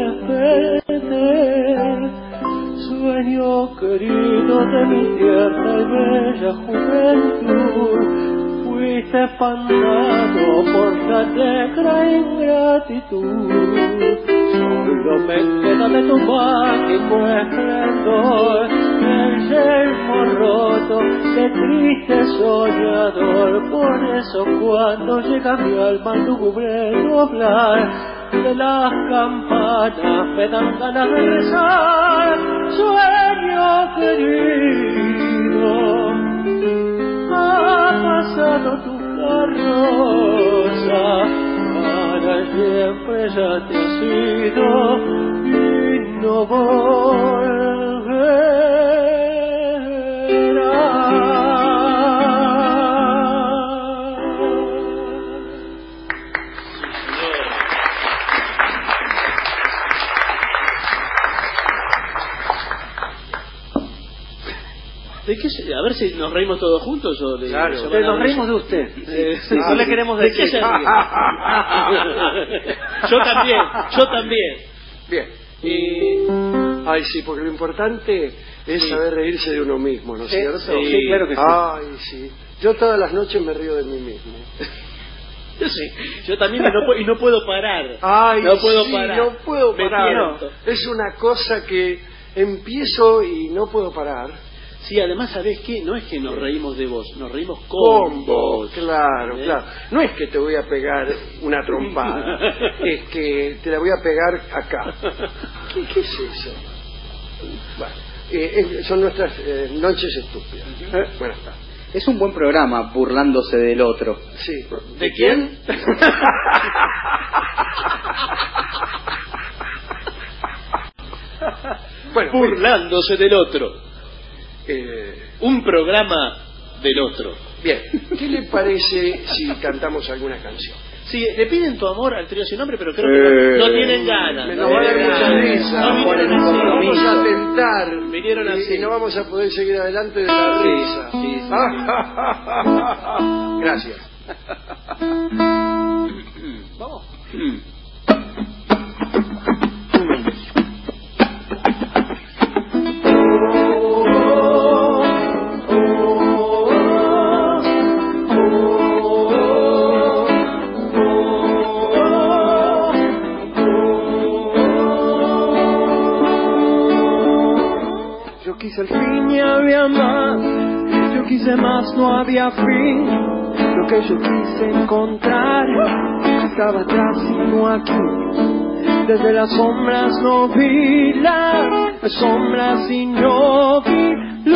desperté. Sueño querido de mi tierna y bella juventud, fuiste espantado por la negra ingratitud. Solo me queda de tu mágico esplendor el yelmo roto de triste soñador. Por eso cuando llega mi alma lúgubre doblar de las campanas me dan ganas de rezar. Sueño querido, ha pasado tu carroza, para siempre ya te has ido y no volverás. ¿De qué a ver si nos reímos todos juntos o de... Claro, nos reímos de usted. No le queremos decir. ¿De qué se ríe? Yo también. Bien. Ay, sí, porque lo importante es saber reírse de uno mismo, ¿no es cierto? Sí, claro que sí. Ay, sí. Yo todas las noches me río de mí mismo. Yo también y no puedo parar. Ay, no puedo sí, parar. no puedo parar. Es una cosa que empiezo y no puedo parar. Sí, además, ¿sabés qué? No es que nos reímos de vos, nos reímos con vos. Claro, claro. No es que te voy a pegar una trompada, es que te la voy a pegar acá. ¿Qué es eso? Bueno, son nuestras noches estúpidas. Buenas tardes. Es un buen programa, burlándose del otro. Sí. ¿De quién? Bueno, burlándose del otro. un programa del otro. Bien, ¿qué le parece si cantamos alguna canción? Sí, le piden tu amor al trío sin nombre, pero creo que no tienen ganas. Nos va a dar mucha risa. No vinieron así. Vamos a tentar. Vinieron así. Y no vamos a poder seguir adelante de la risa. Sí. Gracias. Vamos. Quise el fin y había más, yo quise más, no había fin. Lo que yo quise encontrar estaba atrás y no aquí. Desde las sombras no vi las sombras y no vi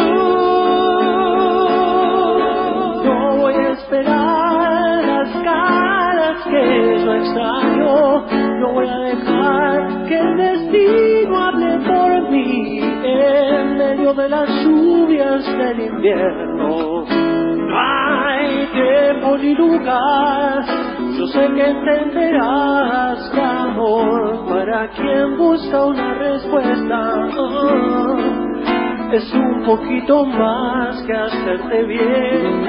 luz. No voy a esperar las caras que yo extraño. No voy a dejar que el destino hable por mí en medio de las lluvias del invierno. No hay tiempo ni lugar, yo sé que entenderás que amor para quien busca una respuesta es un poquito más que hacerte bien.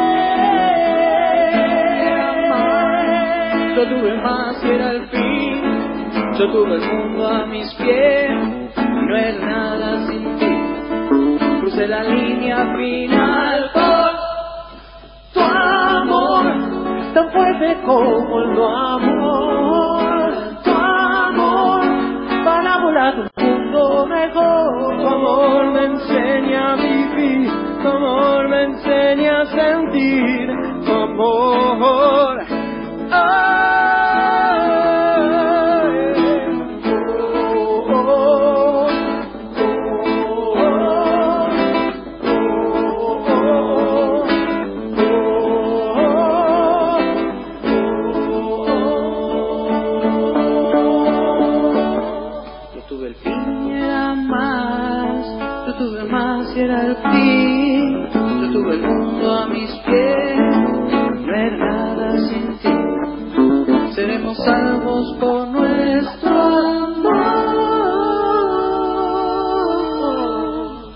Yo tuve más y era el fin, yo tuve el mundo a mis pies, no era nada sin ti. Crucé la línea final con tu amor, tan fuerte como el amor. Tu amor, para volar un mundo mejor. Tu amor me enseña a vivir, tu amor me enseña a sentir. Tu amor, era el fin, yo tuve el mundo a mis pies, no era nada sin ti. Seremos salvos por nuestro amor.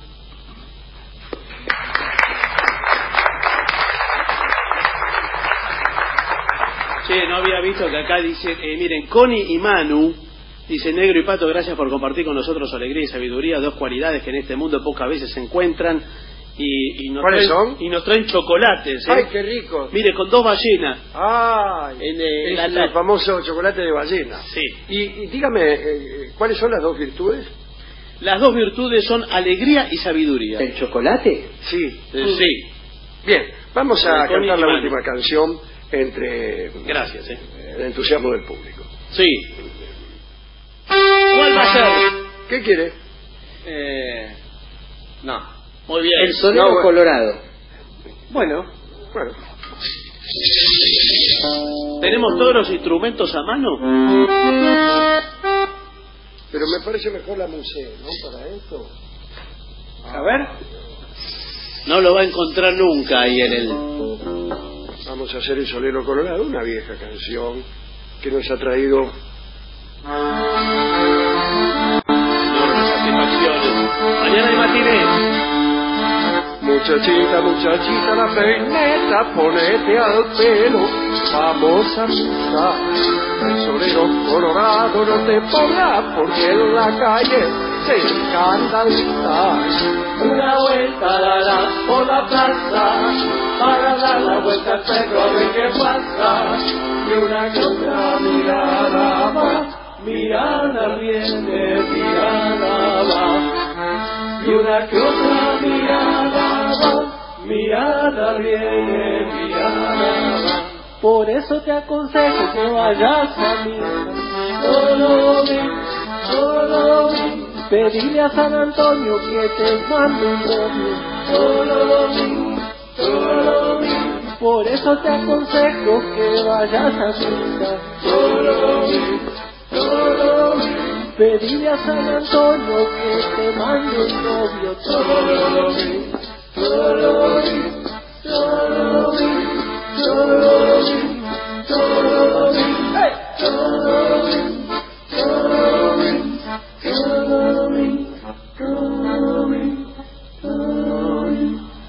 Che, no había visto que acá dice, miren, Connie y Manu. Dice: Negro y Pato, gracias por compartir con nosotros alegría y sabiduría, dos cualidades que en este mundo pocas veces se encuentran. Y nos ¿Cuáles traen, son? Y nos traen chocolates. ¡Ay, qué rico! Mire, con 2 ballenas. ¡Ay! En el famoso chocolate de ballena. Sí. Y dígame, ¿cuáles son las dos virtudes? Las dos virtudes son alegría y sabiduría. ¿El chocolate? Sí. Sí. Bien, vamos a Connie cantar y la Manu. última canción entre Gracias. el entusiasmo del público. Sí. ¿Cuál va a ser? ¿Qué quiere? No. Muy bien. El sonero colorado. Bueno. ¿Tenemos todos los instrumentos a mano? Pero me parece mejor la museo, ¿no? Para esto. A ver. No lo va a encontrar nunca ahí en el... Vamos a hacer el sonero colorado, una vieja canción que nos ha traído mañana hay matiné. Muchachita, muchachita, la peineta, ponete al pelo, vamos a misa. El sonero colorado no te pongas porque en la calle se escandaliza. Una vuelta darás por la plaza para dar la vuelta al perro a ver qué pasa. Y una que otra mirada va, mirada viene, mirada va. Y una que otra mirada va, mirada viene, mirada va. Por eso te aconsejo que vayas a misa. Solo vi, pedirle a San Antonio que te mande un novio. Solo vi, por eso te aconsejo que vayas a misa. Solo vi, Pedile a San Antonio que te mande un novio. Trololí, trololí, trololí, trololí, trololí, hey, trololí, trololí, trololí, trololí, trololí.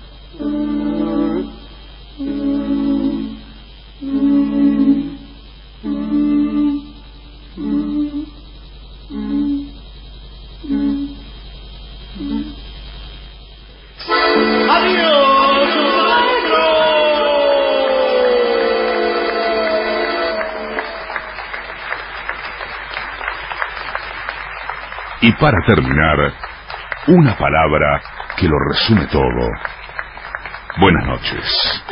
Y para terminar, una palabra que lo resume todo. Buenas noches.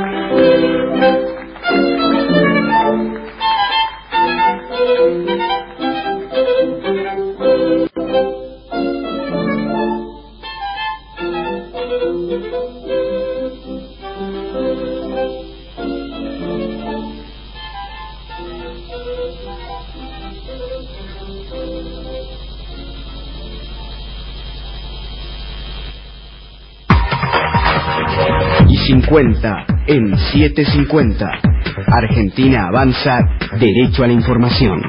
Y 50 en 750. Argentina avanza, derecho a la información.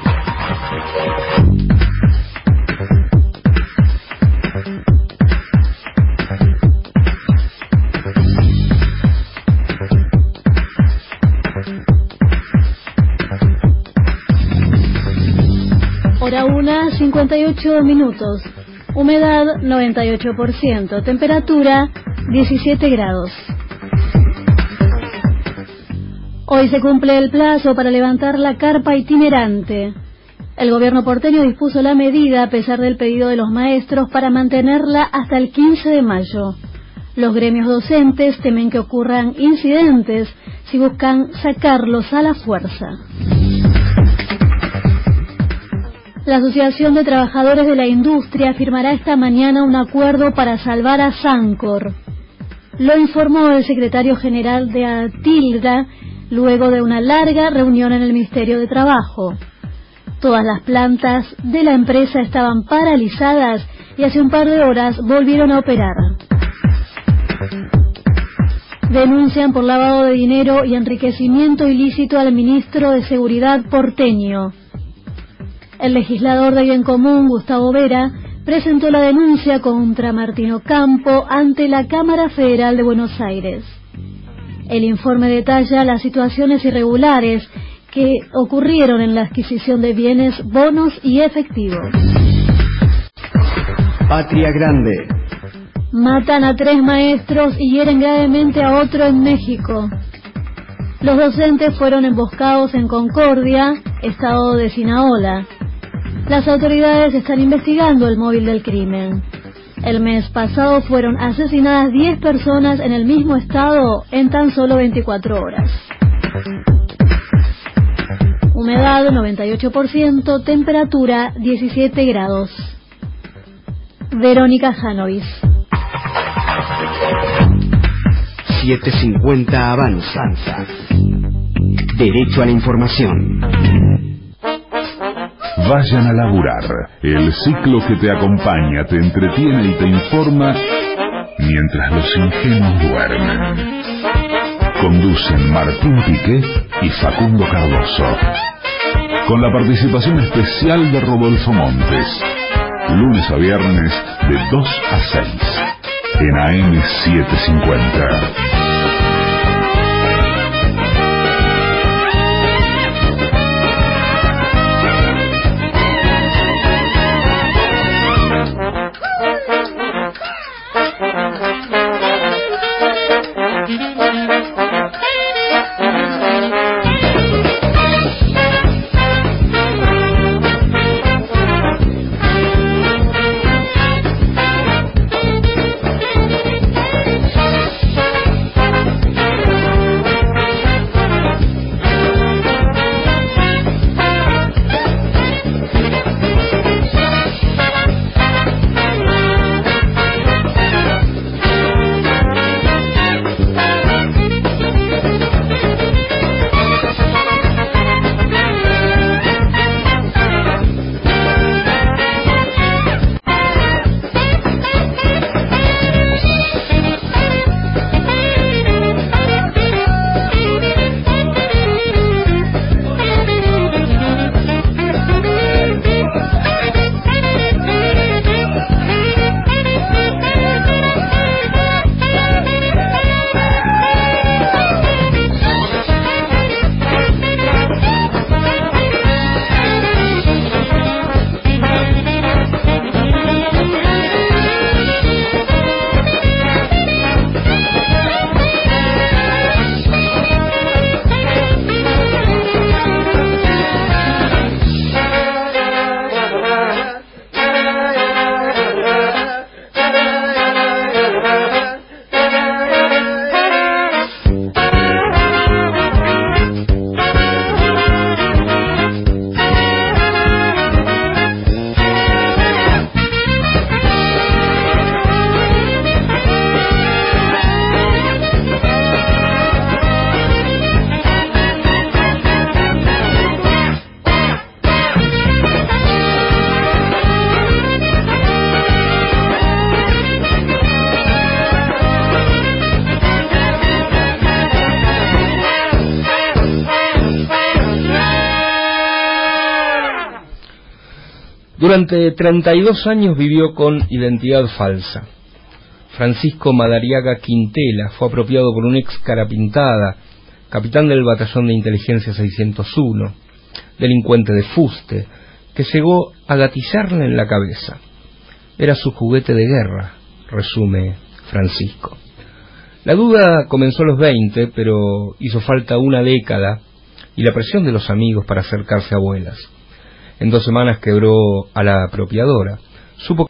Hora 1, 58 minutos. Humedad 98%. Temperatura 17 grados. Hoy se cumple el plazo para levantar la carpa itinerante. El gobierno porteño dispuso la medida a pesar del pedido de los maestros para mantenerla hasta el 15 de mayo. Los gremios docentes temen que ocurran incidentes si buscan sacarlos a la fuerza. La Asociación de Trabajadores de la Industria firmará esta mañana un acuerdo para salvar a Sancor. Lo informó el secretario general de ATILDA luego de una larga reunión en el Ministerio de Trabajo. Todas las plantas de la empresa estaban paralizadas y hace un par de horas volvieron a operar. Denuncian por lavado de dinero y enriquecimiento ilícito al ministro de Seguridad porteño. El legislador de Bien Común, Gustavo Vera, presentó la denuncia contra Martín Ocampo ante la Cámara Federal de Buenos Aires. El informe detalla las situaciones irregulares que ocurrieron en la adquisición de bienes, bonos y efectivo. Patria Grande. Matan a 3 maestros y hieren gravemente a otro en México. Los docentes fueron emboscados en Concordia, estado de Sinaloa. Las autoridades están investigando el móvil del crimen. El mes pasado fueron asesinadas 10 personas en el mismo estado en tan solo 24 horas. Humedad 98%, temperatura 17 grados. Verónica Janovis. 750 avanza. Derecho a la información. Vayan a laburar, el ciclo que te acompaña, te entretiene y te informa mientras los ingenuos duermen. Conducen Martín Piqué y Facundo Cardoso, con la participación especial de Rodolfo Montes, lunes a viernes de 2 a 6 en AM 750. Durante 32 años vivió con identidad falsa. Francisco Madariaga Quintela fue apropiado por un ex carapintada, capitán del batallón de inteligencia 601, delincuente de fuste, que llegó a gatillarle en la cabeza. Era su juguete de guerra, resume Francisco. La duda comenzó a los 20, pero hizo falta una década y la presión de los amigos para acercarse a Abuelas. En 2 semanas quebró a la apropiadora. Supo